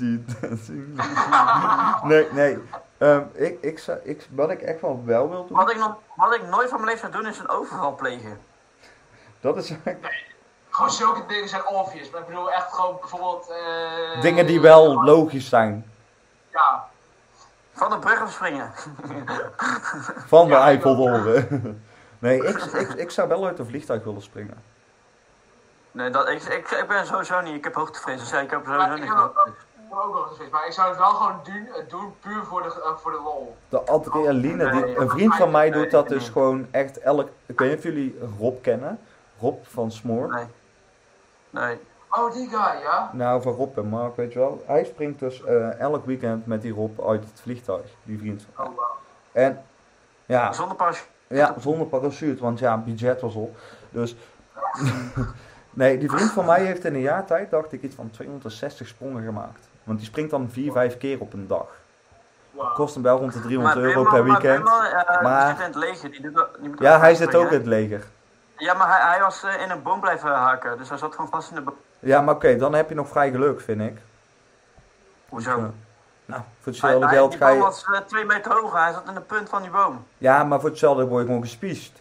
Nee, nee. Um, ik, ik zou, ik, wat ik echt wel wel wil doen, Wat ik, nog, wat ik nooit van mijn leven zou doen is een overval plegen. dat is Gewoon zulke dingen zijn obvious. Maar ik bedoel echt gewoon bijvoorbeeld... eh, dingen die wel logisch zijn. Ja. Van de brug springen. Van de Ja, Eiffeltoren. Nee, ik, ik, ik zou wel uit een vliegtuig willen springen. Nee, dat, ik, ik, ik ben sowieso niet. Ik heb hoogtevrees. Dus ja, ik heb sowieso Maar ik niet heb ook, gehad. ik heb ook wel gezegd, maar ik zou het wel gewoon doen, het doen puur voor de, uh, voor de lol. De adrenaline, die, een vriend van mij doet dat dus gewoon echt elk... Ik weet niet of jullie Rob kennen. Rob van Smoor. Nee. Nee. Oh, die guy, ja? Nou, van Rob en Mark, weet je wel. Hij springt dus uh, elk weekend met die Rob uit het vliegtuig. Die vriend van mij. Oh, wow. En ja, Zonder parachute. ja, zonder parachute, want ja, budget was op. Dus... Nee, die vriend van mij heeft in een jaar tijd, dacht ik, iets van tweehonderdzestig sprongen gemaakt. Want die springt dan vier, vijf keer op een dag. Wow. Kost hem wel rond de driehonderd Maar euro Buurman- per maar weekend. Buurman, uh, Maar- die zit in het leger. Die doet, dat- die moet Ja, hij ook zit ook springen. in het leger. Ja, maar hij, hij was uh, in een boom blijven haken. Dus hij zat gewoon vast in de boom. Ja, maar oké, dan heb je nog vrij geluk, vind ik. Hoezo? Ja. Nou, voor Hij, hetzelfde hij, geld die ga boom je... was uh, twee meter hoog. Hij zat in de punt van die boom. Ja, maar voor hetzelfde word je gewoon gespiest.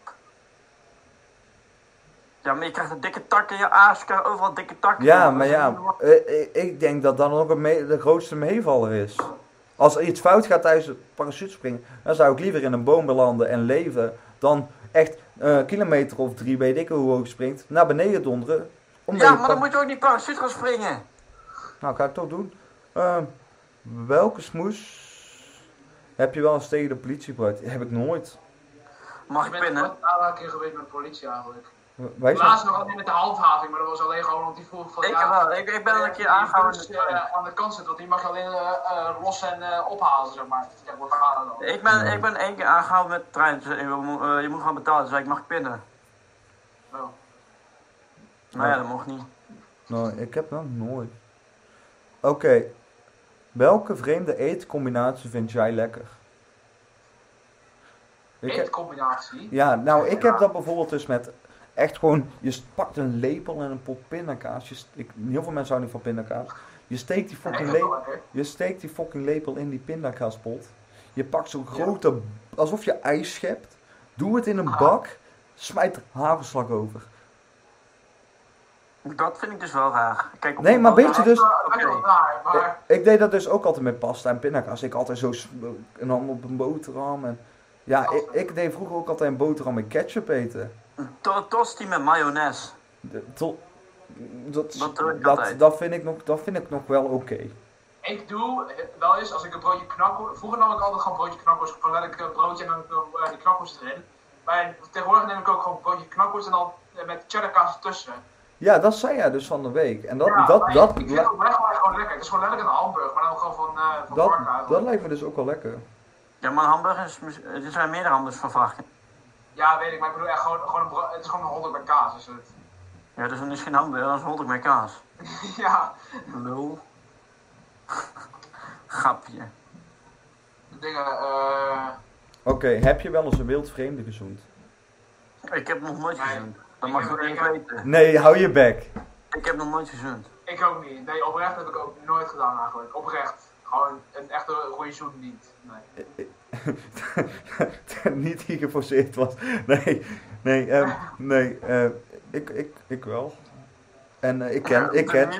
Ja, maar je krijgt een dikke tak in je aas. Je krijgt overal dikke takken. Ja, joh. maar Dat is ja, niet normaal. eh, ik- ik denk dat dan ook een me- de grootste meevaller is. Als er iets fout gaat tijdens het parachutespringen, dan zou ik liever in een boom belanden en leven dan echt een kilometer of drie, weet ik hoe hoog je springt, naar beneden donderen. omdat Ja, je maar pa- dan moet je ook niet parachute gaan springen. Nou, ga ik toch doen. Ehm, welke smoes heb je wel eens tegen de politie gebruikt? Heb ik nooit. Mag Ik ik ben pinnen? een aanraking keer geweest met de politie eigenlijk. Wij zijn... Laatst nog alleen met de handhaving, maar dat was alleen gewoon omdat die vroeg van Ik ja... wel. Ik, ik ben al een keer die aangehouden. bus, uh, aan de kant zit, want die mag je alleen uh, uh, los en uh, ophalen, zeg maar. Ja, wordt verhalen dan. Ik ben, ik ben één keer aangehouden met de trein. Dus, je, moet, uh, je moet gewoon betalen. Dus zei ik, mag ik pinnen? Zo. Nou ja, dat mocht niet. Nou, ik heb dat nooit. Oké. Welke vreemde eetcombinatie vind jij lekker? Ik heb... Eetcombinatie. Ja, nou, ik heb dat bijvoorbeeld dus met echt gewoon, je pakt een lepel en een pot pindakaas. Je st- ik, heel veel mensen houden niet van pindakaas. Je steekt die fucking, Nee, dat is le- wel lekker. je steekt die fucking lepel in die pindakaaspot. Je pakt zo'n grote, alsof je ijs schept. Doe het in een bak. Smijt er hagelslag over. Dat vind ik dus wel raar. Kijk, op Nee, een maar boot- weet je Ja, dus- dat is wel- dat is wel Oké. raar, maar... Ik, ik deed dat dus ook altijd met pasta en pindakaas. Ik altijd zo s- een hand op een boterham. En, ja, ik, ik deed vroeger ook altijd een boterham met ketchup eten. Een to- tosti met mayonaise. De- to- dat, Dat doe ik dat, altijd. dat, vind ik nog, dat vind ik nog wel oké. Ik doe wel eens, als ik een broodje knakkel... Vroeger nam ik altijd gewoon broodje knakkels, gewoon letterlijk een broodje en dan uh, die knakkels erin. Maar tegenwoordig neem ik ook gewoon broodje knakkels en dan uh, met cheddarkaas ertussen. Ja, dat zei jij dus van de week. En dat, Ja, dat, maar dat, ik vind het oprecht gewoon, gewoon lekker. Het is gewoon letterlijk een hamburger, maar dan gewoon van, uh, van dat, varken dat eigenlijk. lijkt me dus ook wel lekker. Ja, maar een hamburger is... mis- Er zijn meerdere hamburgers van varken. Ja, weet ik, maar ik bedoel echt gewoon, gewoon een bro- het is gewoon een hotdog met kaas is het. Ja, dus dan is geen hamburger, dat is hotdog met kaas. Ja, Lul. Grapje. dingen, eh... Oké, heb je wel eens een wild vreemde gezoend? Ik heb nog nooit Nee. gezoend. Dat Ik mag heb- je ik niet heb- weten. Nee, hou je bek. Ik heb nog nooit gezoend. Ik ook niet. Nee, oprecht heb ik ook nooit gedaan eigenlijk. Oprecht. Gewoon een echte goede zoen niet. Nee. Niet die geforceerd was. Nee, nee, ehm, nee, eh, ik, ik, ik wel. En eh, ik ken, ik ken.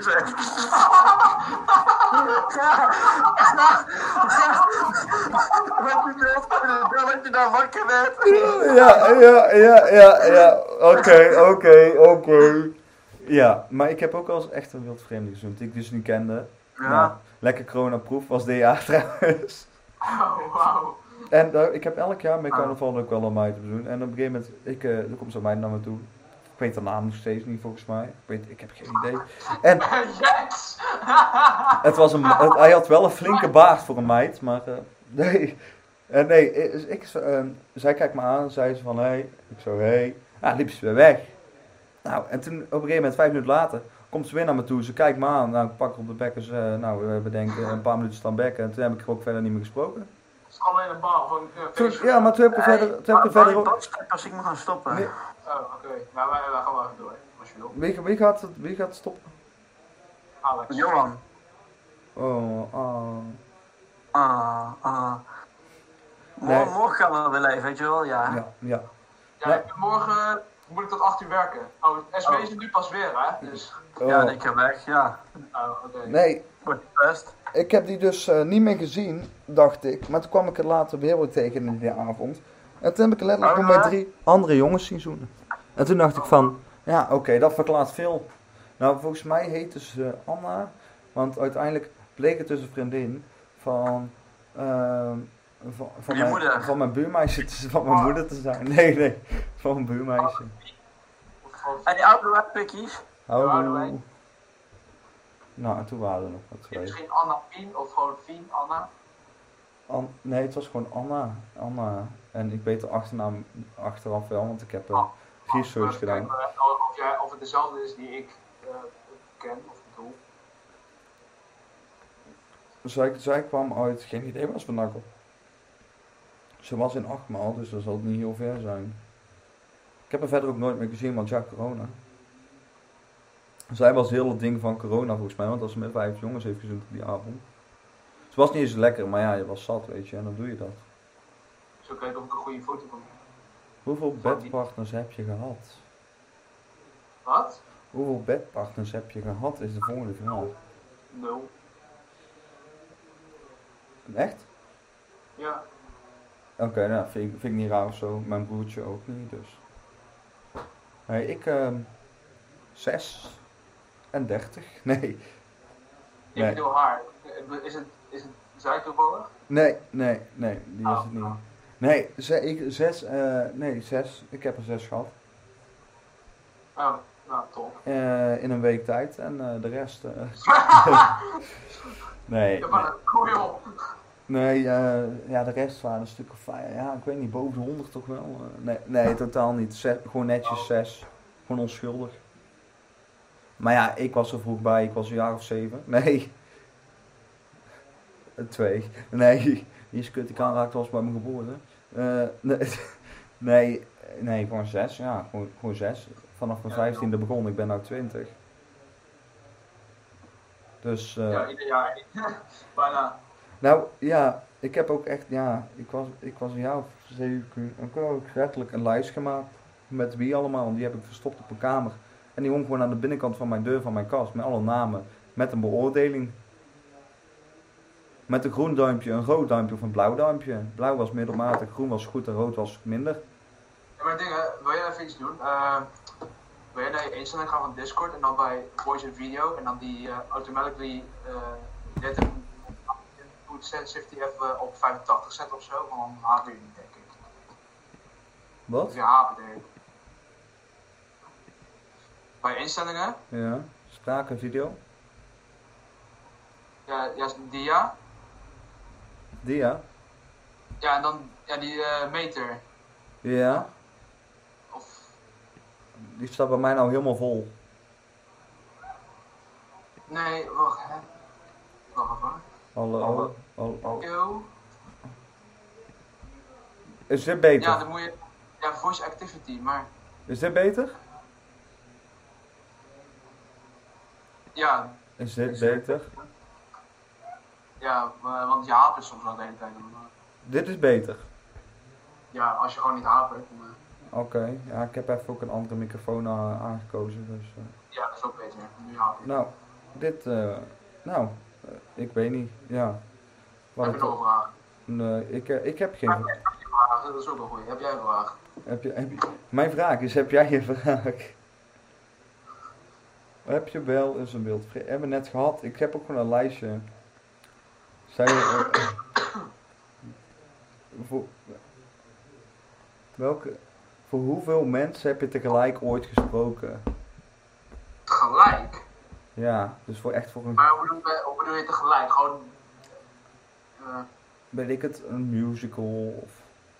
Dat je daar wakker werd. Ja, ja, ja, ja, ja. Oké, oké, oké. Ja, maar ik heb ook wel eens echt een wild vreemde gezoend die ik dus niet kende. Ja. Nou, lekker coronaproof was dit jaar trouwens. Oh, wauw. En uh, ik heb elk jaar met Ah. carnaval ook wel een meid te bezoeken. En op een gegeven moment, ik, uh, er komt zo'n meid naar me toe. Ik weet haar naam nog steeds niet volgens mij. Ik, weet, ik heb geen idee. En Yes! het was een, het, hij had wel een flinke baard voor een meid, maar uh, nee. Uh, nee, ik, ik, uh, zij kijkt me aan en zei ze van hé. Hey. Ik zo hé. Hey. Ah, liep ze weer weg. Nou, en toen op een gegeven moment, vijf minuten later, komt ze weer naar me toe. Ze kijkt me aan. Nou, ik pak haar op de bekken. Uh, nou, we bedenken een paar minuten staan bekken. En toen heb ik er ook verder niet meer gesproken. Het is alleen een bar van uh, Toen, feestje. ja, maar toen heb ik er verder, toen heb ik er verder ook... Als ik me gaan stoppen. Nee. Oh, oké. Okay. Nou, wij, wij gaan wel even door, als je wil. Wie, wie, gaat, het- wie gaat het stoppen? Alex. Johan. Oh, ah. Ah, ah. Nee. Morgen, morgen gaan we weer leven, weet je wel? Ja. Ja, ja. Ja, ik- morgen moet ik tot acht uur werken. Oh, het S W is er nu pas weer, hè? Dus, Oh. Ja, ik ga weg, ja. oh, oké. Nee, Wordt best. ik heb die dus uh, niet meer gezien, dacht ik. Maar toen kwam ik er later weer weer tegen in de avond. En toen heb ik er letterlijk Oh, nog met ja? drie andere jongens zien zoenen. En toen dacht ik van, ja oké, okay, dat verklaart veel. Nou, volgens mij heette ze Anna. Want uiteindelijk bleek het dus een vriendin van... Uh, van, van, Je mijn, moeder? van mijn buurmeisje, te, van mijn moeder te zijn. Nee, nee, van mijn buurmeisje. En die oude webpikkies? Houdoe. Nou, en toen waren er nog wat twee. Misschien Anna Pien of gewoon Fien, Anna. An- nee, het was gewoon Anna. Anna. En ik weet de achternaam achteraf wel, want ik heb uh, research Even gedaan. kijken, uh, Of, jij, of het dezelfde is die ik uh, ken of bedoel. Zij, zij kwam uit, geen idee was van Nakkel. Ze was in Achtmaal, dus dat zal het niet heel ver zijn. Ik heb haar verder ook nooit meer gezien, want ja, corona. Zij was heel het ding van corona volgens mij, want als ze met vijf jongens heeft gezoend op die avond. Ze was niet eens lekker, maar ja, je was zat, weet je, en dan doe je dat. Zo kijken of ik een goede foto kan maken. Hoeveel bedpartners heb je gehad? Wat? Hoeveel bedpartners heb je gehad, is de volgende vraag. Nul. Echt? Ja. Oké, okay, nou, vind, ik- vind ik niet raar of zo. Mijn broertje ook niet, dus. Nee, ik, ehm zes en dertig. Nee. Ik Nee. bedoel haar. Is het, is het zij toevallig? Nee, nee, nee, die is Oh, het niet. oh. Nee, ze, ik, zes, eh, nee, zes. Ik heb er zes gehad. Oh, nou, top. Eh, in een week tijd en eh, de rest. eh, nee, Ja, maar kom je op. nee, eh, ja, de rest waren een stuk of vijf. Ja, ik weet niet, boven de honderd toch wel. eh, nee, nee, totaal niet. Zes, gewoon netjes zes. Gewoon onschuldig. Maar ja, ik was er vroeg bij, ik was een jaar of zeven. Nee. Eh, Twee. Nee, die is kut, ik aanraakte was bij mijn geboorte. Eh, nee, nee, nee, gewoon zes, ja, gewoon, gewoon zes. Vanaf mijn Ja, vijftiende begon, ik ben nu twintig. Dus, eh, Ja, ieder jaar. Bijna. nou ja, ik heb ook echt, ja, ik was, ik was een jaar of zeven, ik heb ook letterlijk een lijst gemaakt. Met wie allemaal, en die heb ik verstopt op een kamer. En die hong gewoon aan de binnenkant van mijn deur van mijn kast, met alle namen, met een beoordeling. Met een groen duimpje, een rood duimpje of een blauw duimpje. Blauw was middelmatig, groen was goed en rood was minder. Ja, maar dingen, wil jij even iets doen? Uh, wil jij naar je instelling gaan van Discord en dan bij voice en video en dan die uh, automatically uh, dit input sensitivity even op vijfentachtig zetten of zo? Want dan haat je niet, denk ik. Wat? Of je H B D. Bij instellingen, Ja, spraak en video. ja, ja, dia. Dia. Ja, en dan ja, die uh, meter. Ja, Of, die staat bij mij nou helemaal vol. nee, wacht, hè. Wacht even. Hallo. Hallo. Hallo. Yo. Is dit beter? Ja, dan moet je, ja, voice activity, maar, Is dit beter? ja, Is dit beter? ja, uh, want je hapert soms wel de hele tijd. Maar, Dit is beter. ja, als je gewoon niet hapert, dan, uh, Oké, okay. Ja, ik heb even ook een andere microfoon a- aangekozen. Dus, uh. ja, dat is ook beter. Nu hapert je. Nou, dit, uh, nou, uh, ik weet niet, ja. Wat Heb je ik, nog een vraag? nee, ik, uh, ik heb geen Heb vraag. je een vraag? Dat is ook een goeie. Heb jij een vraag? Heb je, heb je, mijn vraag is, heb jij een vraag? Heb je wel eens een wildvreemde? Hebben we net gehad. Ik heb ook gewoon een lijstje. Zij, uh, voor, welke, voor hoeveel mensen heb je tegelijk ooit gesproken? Tegelijk? Ja, dus voor echt voor een... Maar hoe bedoel je, hoe bedoel je tegelijk? Gewoon... Uh, weet ik het, een musical of...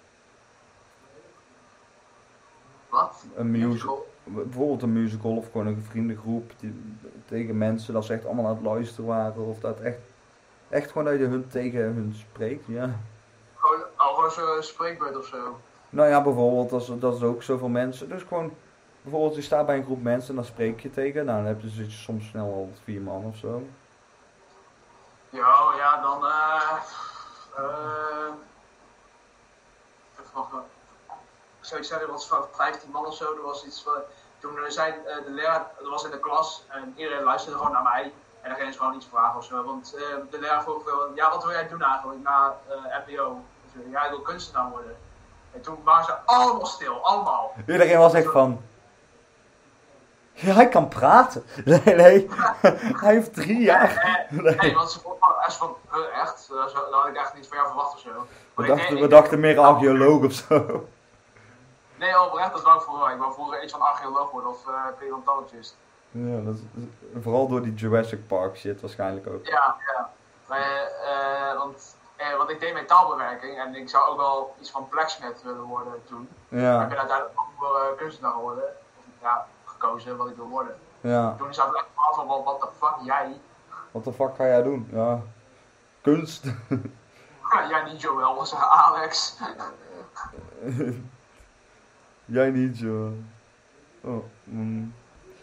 Wat? Een musical. Bijvoorbeeld een musical of gewoon een vriendengroep die, tegen mensen dat ze echt allemaal aan het luisteren waren. Of dat echt, echt gewoon dat je hun tegen hun spreekt, ja. Gewoon, oh, gewoon zo'n spreekbeurt of zo? Nou ja, bijvoorbeeld, dat is, dat is ook zoveel mensen. Dus gewoon, bijvoorbeeld je staat bij een groep mensen en dan spreek je tegen. Nou, dan heb je dus soms snel al vier man of zo. Ja, ja, dan eh... Uh, even wachten. Zoiets zeggen, er was van vijftien man of zo. Er was iets van, toen zei uh, de leraar, dat was in de klas en iedereen luisterde gewoon naar mij. En dan ging ze gewoon iets vragen of zo. Want uh, de leraar vroeg veel, ja, wat wil jij doen eigenlijk na uh, M B O? Dus, ja, ik wil kunstenaar worden. En toen waren ze allemaal stil, allemaal. Iedereen was echt van... Ja, hij kan praten. Nee, nee. Hij heeft drie jaar. Nee, nee, nee want ze vonden echt van, uh, echt, uh, zo, dat had ik echt niet van jou verwacht of zo. We dachten, we dachten meer archeoloog of zo. Nee, oprecht, dat wou ik vroeger. Ik wou vroeger iets van archeoloog worden of uh, paleontologist. Ja, dat is, vooral door die Jurassic Park shit waarschijnlijk ook. Ja, ja. Maar, uh, want, uh, want ik deed metaalbewerking en ik zou ook wel iets van blacksmith willen worden toen. Ja. Maar ik ben uiteindelijk ook wel uh, kunstenaar geworden. Of, ja, gekozen wat ik wil worden. Ja. Toen zat ik echt af van, wat de fuck, jij? Wat de fuck ga jij doen? Ja. Kunst. Ja, jij niet Joel, was Alex. Jij niet, joh. Oh, mm.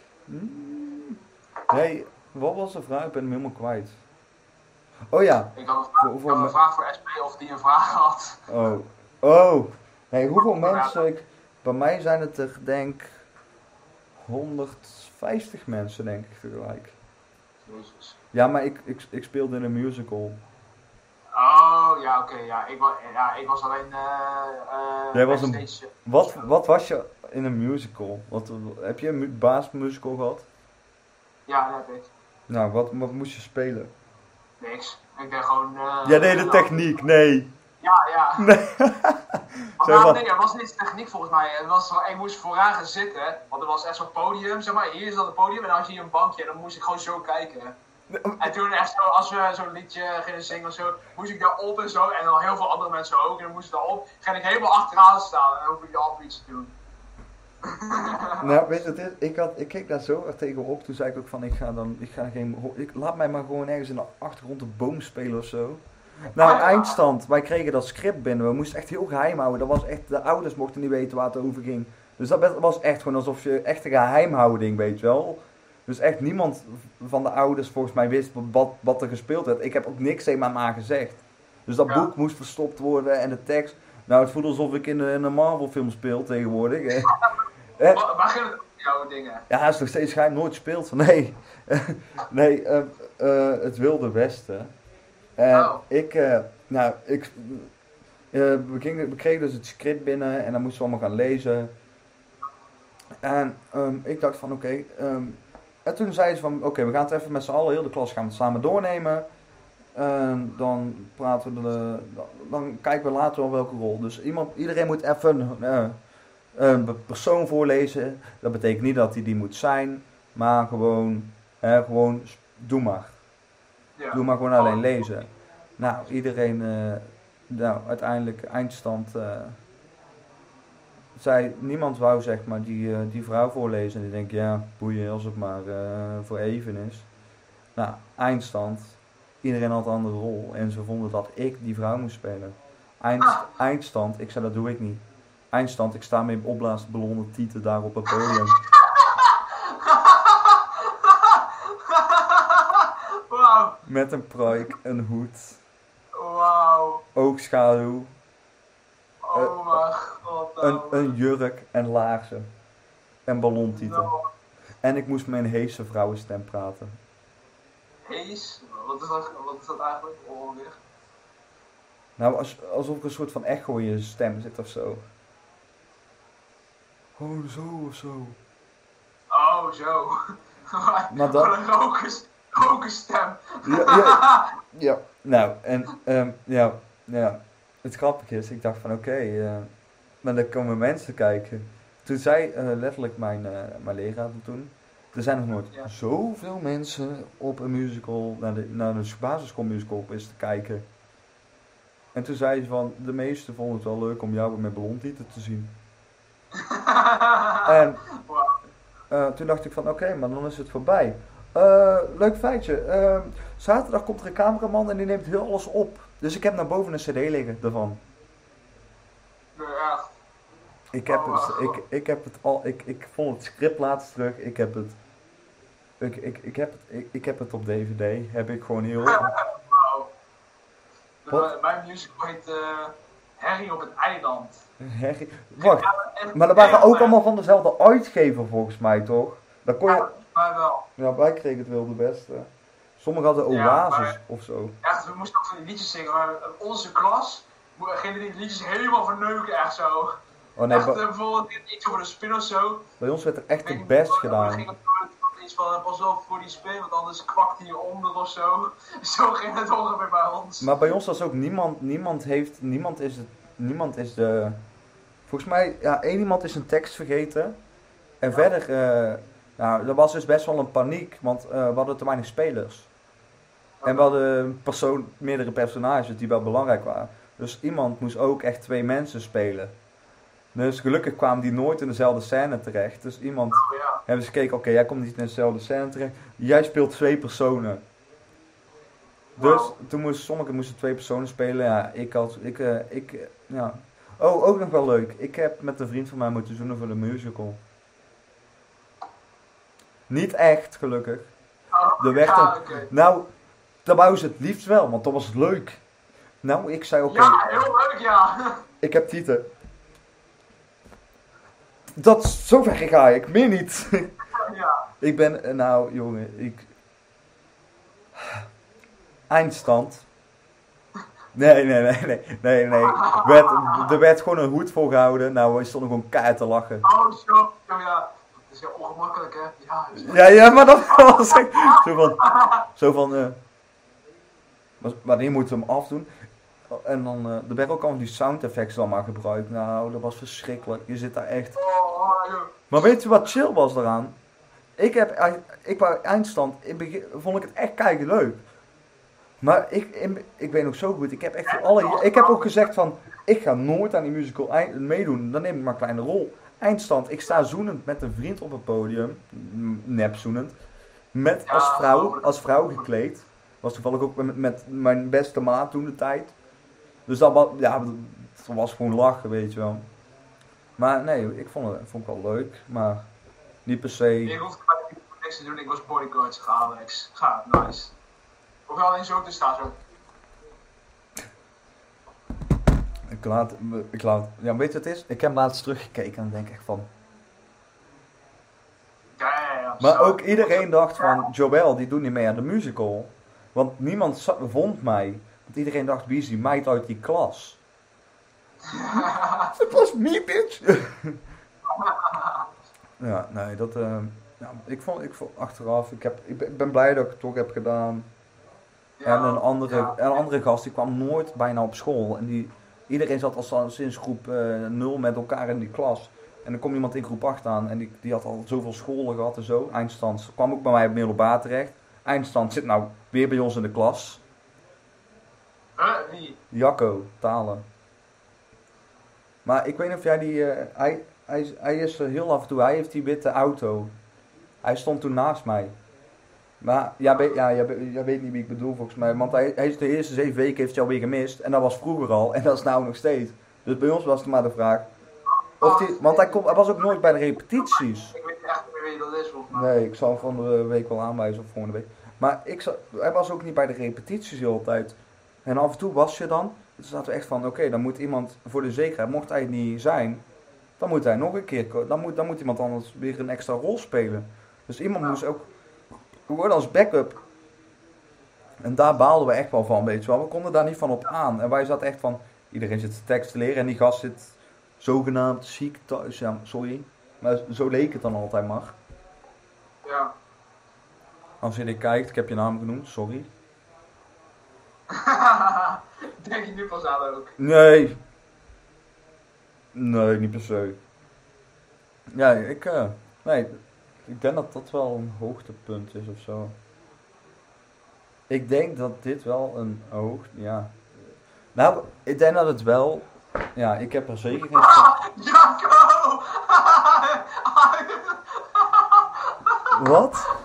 Mm. Nee, wat was de vraag? Ik ben hem helemaal kwijt. Oh ja. Ik had een vraag voor, voor, een vraag voor S P of die een vraag had. Oh. Oh. Nee, hoeveel mensen? Ik, bij mij zijn het er, denk honderdvijftig mensen, denk ik, tegelijk. Jezus. Ja, maar ik, ik, ik speelde in een musical. Oh, ja, oké. Okay, ja. Ik, ja, ik was alleen... Uh, uh, Jij was een... Wat, wat was je in een musical? Wat, heb je een baasmusical gehad? Ja, dat heb ik. Nou, wat, wat moest je spelen? Niks. Ik ben gewoon... Uh, ja, nee, de techniek, nee. Ja, ja. Nee. Maar, nou, nee, er was niet techniek volgens mij. Het was, ik moest vooraan gaan zitten, want er was echt zo'n podium, zeg maar. Hier is dat het podium en dan had je hier een bankje en dan moest ik gewoon zo kijken. En toen echt zo, als we zo'n liedje gingen zingen of zo, moest ik daar op en zo. En dan heel veel andere mensen ook. En dan moest ik daarop, ging ik helemaal achteraan staan en dan hoef ik daar altijd iets te doen. Nou, weet je, het ik, had, ik keek daar zo erg tegenop. Toen zei ik ook van, ik ga dan, ik ga geen, ik, laat mij maar gewoon ergens in de achtergrond een boom spelen of zo. Nou, ah, ja. eindstand, wij kregen dat script binnen. We moesten echt heel geheim houden. Dat was echt, de ouders mochten niet weten waar het over ging. Dus dat was echt gewoon alsof je echt een geheimhouding, weet je wel. Dus echt niemand van de ouders volgens mij wist wat, wat er gespeeld werd. Ik heb ook niks tegen mijn ma gezegd. Dus dat ja. boek moest verstopt worden en de tekst. Nou, het voelde alsof ik in een Marvel film speel tegenwoordig. Waar, waar ging het over jouw dingen? Ja, het is nog steeds geheim, nooit speelt. Nee, nee uh, uh, het Wilde Westen. En uh, oh. ik, uh, nou, ik, uh, we, gingen, we kregen dus het script binnen en dan moesten we allemaal gaan lezen. En um, ik dacht van oké, okay, um, en toen zei ze van oké, okay, we gaan het even met z'n allen, heel de klas gaan we het samen doornemen. En dan praten we, de, dan, dan kijken we later wel welke rol. Dus iemand, iedereen moet even uh, een persoon voorlezen. Dat betekent niet dat hij die moet zijn, maar gewoon, uh, gewoon doe maar. Ja. Doe maar gewoon alleen lezen. Nou, iedereen, uh, nou, uiteindelijk eindstand, uh, zei, niemand wou zeg maar die, uh, die vrouw voorlezen. En ik denk, ja, boeien als het maar uh, voor even is. Nou, eindstand, iedereen had een andere rol. En ze vonden dat ik die vrouw moest spelen. Eind, ah. Eindstand, ik zei, dat doe ik niet. Eindstand, ik sta met opblaasballonnen tieten daar op het podium. Wow. Met een pruik, een hoed. Wauw. Oogschaduw. Oh mijn god. Oh. Een, een jurk en laarzen. En ballontieten. No. En ik moest met een heese vrouwenstem praten. Hees? Wat is dat, wat is dat eigenlijk? Ongeveer? Nou, als, alsof er een soort van echo in je stem zit of zo. Oh, zo of zo. Oh, zo. Maar dan... Gewoon een rokers, rokersstem. Ja, ja, ja, nou, en um, ja, ja, het grappige is, ik dacht van oké, okay, uh, maar dan komen mensen kijken. Toen zei uh, letterlijk mijn, uh, mijn leraar toen, er zijn nog nooit ja. zoveel mensen op een musical, naar de, naar de basisschoolmusical is te kijken. En toen zei ze van, de meesten vonden het wel leuk om jou met blondtieten te zien. En uh, toen dacht ik van oké, okay, maar dan is het voorbij. Uh, leuk feitje. Uh, zaterdag komt er een cameraman en die neemt heel alles op. Dus ik heb naar boven een cd liggen daarvan. Ja. Ik heb het, ik, ik heb het al, ik, ik vond het script laatst terug. Ik heb het, ik, ik, ik heb het, ik, ik heb het op D V D. Heb ik gewoon heel. Wow. Mijn musical heet uh, Harry op het eiland. Harry. Wacht, maar dat waren ook allemaal van dezelfde uitgever volgens mij, toch? Dat kon je... Maar wel. Ja, wij kregen het wel de beste. Sommigen hadden Oasis ja, maar, of zo. Echt, we moesten ook van die liedjes zingen, maar onze klas gingen die liedjes helemaal verneuken, echt zo. Oh, nee, echt, ba- bijvoorbeeld iets over de spin of zo. Bij ons werd er echt het best gedaan. Ging iets van, pas wel voor die spin, want anders kwakt hij onder of zo. Zo ging het ongeveer bij ons. Maar bij ons was ook niemand, niemand heeft, niemand is het, niemand is de... Volgens mij, ja, één iemand is een tekst vergeten. En ja. verder, uh, nou, er was dus best wel een paniek, want uh, we hadden te weinig spelers. Okay. En we hadden persoon, meerdere personages die wel belangrijk waren. Dus iemand moest ook echt twee mensen spelen. Dus gelukkig kwamen die nooit in dezelfde scène terecht. Dus iemand, oh, ja. hebben ze gekeken, oké, okay, jij komt niet in dezelfde scène terecht. Jij speelt twee personen. Wow. Dus toen moesten sommigen moesten twee personen spelen. Ja, ik had, ik, uh, ik, uh, ja. Oh, ook nog wel leuk. Ik heb met een vriend van mij moeten zoenen voor de musical. Niet echt, gelukkig. Oh, er werd ja, een, okay. Nou, dat wou ze het liefst wel, want dat was het leuk. Nou, ik zei oké. Okay, ja, heel leuk, ja. Ik heb tieten. Dat, zover ga ik, meer niet. Ja. Ik ben, nou jongen, ik... Eindstand. Nee, nee, nee, nee, nee, nee. Werd, er werd gewoon een hoed voor gehouden. Nou, we stonden gewoon keihard te lachen. Oh, zo, ja. Dat is heel ongemakkelijk, hè? Ja, ja, ja, maar dat was echt zo van, zo van, uh, wanneer moeten we hem afdoen? En dan, uh, er werden ook al die sound effects dan maar gebruikt. Nou, dat was verschrikkelijk. Je zit daar echt. Maar weet je wat chill was daaraan? Ik heb, ik wou eindstand, in begin vond ik het echt keigen leuk. Maar ik, ik, ik weet nog zo goed, ik heb echt alle, ik heb ook gezegd van, ik ga nooit aan die musical eind, meedoen, dan neem ik maar een kleine rol. Eindstand, ik sta zoenend met een vriend op het podium, nep zoenend, met als vrouw, als vrouw gekleed. Was toevallig ook met, met mijn beste maat toen de tijd. Dus dat was, ja, dat was gewoon lachen, weet je wel. Maar nee, ik vond het, vond het wel leuk, maar niet per se. Ik hoefde niks te doen, ik was bodyguard, ga Alex, ga, nice. Of wel alleen zo te staan zo. Ik laat, ik laat, ja, weet je wat het is? Ik heb laatst teruggekeken en denk echt van. Ja, ja, ja. Maar zo. ook iedereen dacht van, Joël, die doet niet mee aan de musical. Want niemand vond mij. Want iedereen dacht, wie is die meid uit die klas? Het was me, bitch! Ja, nee, dat, uh, ja, ik vond, ik vond achteraf, ik, heb, ik ben blij dat ik het toch heb gedaan. Ja, en een andere, ja. een andere gast, die kwam nooit bijna op school. En die, iedereen zat al sinds groep uh, nul met elkaar in die klas. En dan kwam iemand in groep acht aan en die, die had al zoveel scholen gehad en zo. Eindstand kwam ook bij mij op middelbaar terecht. Eindstand zit nou weer bij ons in de klas. Huh, wie? Jacco, Talen. Maar ik weet niet of jij die, uh, hij, hij, hij is er heel af en toe, hij heeft die witte auto. Hij stond toen naast mij. Maar ja, be, ja jij, jij weet niet wie ik bedoel volgens mij, want hij, hij is de eerste zeven weken heeft hij alweer gemist. En dat was vroeger al en dat is nou nog steeds. Dus bij ons was het maar de vraag. Of die, want hij, kon, hij was ook nooit bij de repetities. Ik weet echt niet meer wie dat is volgens mij. Nee, ik zal hem van de week wel aanwijzen of volgende week. Maar ik, hij was ook niet bij de repetities de hele tijd. En af en toe was je dan. Dus zaten we echt van, oké, okay, dan moet iemand voor de zekerheid, mocht hij niet zijn, dan moet hij nog een keer, dan moet, dan moet iemand anders weer een extra rol spelen. Dus iemand ja. moest ook worden als backup. En daar baalden we echt wel van, weet je wel. We konden daar niet van op aan. En wij zaten echt van, iedereen zit zijn tekst te leren en die gast zit zogenaamd ziek thuis. Ja, sorry. Maar zo leek het dan altijd maar. Ja. Als je dit kijkt, ik heb je naam genoemd, sorry. Denk je nu pas aan ook? Nee. Nee, niet per se. Ja, ik, uh, nee, ik denk dat dat wel een hoogtepunt is of zo. Ik denk dat dit wel een hoog, ja. Nou, ik denk dat het wel, ja, ik heb er zeker geen... Jacco! Wat?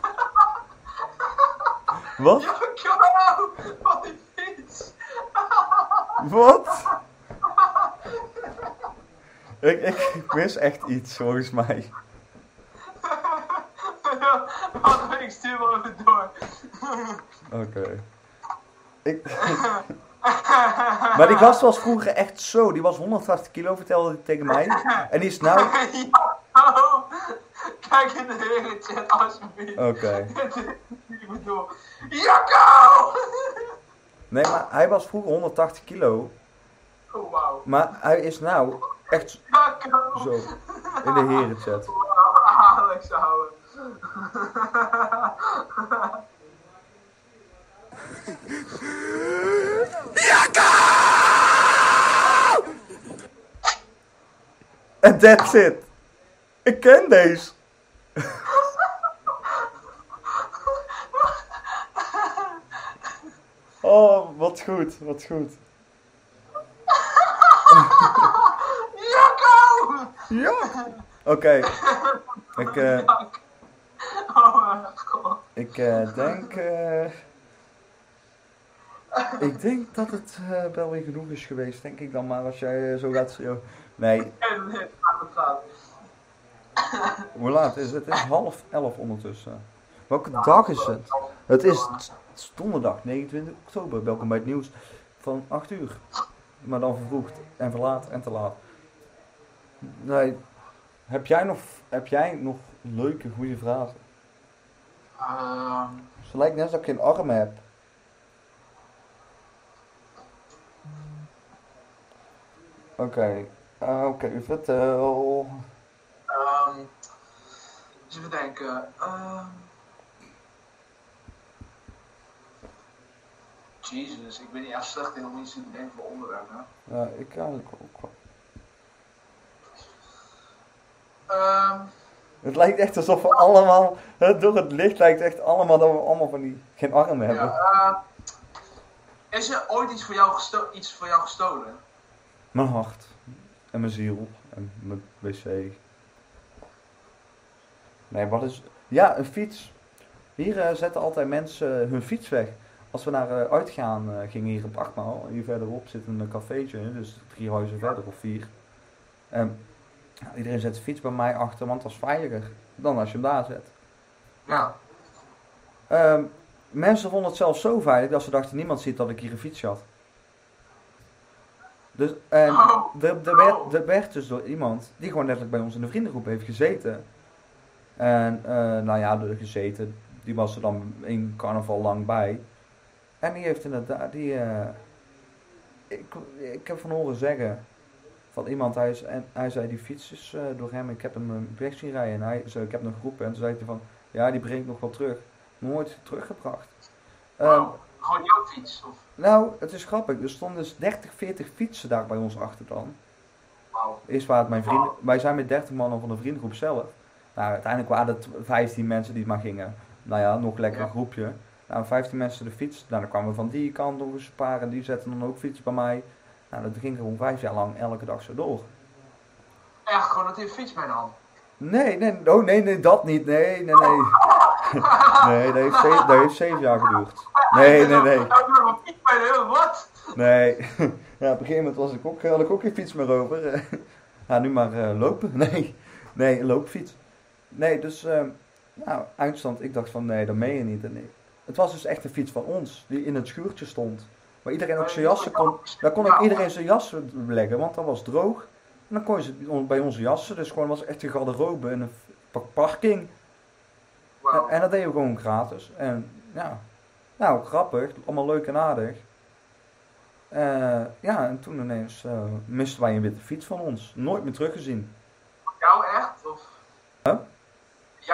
Wat? Jacco! Wat die fiets! Wat? Ik, ik mis echt iets, volgens mij. Wat, ik stuur wel even door. Oké. Okay. Ik... Maar die gast was vroeger echt zo. Die was honderdtachtig kilo, vertelde hij tegen mij. En die is nou... Jacco! Kijk in de herenchat, alsjeblieft. Oké. Okay. Ik bedoel... Jacco! Nee, maar hij was vroeger honderdtachtig kilo. Oh, wauw. Maar hij is nou echt Jacco! zo. In de herenchat. Alex, ouwe. En that's it. Ik ken deze. Oh, wat goed, wat goed. Jacco! Ja. Oké. Okay. Ik, uh, oh mijn god. Ik uh, denk... Uh, ik denk dat het uh, wel weer genoeg is geweest, denk ik dan maar, als jij uh, zo gaat schreeuwen. Nee. Nee, het gaat. Hoe laat is het? Het is half elf ondertussen. Welke dag is het? Het is donderdag, negenentwintig oktober. Welkom bij het nieuws van acht uur. Maar dan vervroegd en verlaat en te laat. Nee. Heb jij nog, heb jij nog leuke, goede vragen? Uh, Het lijkt net alsof ik geen armen heb. Oké. Okay. Uh, Oké, okay. vertel. Um, eens even denken. Uh, Jezus, ik ben niet echt slecht in om iets te denken voor onderwerpen. Ja, ik eigenlijk ook wel. Um, Het lijkt echt alsof we allemaal, door het licht lijkt echt allemaal dat we allemaal van die, geen armen hebben. Ja, uh, is er ooit iets voor, jou gesto- iets voor jou gestolen? Mijn hart. En mijn ziel. En mijn wc. Nee, wat is... Ja, een fiets. Hier uh, zetten altijd mensen uh, hun fiets weg. Als we naar uh, uitgaan uh, gingen hier op Achtmaal. Hier verderop zit een cafeetje. Dus drie huizen verder of vier. Um, iedereen zet zijn fiets bij mij achter, want dat is veiliger dan als je hem daar zet. Ja. Um, mensen vonden het zelfs zo veilig dat ze dachten niemand ziet dat ik hier een fiets had. Dus en Oh. er, er, werd, er werd dus door iemand die gewoon letterlijk bij ons in de vriendengroep heeft gezeten. En uh, nou ja, de gezeten, die was er dan in carnaval lang bij. En die heeft inderdaad, die, uh, ik, ik heb van horen zeggen van iemand, hij, is, en hij zei die fiets is uh, door hem, ik heb hem weg zien rijden en hij zei, ik heb hem geroepen en toen zei hij van, ja die brengt nog wel terug. Nooit teruggebracht. Um, Oh, gewoon jouw fiets? Of? Nou, het is grappig, er stonden dus dertig, veertig fietsen daar bij ons achter dan. Wow. Is waar het mijn vrienden, wij zijn met dertig mannen van de vriendengroep zelf. Nou, uiteindelijk waren het vijftien mensen die maar gingen. Nou ja, nog lekker een groepje. Nou, vijftien mensen de fiets. Nou, dan kwamen we van die kant nog eens een paar en die zetten dan ook fiets bij mij. Nou, dat ging gewoon vijf jaar lang elke dag zo door. Echt, gewoon dat hij een fiets mee nam? Nee, nee, oh nee, nee, dat niet. Nee, nee, nee. Nee, dat heeft, zeven, dat heeft zeven jaar geduurd. Nee, nee, nee. Wat? Nee. Ja, op een gegeven moment was ik ook, had ik ook geen fiets meer over. Ja, nu maar uh, lopen. Nee, nee, een loopfiets. Nee, dus, uh, nou, eindstand, ik dacht van nee, dat meen je niet. En nee. Het was dus echt een fiets van ons, die in het schuurtje stond. Waar iedereen ook zijn jassen kon, daar kon ook iedereen zijn jassen leggen, want dat was droog. En dan kon je ze bij onze jassen, dus gewoon was echt een garderobe en een parking. Wow. En, en dat deden we gewoon gratis. En ja, nou, grappig, allemaal leuk en aardig. Uh, ja, en toen ineens uh, misten wij een witte fiets van ons. Nooit meer teruggezien. Jou echt? Of? Huh? Jou, of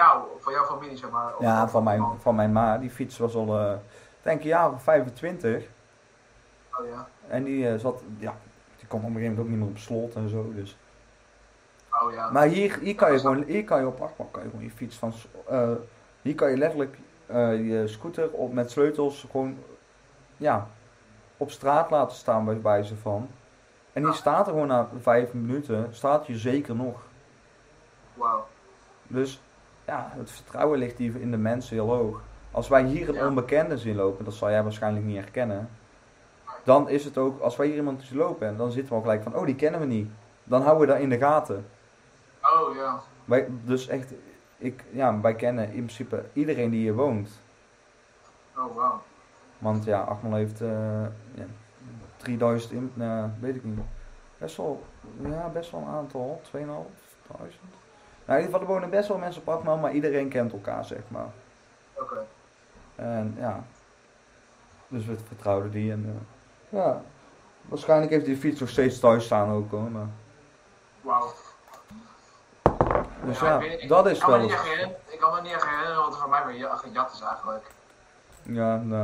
van jouw familie, zeg maar? Of, Ja, of van mijn, man? van mijn ma. Die fiets was al, uh, denk ik, een jaar of vijfentwintig. Oh ja. En die uh, zat, ja, die kon op een gegeven moment ook niet meer op slot en zo, dus. Oh ja. Maar hier, hier kan je gewoon, hier kan je op Achtbak kan je gewoon je fiets van, uh, hier kan je letterlijk uh, je scooter op, met sleutels gewoon, ja, op straat laten staan bij wijze van. En die staat er gewoon na vijf minuten, staat je zeker nog. Wauw. Dus, ja, het vertrouwen ligt hier in de mensen heel hoog. Als wij hier een Ja. onbekende zien lopen, dat zal jij waarschijnlijk niet herkennen. Dan is het ook, als wij hier iemand zien lopen, dan zitten we al gelijk van, oh die kennen we niet. Dan houden we dat in de gaten. Oh ja. Wij, dus echt, ik, ja, wij kennen in principe iedereen die hier woont. Oh wauw. Want ja, Achmel heeft uh, ja, drieduizend, in, uh, weet ik niet. Best wel, ja, best wel een aantal, tweeduizend. Nou, in ieder geval, er wonen best wel mensen op Achmel, maar iedereen kent elkaar, zeg maar. Oké. Okay. En ja, dus we vertrouwden die en uh, ja, waarschijnlijk heeft die fiets nog steeds thuis staan ook hoor, maar... Wauw. Dus ja, ja, ik weet, ik, dat ik is kan wel me niet eens... echt herinneren, ik kan me niet echt herinneren wat er voor mij weer gejat is eigenlijk. Ja, nou...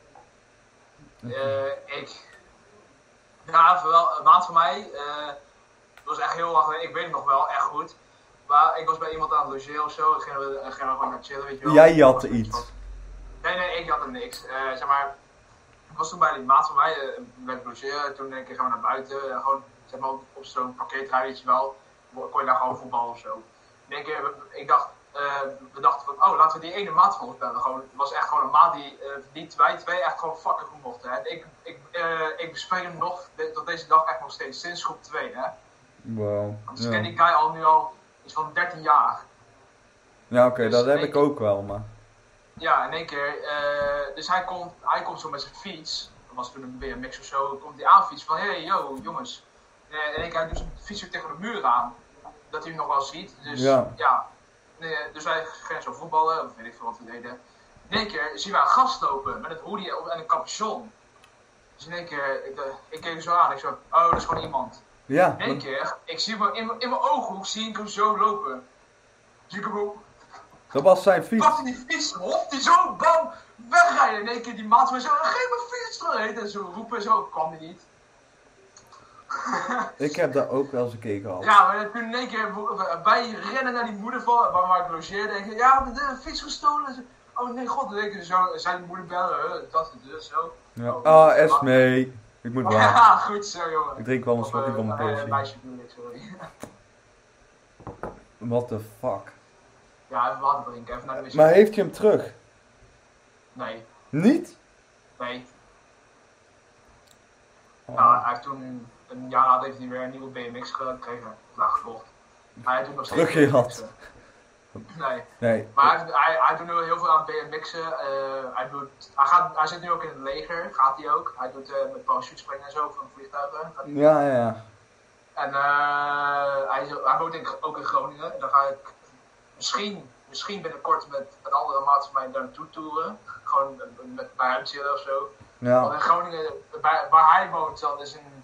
Uh, ik... Ja, wel, een maand van mij, uh, dat was echt heel lang geleden, ik weet het nog wel echt goed. Maar ik was bij iemand aan het logeren of zo, en gingen we, en gingen we gewoon naar chillen, weet je wel. Jij had iets. Van, nee, nee, ik had er niks. Uh, zeg maar, ik was toen bij die maat van mij, uh, bij het logeren, toen een keer gaan we naar buiten, uh, gewoon, zeg maar, op zo'n parkeerterrein, weet je wel, kon je daar gewoon voetballen of zo. In één keer, ik dacht, uh, we dachten van, oh, laten we die ene maat van ons bellen. Gewoon, het was echt gewoon een maat die, uh, die wij twee echt gewoon fucking goed mochten. Hè. Ik, ik, uh, ik bespreek hem nog, de, tot deze dag echt nog steeds, sinds groep twee, hè. Wow. Dus Ja. ik ken die guy al nu al iets van dertien jaar. Ja, oké, okay, dus dat heb ik, ik ook wel, maar... Ja, in één keer, uh, dus hij komt, hij komt zo met zijn fiets, dat was toen een B M X of zo, komt hij aanfietsen van, hey yo, jongens. Uh, in één keer, hij doet zijn fiets weer tegen de muur aan, dat hij hem nog wel ziet, dus ja, ja nee, dus wij gingen zo voetballen, of weet ik veel wat we deden. In één keer zien wij een gast lopen met een hoodie en een capuchon. Dus in één keer, ik, uh, ik keek hem zo aan, ik zo, oh, dat is gewoon iemand. Ja. In één keer, ik zie hem in, in mijn ooghoek, zie ik hem zo lopen. Zie ik hem ook. Dat was zijn fiets. Pakte die fiets op, die zo, bam, wegrijden. In één keer die maat van zo, geef mijn fiets terug. En zo roepen en zo, kwam die niet. Ik heb daar ook wel eens een keer gehad. Ja, maar toen in één keer bij rennen naar die moeder van, waar, waar ik logeerde. En ik ja, de, de fiets gestolen. Oh nee, god, dan denk ik zo, zei die moeder bellen, dat en dus zo. Ja. Oh, Ah, Esme. Ik moet wel. Ja, goed zo, jongen. Ik drink wel een slokje van mijn uh, pilsje. Een meisje bedoel ik, sorry. What the fuck. Ja, even water drinken, even naar de wc. Maar heeft je hem terug? Nee, Niet? nee. Oh. Nou, hij heeft toen, een jaar later heeft hij weer een nieuwe B M X gekregen, nou gekocht. Maar hij doet nog steeds Teruggehad. Nee. Nee. Maar hij, hij, hij doet nu heel veel aan B M X'en. Uh, hij, doet, hij, gaat, hij zit nu ook in het leger, gaat hij ook. Hij doet uh, met parachutespringen en zo van vliegtuigen. Ja, ja, ja. En uh, hij, hij woont in, ook in Groningen. En dan ga ik misschien, misschien binnenkort met een andere maat van mij daar naartoe toeren. Gewoon met, bij hem chillen of zo. Ja. Want in Groningen, bij, waar hij woont, dan is een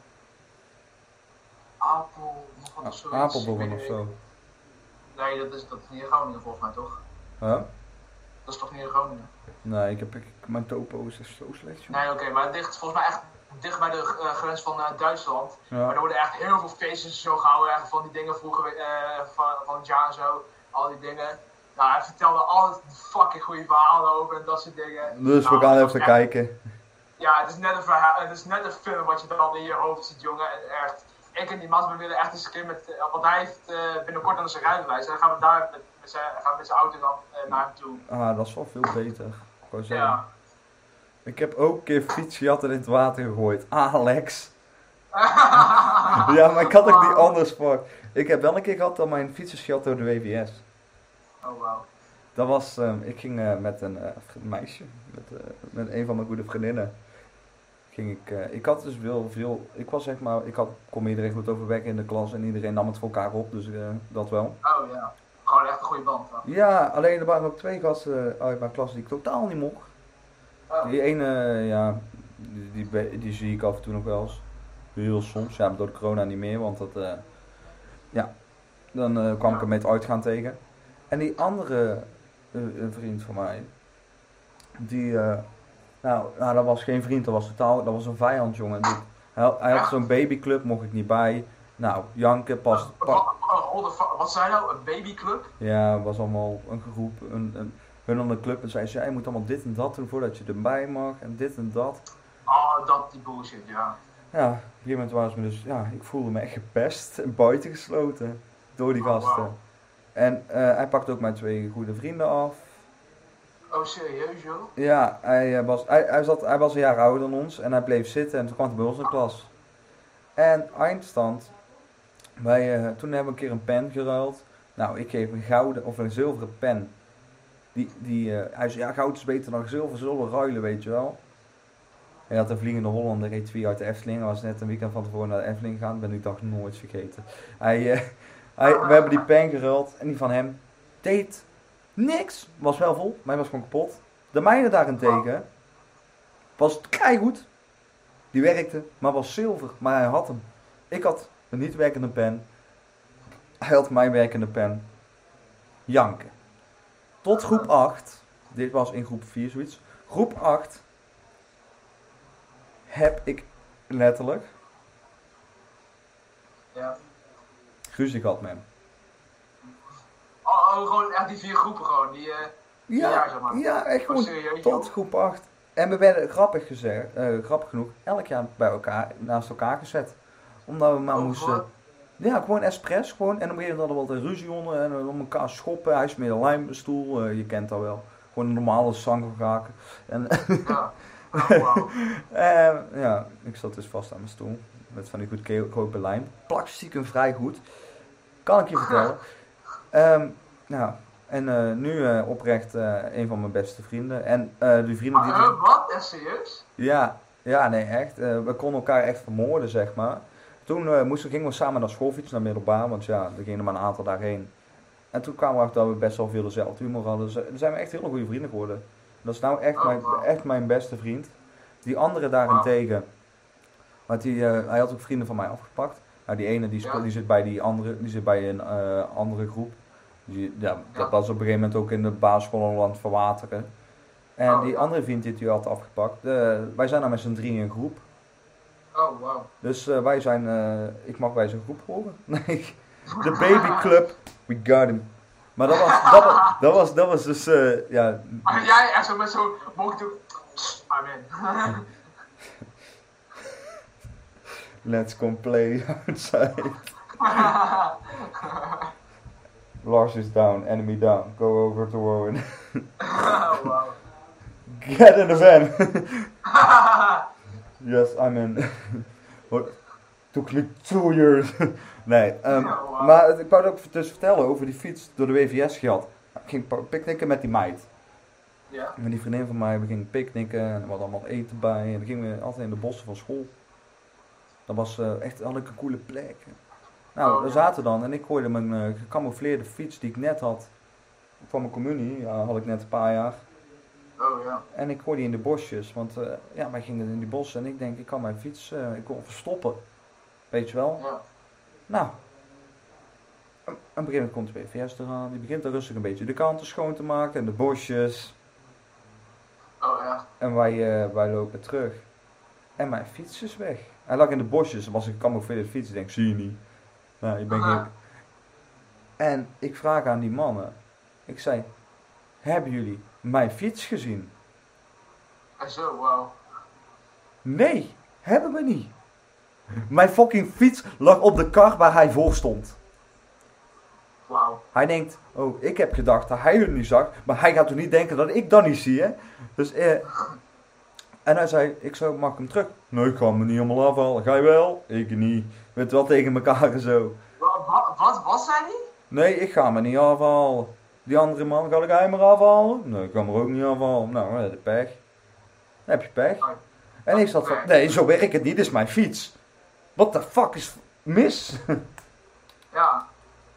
Apel, nog wat of zoiets. Apeldoorn of zo. Nee, dat is, dat is niet in Groningen volgens mij toch? Huh? Dat is toch niet in Groningen? Nee, ik heb, ik, mijn topo is echt zo slecht, joh. Nee, oké, okay, maar het ligt volgens mij echt dicht bij de uh, grens van uh, Duitsland. Ja. Maar er worden echt heel veel feestjes zo gehouden, echt van die dingen vroeger, uh, van, van het jaar en zo, al die dingen. Nou, hij vertelde altijd fucking goede verhalen over en dat soort dingen. Dus nou, we gaan even echt, kijken. Ja, het is net een verhaal, het is net een film wat je dan in je hoofd ziet, jongen. En echt, ik en die man, we willen echt eens een keer met, uh, want hij heeft uh, binnenkort aan zijn rijbewijs. En dan gaan we daar met, met zijn, gaan we met zijn auto dan uh, naar hem toe. Ah, dat is wel veel beter. Ik wou zeggen. Ja. Ik heb ook een keer fiets gehad en in het water gegooid. Alex. Ja, maar ik had ook die andere sport. Ik heb wel een keer gehad dat mijn fiets is gehad door de W W S. Oh, wauw. Dat was, um, ik ging uh, met een uh, meisje, met, uh, met een van mijn goede vriendinnen. Ging ik, uh, ik had dus wel veel, ik was zeg maar, ik had, kon iedereen goed overweg in de klas en iedereen nam het voor elkaar op, dus uh, dat wel. Oh ja, gewoon echt een goede band. Hè? Ja, alleen er waren ook twee gasten uit mijn klas die ik totaal niet mocht. Oh. Die ene, ja, die, die, die zie ik af en toe nog wel eens. Heel soms, ja, maar door de corona niet meer, want dat, uh, ja, dan uh, kwam ik er met uitgaan tegen. En die andere een, een vriend van mij. Die, uh, nou, nou, dat was geen vriend, dat was totaal, dat was een vijand, jongen. Die, hij, hij had zo'n babyclub, mocht ik niet bij. Nou, janken, pas... Wat, wat, wat zei nou, een babyclub? Ja, het was allemaal een groep, een, een, hun aan de club en zei ze, ja, je moet allemaal dit en dat doen voordat je erbij mag en dit en dat. Oh, dat die bullshit, ja. Ja, op een gegeven moment was me dus, ja, ik voelde me echt gepest en buitengesloten door die Oh, gasten. wow. En uh, hij pakte ook mijn twee goede vrienden af. Oh, serieus joh? Ja, hij, uh, was, hij, hij, zat, hij was een jaar ouder dan ons en hij bleef zitten en toen kwam hij bij ons in de klas. En eindstand, wij, uh, toen hebben we een keer een pen geruild. Nou, ik geef een gouden of een zilveren pen. Die, die, uh, hij zei, ja, goud is beter dan zilver, zullen we ruilen, weet je wel. Hij had een Vliegende Hollander, reed twee uit de Efteling. Hij was net een weekend van tevoren naar de Efteling gegaan, ben ik dag nooit vergeten. Hij, uh, hij, we hebben die pen geruild en die van hem deed niks. Was wel vol, maar hij was gewoon kapot. De mijne daarentegen was keigoed. Die werkte, maar was zilver, maar hij had hem. Ik had een niet werkende pen. Hij had mijn werkende pen. Janken. Tot groep acht. Dit was in groep vier zoiets. Groep acht. Heb ik letterlijk. Ja. Ruzie gehad met hem. Oh, oh, gewoon echt die vier groepen gewoon. Die, uh, ja, jaar, zeg maar. ja, echt Oh, goed. serieus, Tot joh? groep acht. En we werden grappig gezegd, uh, grappig genoeg, elk jaar bij elkaar, naast elkaar gezet. Omdat we maar Oh, moesten. wat? Ja, gewoon expres. Gewoon. En op een gegeven moment hadden we altijd ruzie onder en we om elkaar schoppen. Hij is meer een lijmstoel, uh, je kent dat wel. Gewoon een normale zanggaken. En Ja. Oh, wow. uh, ja, ik zat dus vast aan mijn stoel. Met van die goedkope lijm. Plak stiekem vrij goed. Kan ik je vertellen. Um, nou, en uh, nu uh, oprecht uh, een van mijn beste vrienden. En uh, die vrienden die... Uh, uh, wat? Echt serieus? Ja, ja, nee, echt. Uh, we konden elkaar echt vermoorden, zeg maar. Toen uh, moesten, gingen we samen naar schoolfiets, naar middelbaar, want ja, er gingen er maar een aantal daarheen. En toen kwamen we achter dat we best wel veel dezelfde humor hadden. Dus daar zijn we echt hele goede vrienden geworden. Dat is nou echt, Oh, mijn, wow. echt mijn beste vriend. Die andere daarentegen, want die, uh, hij had ook vrienden van mij afgepakt. Nou, die ene die, Ja. die zit bij die andere, die zit bij een uh, andere groep. Die, ja, dat Ja. was op een gegeven moment ook in de basisschool al aan het verwateren. En Oh, die ja. andere vriend die hij had afgepakt. Uh, wij zijn nou met z'n drieën een groep. Oh, wow. Dus uh, wij zijn, uh, ik mag bij zijn groep horen. Nee, de baby club, we got him. Maar dat was, dat was, dat was, dat was dus, uh, ja. Maar jij echt zo met zo'n mok toe. Amen. Let's come play outside. Lars is down, enemy down, go over to Owen. Oh, wow. Get in the van. Yes, I'm in. What? Took me two years. Nee, um, Oh, wow. maar ik wou ook dus vertellen over die fiets door de W V S gehad. Ik ging picknicken met die meid. Ja? Met die vriendin van mij, we gingen picknicken en er was allemaal eten bij. En dan gingen we altijd in de bossen van school. Dat was uh, echt, had ik een coole plek. Nou, Oh, daar ja. zaten we dan en ik gooide mijn uh, gecamoufleerde fiets die ik net had. Van mijn communie, ja, had ik net een paar jaar. Oh, ja. En ik gooide die in de bosjes, want uh, ja, wij gingen in die bossen en ik denk, ik kan mijn fiets, uh, ik kon verstoppen. Weet je wel? Ja. Nou, op een gegeven moment komt de W V S eraan, die begint dan rustig een beetje de kanten schoon te maken en de bosjes. Oh, ja. En wij, uh, wij lopen terug. En mijn fiets is weg. Hij lag in de bosjes, dat was een camoufleerde fiets, ik denk, zie je niet. Nou, ik ben Aha. gek. En ik vraag aan die mannen, ik zei, hebben jullie mijn fiets gezien? En zo, wow. Nee, hebben we niet. Mijn fucking fiets lag op de kar waar hij voor stond. Wauw. Hij denkt, oh, ik heb gedacht dat hij het niet zag, maar hij gaat toch niet denken dat ik dat niet zie, hè? Dus, eh, en hij zei, ik zou, mag ik hem terug? Nee, ik ga hem niet helemaal afhalen. Ga je wel? Ik niet. Met wel tegen elkaar en zo. Wat, wat, wat, wat zei hij? Nee, ik ga me niet afhalen. Die andere man, ga ik hij maar afhalen? Nee, ik ga me ook niet afhalen. Nou, dan heb je pech. Dan heb je pech. En ik zat van, nee, zo werkt het niet, dit is mijn fiets. What the fuck is mis? Ja.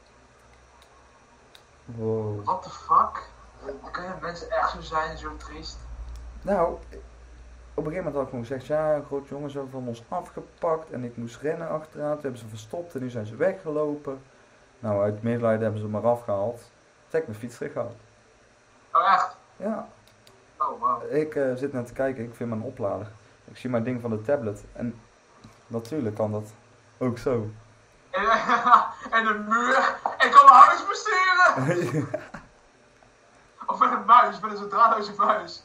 Wow. What the fuck? Kunnen mensen echt zo zijn, zo triest? Nou, op een gegeven moment had ik gewoon gezegd, ja, een groot jongen zo van ons afgepakt en ik moest rennen achteraan. Toen hebben ze verstopt en nu zijn ze weggelopen. Nou, uit medelijden hebben ze me maar afgehaald. Toen heb ik mijn fiets teruggehaald. Oh, echt? Ja, Oh, wow. ik uh, zit net te kijken, ik vind mijn oplader. Ik zie mijn ding van de tablet en natuurlijk kan dat ook zo. En, en een muur. Ik kan mijn huis besturen! Of met een muis, met een draadloze muis.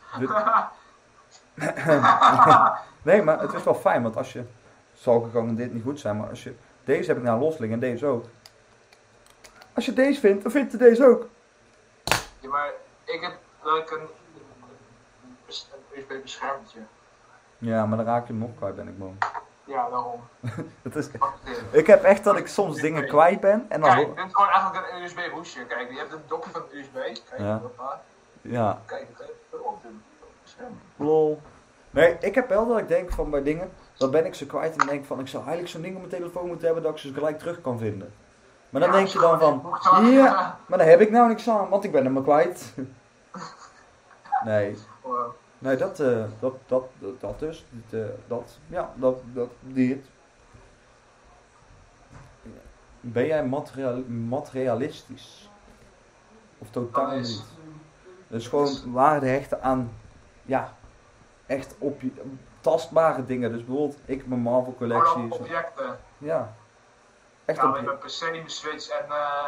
Nee, maar het is wel fijn, want als je, zal gegarandeerd niet goed zijn, maar als je, deze heb ik nou los liggen en deze ook. Als je deze vindt, dan vindt je deze ook. Ja, maar ik heb like, een, een U S B-beschermtje. Ja, maar dan raak je hem nog kwijt, ben ik bang. Ja, daarom. Het is, ik heb echt dat ik soms dingen kwijt ben en dan... Kijk, dit is gewoon eigenlijk een U S B-hoesje. Kijk, je hebt een dopje van een U S B. Kijk, Ja. Ja. Kijk, het erop doen. Lol. Nee, ik heb wel dat ik denk van bij dingen, dan ben ik ze kwijt en dan denk ik van, ik zou eigenlijk zo'n ding op mijn telefoon moeten hebben dat ik ze gelijk terug kan vinden. Maar dan Ja, denk je dan van, ja, maar daar heb ik nou niks aan, want ik ben hem maar kwijt. Nee. Wow. Nee, dat, uh, dat, dat, dat, dat dus. Dat, uh, dat, ja, dat, dat, dit. Ben jij materiaal, materialistisch? Of totaal Dat is- niet? Dus gewoon waarde hechten aan, ja, echt op je, tastbare dingen. Dus bijvoorbeeld, ik heb mijn Marvel collectie. Gewoon op zo- objecten. Ja. Echt Ja, op met je, mijn P C, mijn Switch en eh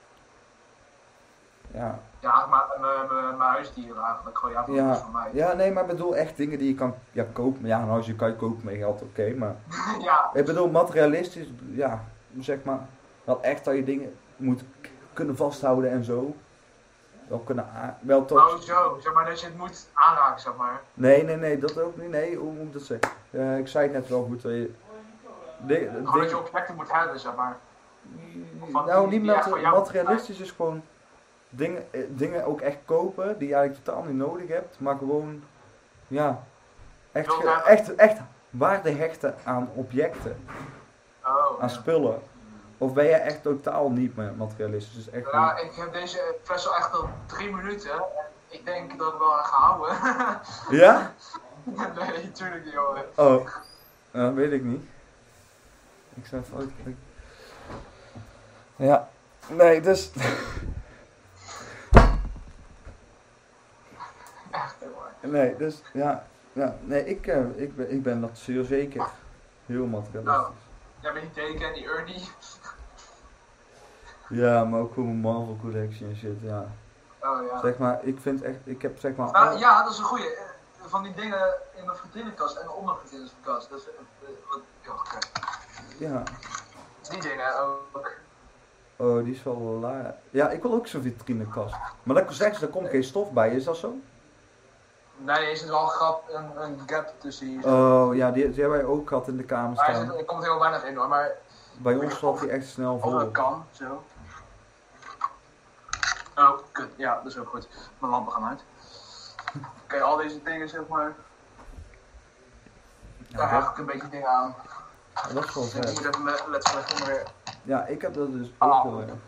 ja. ja, mijn- mijn- mijn mijn huisdieren eigenlijk. Gewoon, ja, dat Ja. is van mij. Ja, nee, maar ik bedoel echt dingen die je kan ja, kopen. Ja, nou, als je kan kopen met geld, oké, maar... Ja, Ik bedoel, materialistisch, ja, zeg maar, wel echt dat je dingen moet k- kunnen vasthouden en zo. Wel kunnen a- wel tot... oh zo, zeg maar dat je het moet aanraken, zeg maar. Nee, nee, nee, dat ook niet, nee, hoe moet ik dat zeggen? Eh, ik zei het net wel goed, dat je... De, Gewoon dat je objecten moet hebben, zeg maar. van nou, die- niet die echt met, voor jou- materialistisch is gewoon dingen, eh, dingen ook echt kopen die je eigenlijk totaal niet nodig hebt, maar gewoon, ja, echt, Wil ge- hebben. echt, echt waarde hechten aan objecten, Oh. aan ja. spullen. Of ben je echt totaal niet meer materialistisch? Dus echt gewoon- Ja, ik heb deze fles al echt al drie minuten en ik denk dat ik wel aan ga houden. Ja? Nee, tuurlijk niet, jongen. Oh, uh, weet ik niet. Ik zou even uitkijken. Ja, nee, dus. Echt, jongen. Nee, dus ja. Ja, nee, ik, uh, ik, ben, ik ben dat zeer zeker. Heel materialistisch. Jij bent die teken en die Ernie. Ja, maar ook gewoon mijn Marvel collectie en shit, ja. Oh ja. Zeg maar, ik vind echt, ik heb zeg maar. Nou, al- ja, dat is een goeie. Eh, Van die dingen in mijn vriendinnenkast en onder mijn vriendinnenkast. Dat is eh, wat. Ja, oké. Ja. Die dingen ook. Oh, die is wel la. Ja, ik wil ook zo'n vitrinekast. Maar dan zeggen ze, er komt geen stof bij, is dat zo? Nee, er zit wel een grap, een, een gap tussen hier. Oh, ja, die, die hebben wij ook gehad in de kamer Maar er, staan. zit, er komt heel weinig in hoor, maar Bij ons zat hij echt snel of vol. dat kan, zo. Oh, kut. Ja, dat is ook goed. Mijn lampen gaan uit. Oké, al deze dingen zeg maar. Daar Ja, heb ik een beetje dingen aan. dat, dat is wel Dus ik vet. moet even met letterlijk weer. Ja, ik heb dat dus Ah. ook wel erg.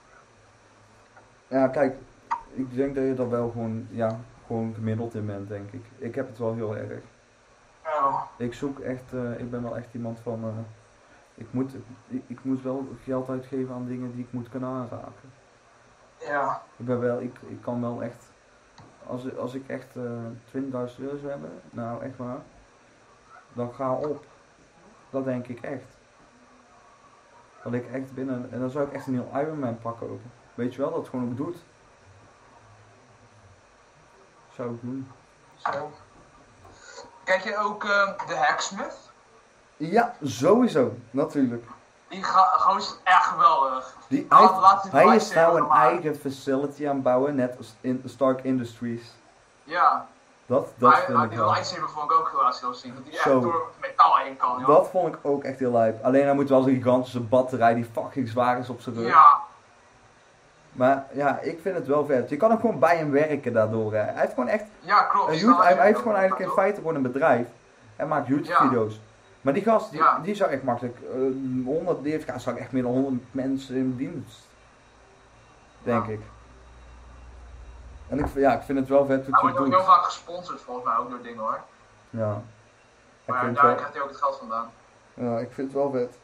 Ja, kijk, ik denk dat je er wel gewoon, ja, gewoon gemiddeld in bent, denk ik. Ik heb het wel heel erg. Oh. Ik zoek echt, eh, ik ben wel echt iemand van, eh, ik, moet, ik, ik moet wel geld uitgeven aan dingen die ik moet kunnen aanraken. Ja. Ik ben wel, ik, ik kan wel echt, als, als ik echt uh, twintigduizend euro zou hebben, nou echt waar, dan ga op. Dat denk ik echt. Dat ik echt binnen, en dan zou ik echt een heel Iron Man pak kopen. Weet je wel, dat het gewoon ook doet. Zou ik doen. Zo. Kijk je ook uh, The Hacksmith? Ja, sowieso, natuurlijk. Die ga- gozer is echt geweldig. Die, Laat- hij, laat die hij is lightsaber nou een maar. eigen facility aan het bouwen, net als in Stark Industries. Ja. Dat, dat Maar, vind maar ik die wel. lightsaber vond ik ook heel erg heel ziek. Dat die echt Zo. door het metaal heen kan, joh. Dat vond ik ook echt heel lijp. Alleen hij moet wel zo'n gigantische batterij die fucking zwaar is op zijn rug. Ja. Maar ja, ik vind het wel vet. Je kan ook gewoon bij hem werken daardoor. Hè. Hij heeft gewoon echt, Ja, klopt. een Star YouTube, hij, hij heeft Trek gewoon ook. eigenlijk in feite gewoon een bedrijf. Hij maakt YouTube video's. Maar die gast, die, Ja. die zou echt makkelijk, uh, honderd, die heeft ja, zou echt meer dan honderd mensen in dienst. Denk Ja. ik. En ik, ja, ik vind het wel vet hoe Hij het wordt ook doet. heel vaak gesponsord volgens mij ook door dingen hoor. Ja. Ik Maar vind, daar het krijgt hij ook het geld vandaan. wel, ja, ik vind het wel vet.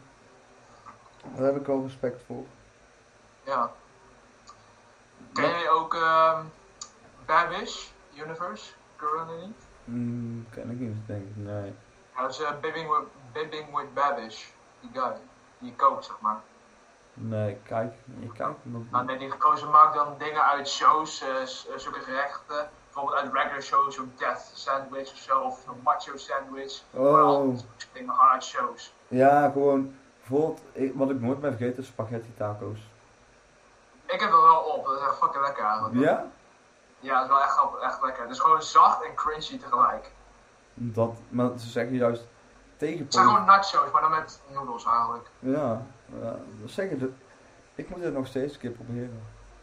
Daar heb ik wel respect voor. Ja. Ken jij ook ehm Babish Universe? Currently niet? Mm, ken ik niet, denk ik, nee. Ja, dat is uh, Bibbing, with, Bibbing with Babish. Die guy. Die kookt, zeg maar. Nee, kijk, ik kijk nog Nou nee, die gozer maakt dan dingen uit shows, uh, zulke gerechten. Bijvoorbeeld uit regular shows, zo'n death sandwich of zo, of een macho sandwich. Oh. Dingen gewoon uit shows. Ja, gewoon, bijvoorbeeld, ik, wat ik nooit meer vergeet is spaghetti taco's. Ik heb er wel op, dat is echt fucking lekker eigenlijk. Ja? Ja, dat is wel echt, echt lekker. Het is gewoon zacht en crunchy tegelijk. Dat, maar ze zeggen juist tegen... Het zijn gewoon nachos, maar dan met noedels eigenlijk. Ja, ja, dat zeggen ze. Ik moet het nog steeds een keer proberen.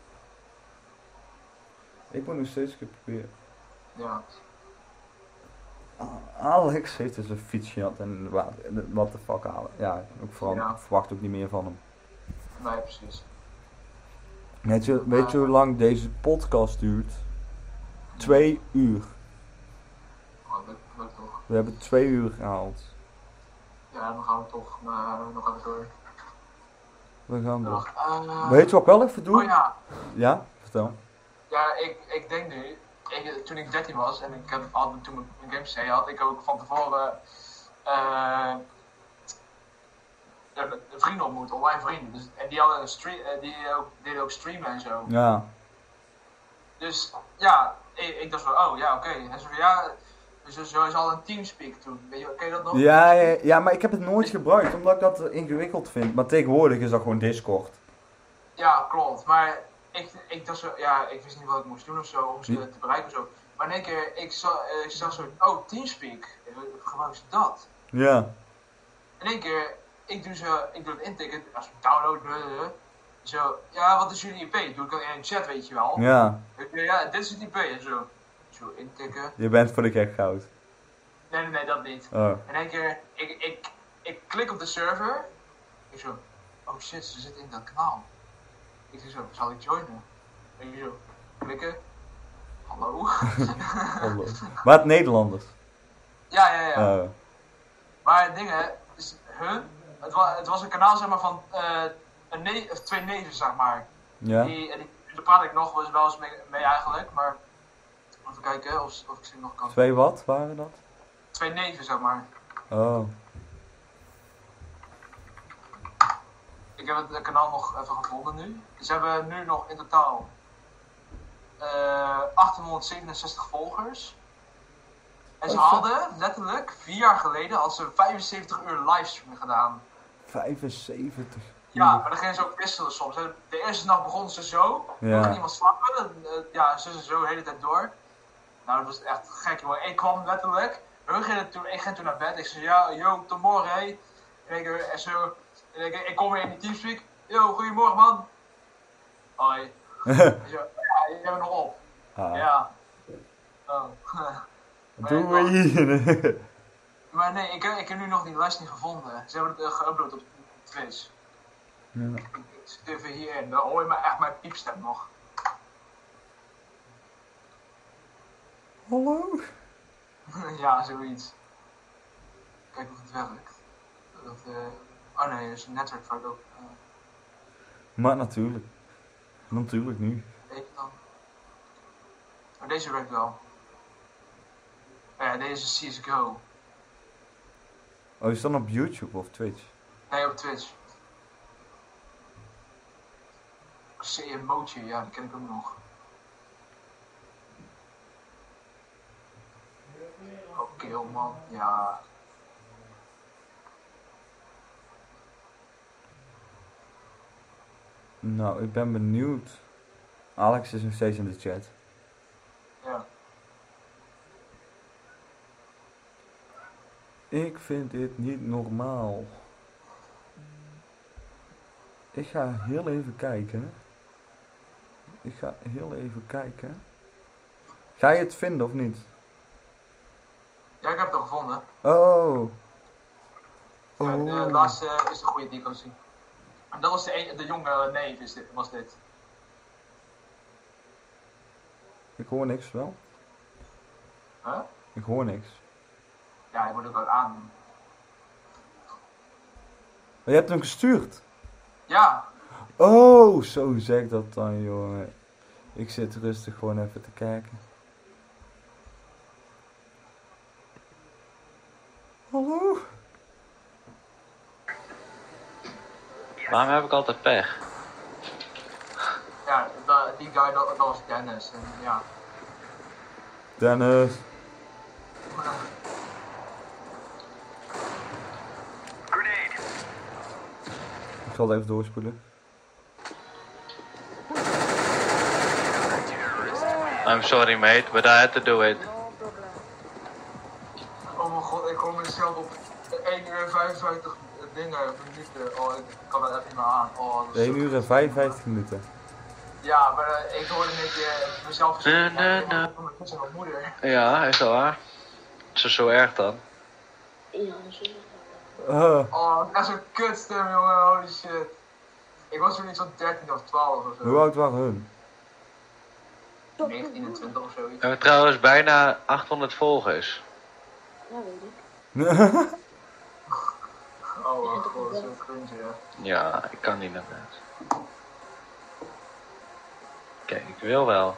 Ik moet nog steeds een keer proberen. Ja. Alex heeft dus een fiets gehad en wat what the fuck Alex. Ja, ik vooral, Ja. verwacht ook niet meer van hem. Nee, precies. Weet je, weet je hoe lang deze podcast duurt? Twee uur. Oh, dat lukt toch. We hebben twee uur gehaald. Ja, dan gaan we toch uh, nog even door. We gaan door. Uh, Weet je wat ik wel even doe? Oh ja. Ja, vertel. Ja, ik, ik denk nu, ik, toen ik dertien was en ik heb altijd toen ik een Games C had, ik ook van tevoren uh, een vrienden ontmoet, online vrienden. Dus, en die hadden een stream, uh, die ook, deden ook streamen en zo. Ja. Dus ja, ik, ik dacht van, oh ja, oké. Okay. En zo van ja, dus zo is al een Teamspeak toen. Weet je, ken je dat nog? Ja, ja, ja, maar ik heb het nooit gebruikt omdat ik dat ingewikkeld vind. Maar tegenwoordig is dat gewoon Discord. Ja, klopt. Maar ik, ik dacht zo, ja, ik wist niet wat ik moest doen of zo, om ze te bereiken of zo. Maar in één keer, ik zag, ik zag zo, oh, Teamspeak, gebruiken ze dat? Ja. In één keer, ik doe zo, ik doe het intikken, als ik download, uh, zo, ja, wat is jullie I P? Doe ik dan in een chat, weet je wel. Ja. Ik, ja, dit is het I P en zo. Zo intikken. Je bent voor de gek goud. Nee, nee, nee, dat niet. Oh. In één keer, ik, ik, ik klik op de server. Ik zo, oh shit, ze zitten in dat kanaal. Ik zeg zo, zal ik joinen? En ik zo, klikken. Hallo? Hallo. Maar het Nederlanders. Ja, ja, ja. Oh. Maar het ding hè, is hun, het, wa het was een kanaal zeg maar van uh, een ne of twee neven zeg maar. Ja. Die, en die, daar praat ik nog wel eens mee, mee eigenlijk, maar even kijken of, of ik ze nog kan. Twee wat waren dat? Twee neven zeg maar. Oh. Ik heb het kanaal nog even gevonden nu. Ze hebben nu nog in totaal uh, achthonderdzevenenzestig volgers. En ze hadden letterlijk vier jaar geleden al ze vijfenzeventig uur livestream gedaan. vijfenzeventig. Ja, maar dan gingen ze ook wisselen soms. De eerste nacht begonnen ze zo, Ja. dan ging iemand slapen, dan, uh, ja, ze zo de hele tijd door. Nou, dat was echt gek, jongen. Ik kwam letterlijk, hun gingen toen, ik ging toen naar bed, ik zei, ja, yo, tot morgen, hé. En ik, en zo, en ik, ik kom weer in die Teamspeak, yo, goedemorgen, man. Hoi. En zo, ja, je bent nog op. Ah. Ja. Oh. Doei. Maar nee, ik, ik heb nu nog die lijst niet gevonden. Ze hebben het uh, geüpload op Twitch. Ja. Ik zit even hierin, dan hoor je maar echt mijn piepstem nog. Hallo? Ja, zoiets. Kijk of het werkt. Dat, uh... Oh nee, dat is een netwerk ook. Uh... Maar natuurlijk. Natuurlijk nu. Deze dan. Maar deze werkt wel. Ja, deze is C S G O. Oh, is dat op YouTube of Twitch? Nee, op Twitch. C-Emoji, ja, die ken ik ook nog. Oh, kill man, ja. Nou, ik ben benieuwd. Alex is nog steeds in de chat. Ja. Ik vind dit niet normaal. Ik ga heel even kijken. Ik ga heel even kijken. Ga je het vinden of niet? Ja, ik heb het al gevonden. Oh. Ja, de Oh. laatste is de goede die ik kan zien. En dat was de, een, de jonge neef, is dit, was dit. Ik hoor niks wel. Huh? Ik hoor niks. Ja, ik moet ook wel aan. Maar je hebt hem gestuurd. Ja, Oh, zo zeg dat dan, jongen. Ik zit rustig gewoon even te kijken. Hallo? Waarom heb ik altijd pech? Ja, da- die guy, dat, dat was Dennis. En ja. Dennis. Ik zal het even doorspoelen. I'm sorry mate, but I had to do it. Oh mijn god, ik kom mezelf op één uur en vijfenvijftig dingen, minuten. Oh, ik kan dat even niet meer aan. Oh, dat is één uur en vijfenvijftig minuten. Ja, maar uh, ik hoorde net uh, mezelf zeggen, Nee, nee, ik nee. heb mijn zus en mijn moeder. Ja, is dat waar? Is het zo erg dan? Ja, zo. Ah, Oh, echt zo'n kutstem, jongen, holy shit. Ik was toen niet zo'n dertien of twaalf of zo. hoe oud waren hun? negentien en twintig of We zoiets. hebben trouwens bijna achthonderd volgers. Ja, weet ik. Oh mijn god, zo cringe, ja. Ja, ik kan niet naar bed. Kijk, ik wil wel.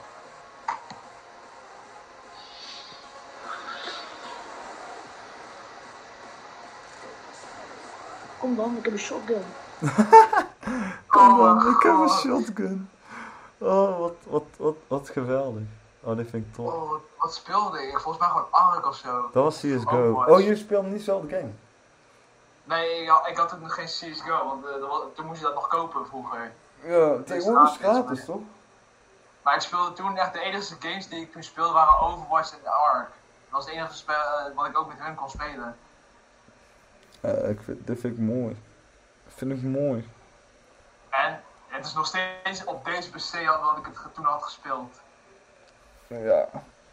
Kom dan, ik heb een shotgun. Kom Oh dan, mijn ik heb een god. shotgun. Oh, wat, wat, wat, wat geweldig. Oh, dit vind ik tof. Oh, wat, wat speelde ik? Volgens mij gewoon Ark of zo. Dat was C S G O. Overwatch. Oh, je speelt niet zo de game. Nee, ja, ik had toen nog geen C S G O, want uh, dat was- toen moest je dat nog kopen vroeger. Ja, tegenwoordig is het gratis, gratis, toch? Maar ik speelde toen echt de enige games die ik toen speelde waren Overwatch en Ark. Dat was het enige spel uh, wat ik ook met hun kon spelen. Uh, ik vind, dit vind ik mooi. Vind ik mooi. En het is nog steeds op deze P C al wat ik het ge- toen had gespeeld. Ja.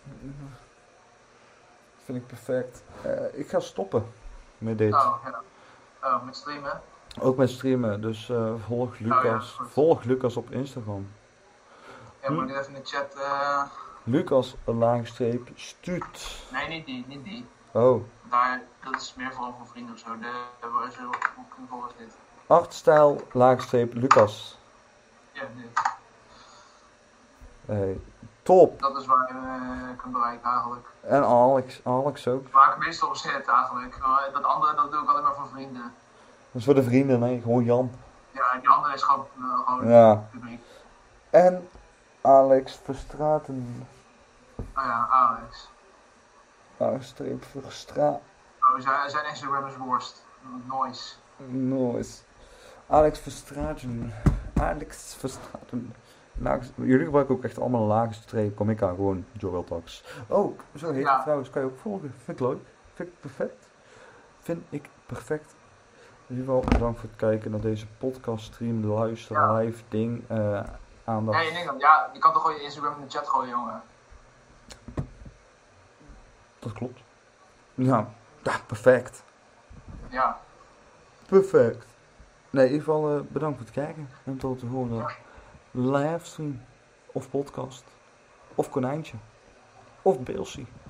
Vind ik perfect. Uh, ik ga stoppen met dit. Oh, ja. Oh, met streamen. Ook met streamen, dus uh, volg Lucas. goed. Volg Lucas op Instagram. Ja, moet ik even in de chat. Uh... Lucas een laagstreep stuut. Nee, niet die, niet die. Oh. Daar, dat is meer voor voor vrienden of zo. De, waar is hoe cool is dit? Artstijl laagstreep Lucas. Ja, dit. Hey, top. Dat is waar je uh, kunt bereiken eigenlijk. En Alex, Alex ook. Waar ik meestal op zit eigenlijk. Maar dat andere dat doe ik alleen maar voor vrienden. Dat is voor de vrienden, nee, gewoon Jan. Ja, die andere is gewoon, uh, gewoon Ja. publiek. En Alex Verstraten. Oh ja, Alex. Laagstreep Verstra... Oh, zijn, zijn Instagram is worst. Noise. Nice. Alex Verstraten. Alex Verstraten. Laag, jullie gebruiken ook echt allemaal een lage streep. Kom ik aan, gewoon Joel Talks. Oh, zo heet Ja. het trouwens. Kan je ook volgen. Vind ik leuk. Vind ik perfect. Vind ik perfect. In ieder geval bedankt voor het kijken naar deze podcast stream, luister, Ja. live ding. Uh, aandacht. Ja, je denkt dan, ja, je kan toch gewoon je Instagram in de chat gooien, jongen. Dat klopt. Ja, ja, perfect. Ja. Perfect. Nee, in ieder geval uh, bedankt voor het kijken. En tot de volgende livestream. Of podcast. Of konijntje. Of beelsie.